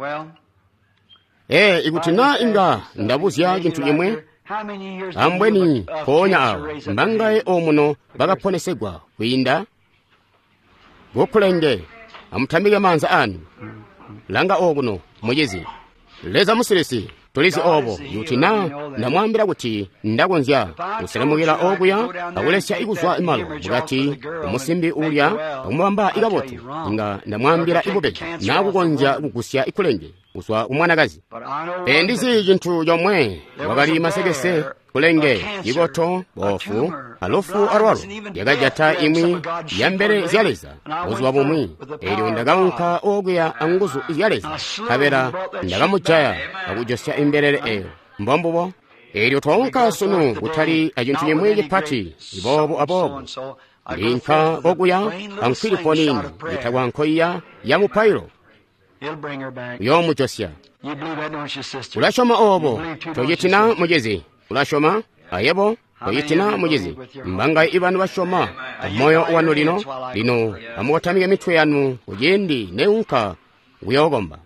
e ikuti na inga ndabuzya chinthu chimwe ambweni ponya awo mbangaye omuno bakaphonesegwa kuyinda gokulenge amuthamike manza anu langa okuno muchizi leza musilisi tulizi obo yuti na ndamwambira kuti ndakonzya kuselemukira okuya akulesya ikuzwa imalo bukati umusimbi ulya umwamba ikabotu inga ndamwambira ibubeja nakukonzya kukusya ikulenge uswa umwanakazi pendizi chinthu chomwe wakali masekese kulenge iboto bofu alofu arwalo yakajata imwi yambere zyaleza uzwa bomwi elyo ndakaunka okuya anguzu zyaleza kabera ndakamujaya akujosya imberere eyo mbombobo elyo twonka sunu kutali achinthu chimwe chipati ibobo abobo linka okuya ankwili konini itagwa nkhoiya ya mupairo yomuchosya ulashoma obo toyitina mujezi ulashoma ayebo toyitina mujezi mbanga ibanu bashoma moyo wanu lino lino amuwatamike mitwe yanu ujendi neunka uyogomba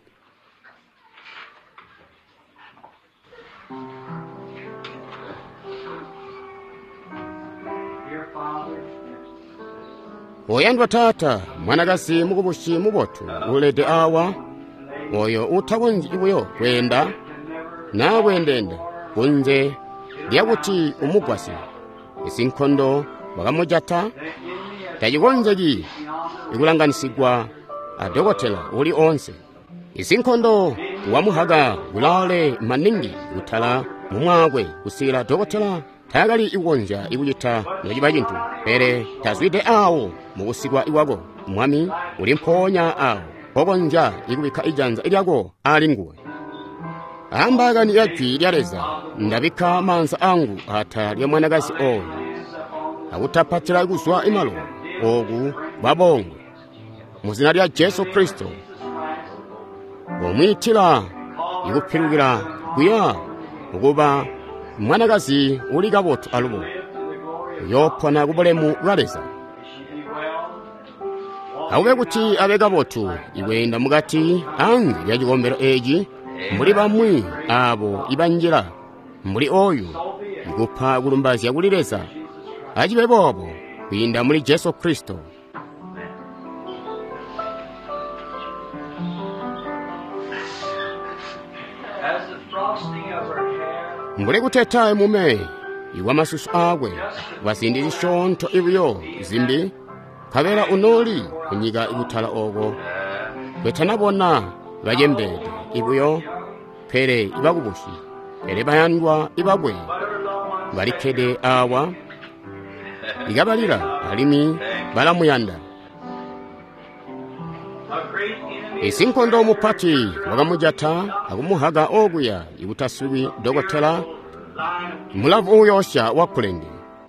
oyandwa tata mwanakasi mukubushi mubotu ulete awa oyo utakonzi ibuyo kwenda nawendenda kunze lyakuti umugwasi isinkhondo wakamujata tachikonzeki ikulanganisigwa adokotela uli onse isinkhondo wamuhaga ulale maningi uthala mumwakwe kusila dokotela takali ikonja ikuyitha nochipa chinthu pere tazwite awo mukusikwa iwako mwami ulimponya awo okonja ikubikha ijanza ilyako ali nguwe ambakani yajwi lyaleza ndabikha manza angu atha lya mwanakazi oyo akutaphatsira ikuzwa imalo oku babongo muzina lya Yesu Kristo omwithira ikuphirukira kuya ukuba mwanakazi uli kabotu alubo yophona kubulemu lwaleza awube kuti abe kabotu iwenda mukati angi lya chikombero echi muli bamwi abo ibanjira muli oyu ikupha kulumbazya kulileza achibe bobo kuyinda muli Yesu Kristo mbule kutetaye mume iwa masusu akwe wasindi zishonto ibuyo zimbi kabera unoli kunyika ikuthala oko kwetanabona bajembede ibuyo pere ibakubushi pere bayandwa ibabwe balikhede awa ikabalira alimi balamuyanda isinkhondo omupati wakamujata akumuhaga okuya ikutasubi dokotela mulavu uyosha wakulenge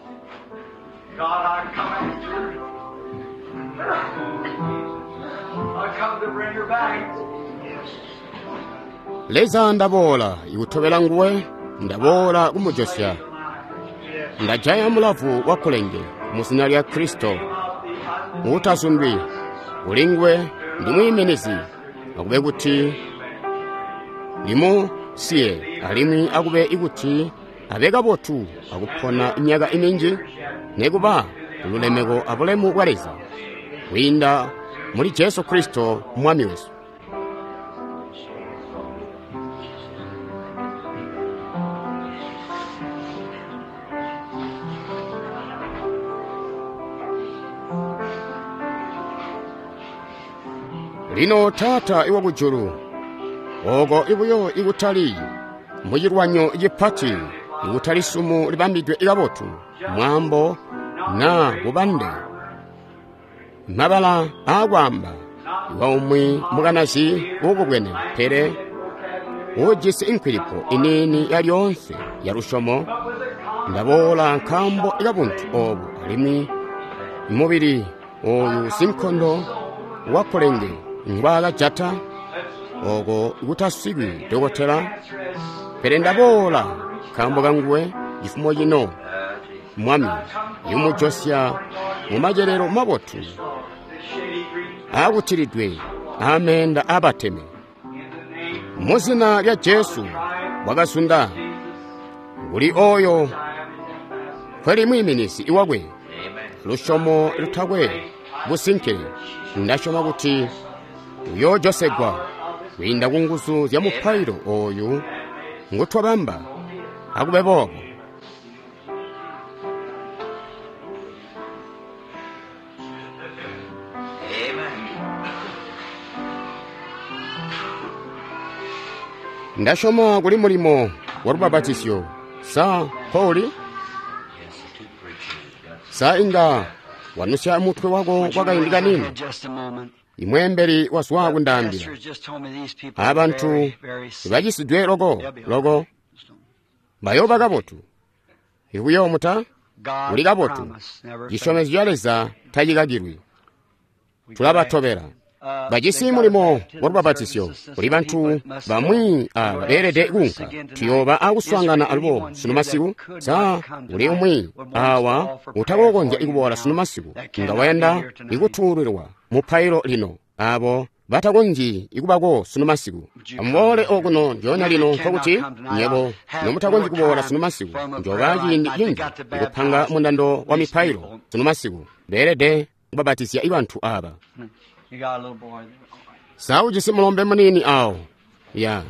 leza ndabola ikutobela nguwe ndabola kumujosha ndajaya mulavu wakulenge musina lya Kristo mutasumbi ulingwe ndi mwimenezi akube kuti limo siye alimi akube ikuti abeka botu akupona imyaka iminji nekuba ululemeko apulemu bwaleza winda muri Yesu Kristo mwami wesu. Lino tata iwa kujuru ogo ibuyo ikutali muyirwanyo igipati ikutali sumu libambidwe igabotu mwambo na bubande mabala agwamba iwa umwi muganazi ugo gwene pere ojisi inkwilipo inini ya lyonse ya rushomo ndabola nkambo igabuntu obu alimi mubiri oyu sinkondo wakolenge ngwala jata ogo ikutasibwi dogotera pere ndabola kambo ganguwe ifumo yino mwami yumujosya mumajerero mabotu agutiridwe amenda abateme muzina lya Yesu wagasunda uli oyo kweli mwiminisi iwagwe lushomo lutagwe businkire ndashoma kuti uyo josegwa winda kunguzu ya mupairo oyu ngutwabamba akubebobo ndashoma kuli mulimo warubabatisyo sa Pauli sa inga wanusya mutwe wako wakayindika nini imwemberi waswaku ndambira abantu bajisidwe logo logo bayo bagabotu ikuyo muta uli gabotu jishomezi yaleza tajigagirwi tulabatobera bajisi mulimo warubabatisyo uli bantu bamwi aberede gunka tiyoba aguswangana alubo sunumasiku sa uli umwi awa utagogonja ikubola sunumasiku nga wenda ikuturirwa mupairo lino abo batagonji ikubago sunumasiku amwole oguno njona lino kokuti nyebo nomutagonji kubola sunumasiku njobaji ndi yingi ikupanga mundando wa mipairo sunumasiku berede babatisya ibantu aba sawu jisi mulombe munini awo ya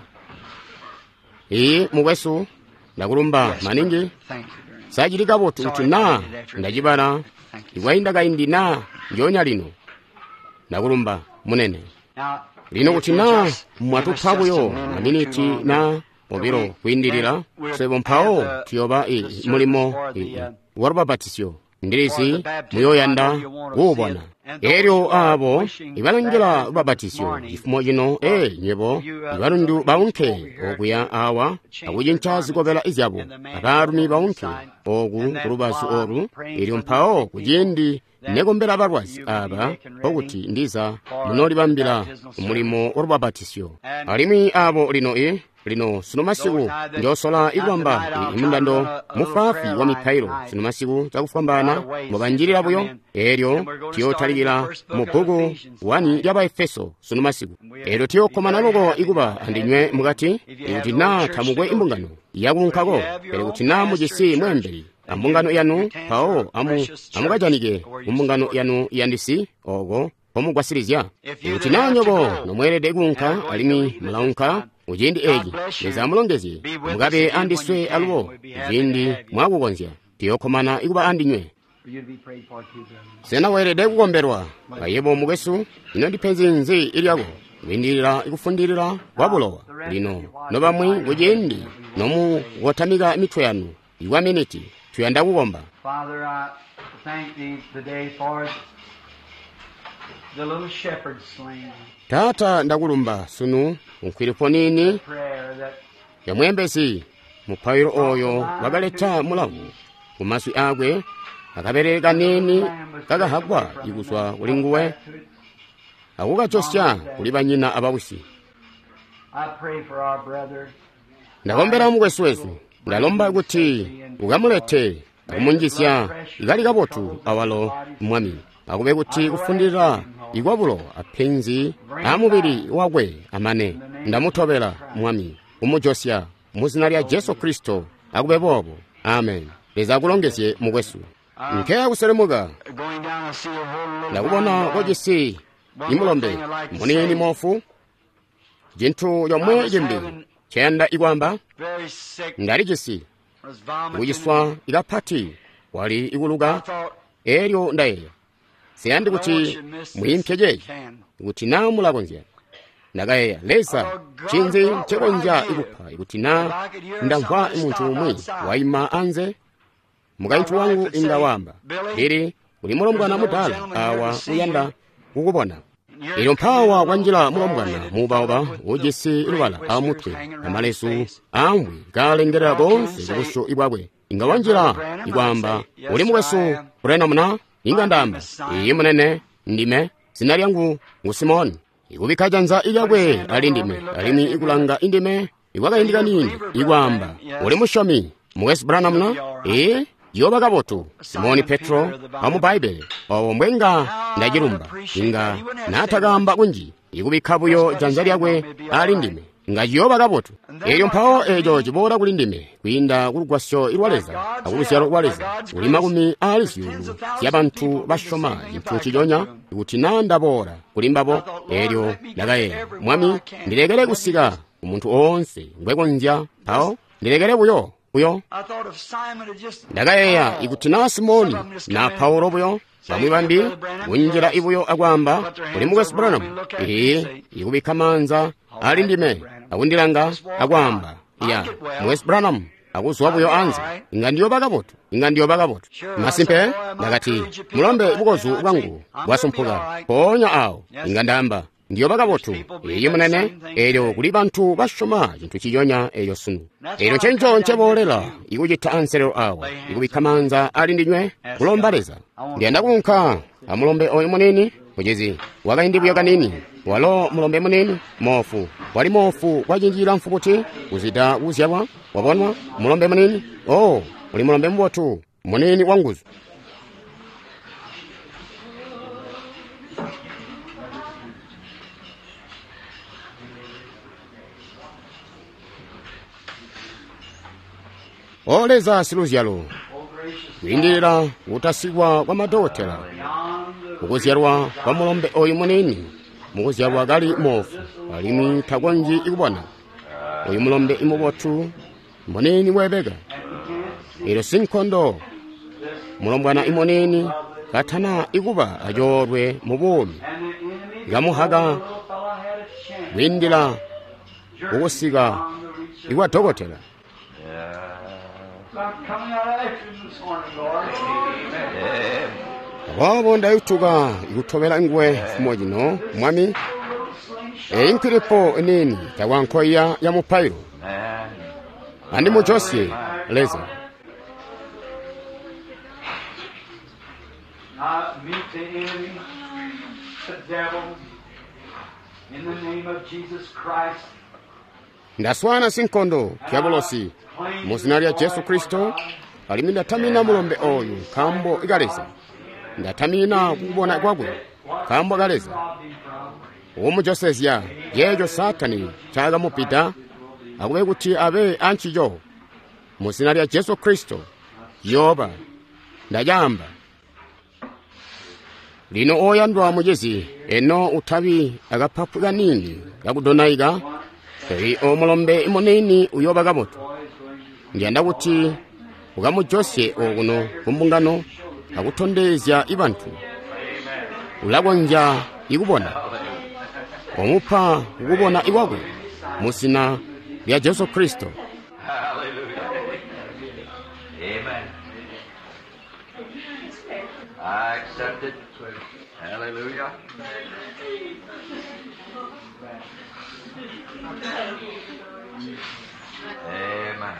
ii muwesu ndakulumba maningi sajilika botu uti na ndajibana iwaindaga indi na njonya lino ndakulumba munene lino kuti na mwatuphakuyo maminiti na obiro kuindirira sebo mpawo tiyoba i mulimo warubabatisyo ndirizi muyoyanda wubona eryo abo ibalangira ubabatisyo ifumo yino e nyebo ibalundu baunke okuya awa akujinchazi kobela izyabo abarumi baunke ogu kurubasu oru eryo mpawo kujindi negombera abarwazi aba okuti ndiza munoli bambira umulimo warubabatisyo alimi abo lino e lino sunumasiku njosola igwamba imundando mufafi wa mipairo sunumasiku zakufambana mubanjirira buyo eryo tiyo taligira mubugu wani yaba Efeso sunumasiku eryo tiyo komana logo iguba andinywe mugati ikuti na tamugwe imbungano yagunkago ere kuti na mujisi mwemberi ambungano yanu pao amu amugajanige umbungano yanu yandisi ogo pomugwasirizya ikuti na nyogo nomwerede gunka alimi mulaunka ujindi eji neza mulongezi mugabe andiswe alubo ujindi mwagugonzya tiyokomana iguba andinywe sena werede kugomberwa bayebo mugesu ino dipenzi nzi iliago windirira ikufundirira wabulowa lino nobamwi ujindi nomu wotamiga mitwe yanu iwa miniti tuyanda kugomba. Father, I thank thee today for the little shepherd slain. Tata ndakulumba sunu unkwilipo nini ya mwembezi mupairo oyo wagaleta mulavu kumaswi agwe akabereka nini kagahagwa iguswa ulinguwe akukachosya kuli banyina abawusi. Ndagombera mugweswesu ndalomba kuti ugamulete umunjisya igali gabotu awalo mwami akube kuti kufundira igwabulo apenzi amubiri wagwe amane ndamutobera mwami umujosya muzina lya Yesu Kristo akube bobo. Amen. Leza kulongezye mukwesu. Nkheya kuselemuka nakubona kojisi imulombe munini mofu jinthu yomwe jimbi chenda ikwamba ndali jisi kujiswa ikaphati wali ikuluka eryo ndayeya siyandi kuti muyimphejeyi ikuti na mulakonzya ndakayeya leza chinzi chekonja ikupha ikuti na ndamva munthu umwe wayima anze mukayinthu wangu ingawamba liri uli mulombwana mudala awa uyanda kukupona iyo mphawa kwanjira mulombwana mubaoba ujisi lubala amutwe amalesu amwe kalengerera konse kubuso ibwabwe ingawanjira ikwamba uli mukwesu kurena muna ingandamba iyi munene ndime zina lyangu ngusimoni ikubikajanza ilyakwe ali ndime alimi ikulanga indime ikwakayindika nini ikwamba uli mushomi mukwesu Branham na ee yoba kabotu Simoni Petro amu Bible owo mbwenga ndajirumba inga natakamba kunji ikubikhabuyo janza lyakwe ali ndime nga yoba kabotu eyo mphawo ejo chibora kuli ndime kuyinda kulugwasyo ilwaleza akulusyalo kulwaleza uli makumi ali siyulu sya banthu bashoma chinthu chijonya ikuti nandabora kulimbapo eryo ndakayeya mwami ndilekere kusika umunthu onse ngwekonzya mphawo ndilekere buyo uyo ndakayeya ikuti na Simoni na Paulo buyo bamwe bambi kunjira ibuyo akwamba uli mukwesu Branham ee ikubikha manza ali ndime akundilanga akwamba ya mukwesu Branham akuzwa buyo anza inga ndiyo pakapoto inga ndiyo pakapoto masimpe ndakati mulombe bukozu bwangu bwasomphuka ponya awo inga ndamba ndiyo pakapoto iyi munene eryo kuli banthu bashoma chinthu chijonya eryo sunu eryo chencho nchebolera ikuchitha anselo awo ikubikha manza ali ndinywe kulombaleza ndiyenda kunkha amulombe oyo munini mujezi wakayindibuyo kanini walo mulombe munini mofu wali mofu kwachinjira mfukuti uzita uzyabwa wabonwa mulombe munini oh uli mulombe mbotu munini wanguzu oleza siluzyalo kuyindira utasikwa kwa madotera kukuzyalwa kwa mulombe oyu munini mukuzyalwa kali mofu alimi thakwanji ikubona oyu mulombe imubotu munini webeka ilo sinkhondo mulombwana imunini kathana ikuba ajorwe mubumi ikamuhaka kuyindira kukusika ikwadokotera wabo ndayituka ikuthobela ingwe fumojino mwami einkiripo nini tawankoya ya mupairo andi mujosye leza ndaswana sinkondo kyabolosi muzina lya Yesu Kristo alimi ndatamina mulombe oyu kambo ikaleza ndatamina kukubona kwakwe kambo ikaleza umujosezya yejo satani chaga mupita akube kuti abe anchijo muzina lya Yesu Kristo yoba ndajamba lino oyandwa mujezi eno utabi agapapula nini yakudonaiga ei omulombe imunini uyoba kamoto ndiyanda kuti ukamujosye okuno kumbungano akutondezya ibanthu ulakonja ikubona omupha ukubona iwakwe musina lya Yesu Kristo. I accept it. Hallelujah. Amen.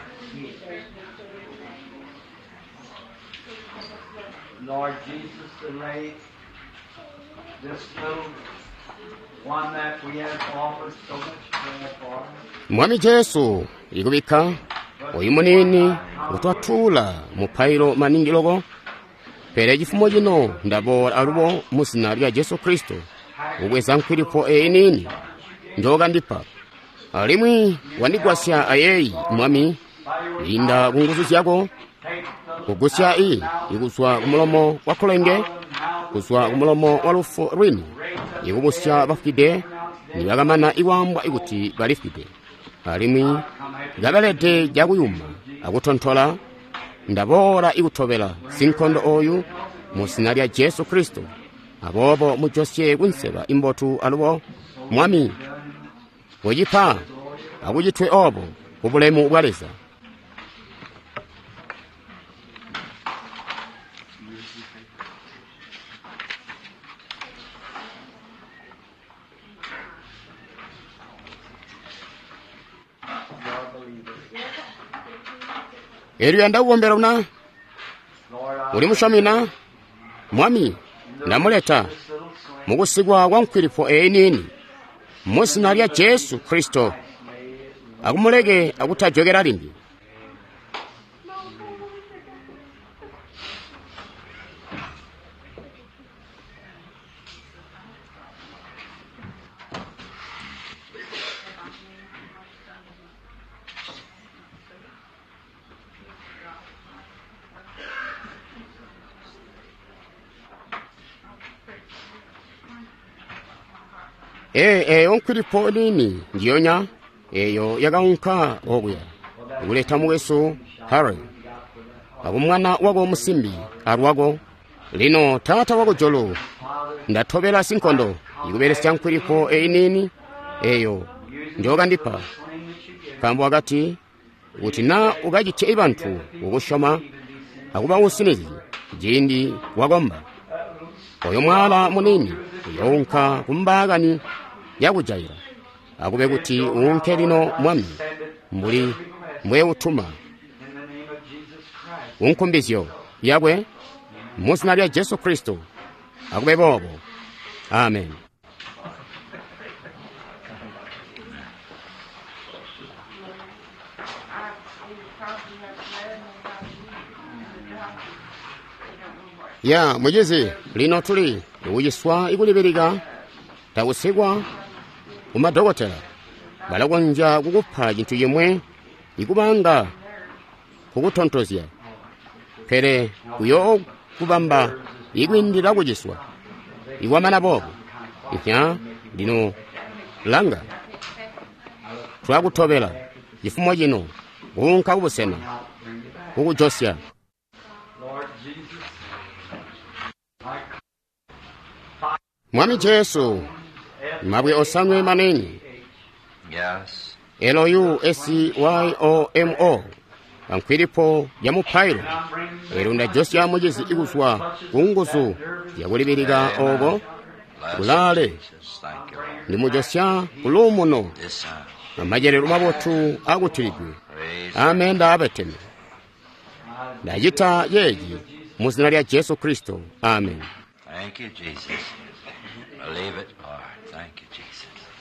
Lord Jesus, delay this little one that we have offered so much prayer for. Mwami Yesu ikubika oyu munini utwatula mupairo maningiloko pere chifumo chino ndabora alubo musina lya Yesu Kristo ubweza nkwilipo einini njoka ndipa alimwi wandigwasya ayeyi mwami linda kunguzu zyako kugusya iyi ikuswa kumulomo wa khulenge kuswa kumulomo wa lufu lwini ikubusya bafide nibakamana iwambwa ikuti balifide alimwi gabalete jakuyuma akutonthola ndabora ikuthobela sinkhondo oyu mu zina lya Yesu Kristo abobo mujosye kunseba imbotu alubo mwami wojipa akujithwe obo ubulemu bwaleza Eri anda uombera una uli mushamina mwami ndamuleta mukusigwa kwa mkwilipo enini musina lya Yesu Kristo akumuleke akutajogera limbi Eh eh onkwilipo nini ndiyonya eyo yakaunka okuya uleta muweso Harry akumwana wako musimbi alwako lino tata wako jolo ndathobela sinkondo ikuberesya nkwilipo einini eyo njoka ndipa kambo wakati kuti na ukajithe ibanthu ukushoma akuba usinizi jindi wakomba oyo mwala munini yonka kumbagani yakujaira akube kuti unke lino mwami mbuli mwe utuma unkumbizyo yakwe musina lya Yesu Kristo akube bobo amen. Ya mujezi lino tuli uyiswa ikulibirika takusigwa umadokotela balakonja kukupha chinthu chimwe ikubanga kukutontozya pere kuyo kubamba ikwindira kuchiswa iwamana bobo ihya lino langa twakuthobela chifumo chino unka kubusena kukujosya mwami Yesu mabwe osamwe maneni Yes. L O U S Y O M O ankwilipo ya mupairo erunda josya mujezi ikuswa kungusu yakulibirika ogo kulale ndi mujosya kulumuno amajerero mabotu akutilidwe amenda abetene ndajita yeji muzina lya Yesu Kristo amen. Thank you, Jesus. Believe it, Lord. Thank you, Jesus.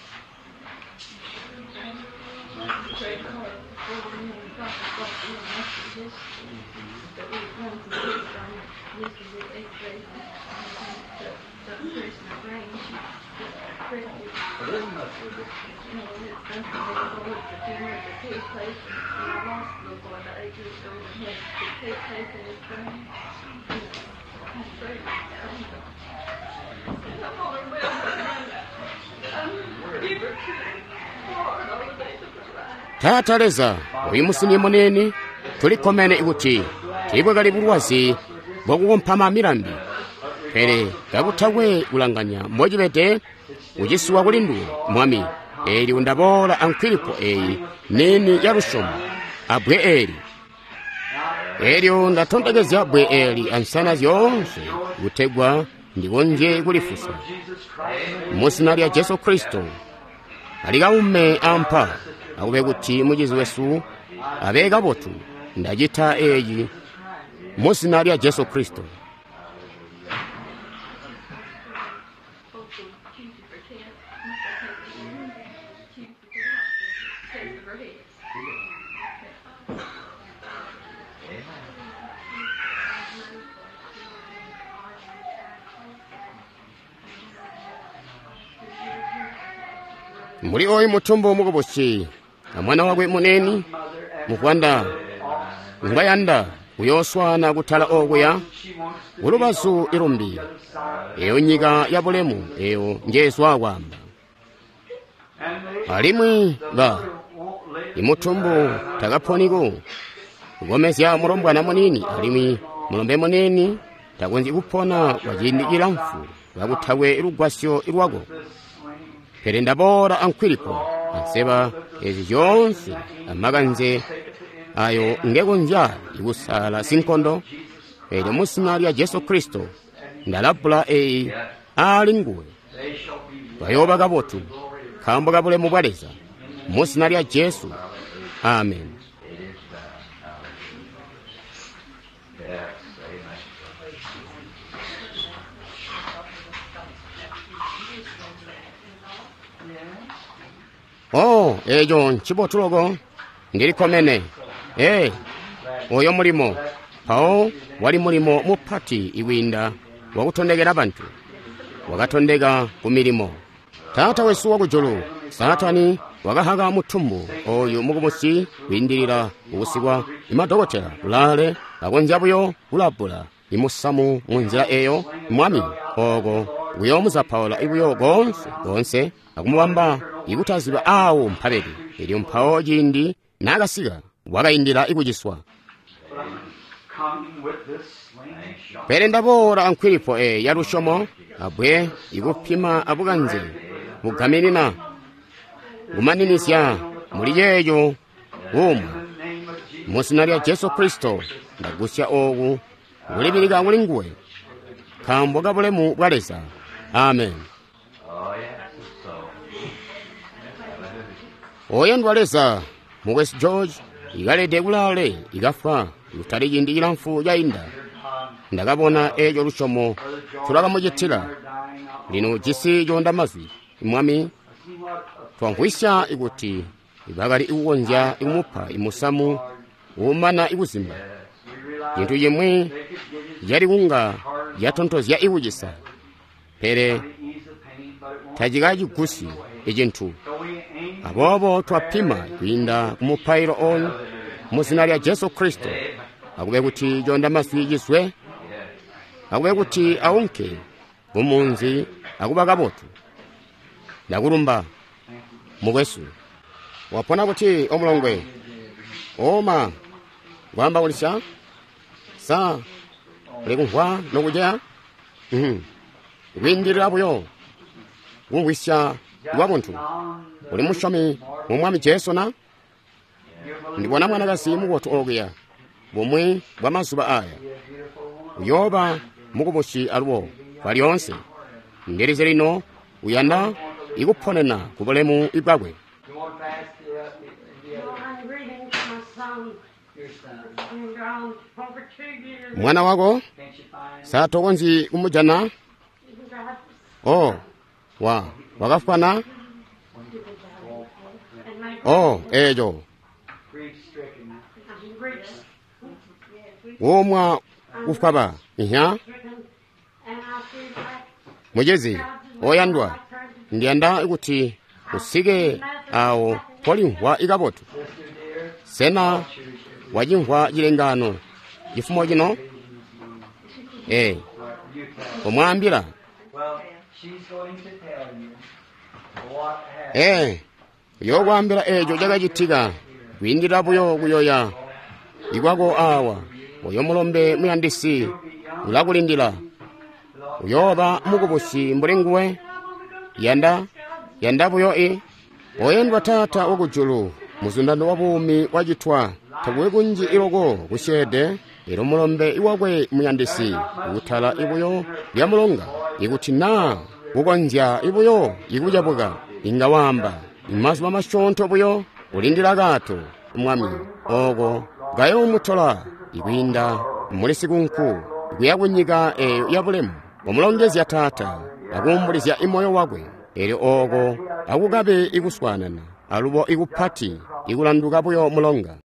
Tata leza uyu musini munene tulikomene ikuti tibwe kali bulwazi bwokumpama mirambi pere gakuthawe ulanganya mojibete ujisiwa kulindu mwami eli undabola ankwilipo eyi nini yarushomu abwe eli elio ndatondegezya abwe eli ansana zyonse gutegwa ndiwonje kulifusa musina lya Yesu Kristo alikaume ampa akube kuti mujizi wesu abega botu ndajita eyi musina lya Yesu Kristo. muli oyi mutumbo mukubushi amwana wakwe muneni mukwanda ngayanda kuyoswana kuthala okuya ulubasu ilumbi eyo nyika ya bulemu eyo njesu akwamba alimwi ba imutumbu takaphoniko kukomesya mulombwana munini alimwi mulombe muneni takunzi kuphona wajindikira mfu wakuthawe ilugwasyo ilwako pere ndabora ankhwilipo anseba ezi zonse amakanze ayo ngekunja ikusala sinkondo ero musina lya Yesu Kristo ndalapula eyi ali nguwe bayoba kabotu khambo kabulemu bwaleza musina lya Yesu. Amen. Oh, ejo nchibotulogo ndilikomene eh oyo mulimo pao wali mulimo mupati iwinda wakutondegera abantu wakatondega kumilimo tata wesu wakujulu satani wakahaga mutumbu oyo mukumusi windirira ukusigwa imadokotera ulale akonjabuyo ulabula imusamu munzira eyo mwami ogo uyo muzapaula ibuyo gonse gonse akumubamba ikutazibwa awo mphabedi ili mphawo jindi nakasiga wakayindira ikujiswa pere ndabora ankhwilipo e yarushomo abwe ikuphima abukanze mugamirina gumaninisya muli yeyo umwe musina lya Yesu Kristo ndagusya ogu ulibirika nguli nguwe khambo kabulemu bwaleza. Amen. oyo ndwaleza mu West George ikalede kulale ikafa lutali jindikira mfu jainda ndakabona ejo lushomo tulakamujitira lino jisi jonda mazwi imwami twankhwisya ikuti ibakali ikukonja ikumupha imusamu umana ikuzimba jintu yemwe yali kunga yatontozya ikujisa pere tajikajigusi ijintu abobo twapima kwinda kumuphairo on musina lya Yesu Kristo akube kuti jonda maswi jiswe akube kuti aunke umunzi akuba kabotu ndakulumba mukwesu wapona kuti omulongwe oma wamba ulisha sa lekunhwa nokuja mhm windirira buyo ungwisha wamuntu uli mushomi mumwami Yesu na ndibona mwana kasimu wotu ogeya bumwe bwamazuba aya uyoba mukubushi aliwo balionse nderize lino uyanda ikuphonena kubulemu ibagwe. Mwana wako satokonzi kumujana oh wa wakafana oh ejo womwa ufaba ihya mujezi oyandwa ndianda ikuti usige awo polinhwa ikabotu sena wajinhwa jilengano jifumo jino eh omwambira eh yokwambira ejo jakajitiga kwindira buyo buyoya igwako awa oyo mulombe muyandisi ulakulindira uyoba mukubushi mbulinguwe yanda yanda buyo e oyendwa tata wakujulu muzundano wabumi wajitwa takuwe kunji ilogo kushede ilo mulombe iwakwe muyandisi utala ibuyo lya mulonga ikuti na ukonja ibuyo ikujabuka ingawamba imasu mamashonto buyo ulindira gato umwami ogo gayo umutola ikwinda mulisi kunku ikuyakunyika eyo yabulemu omulongezi ya tata akumbulizya imoyo wakwe eri ogo akugabe ikuswanana alubo ikupati ikulanduka buyo mulonga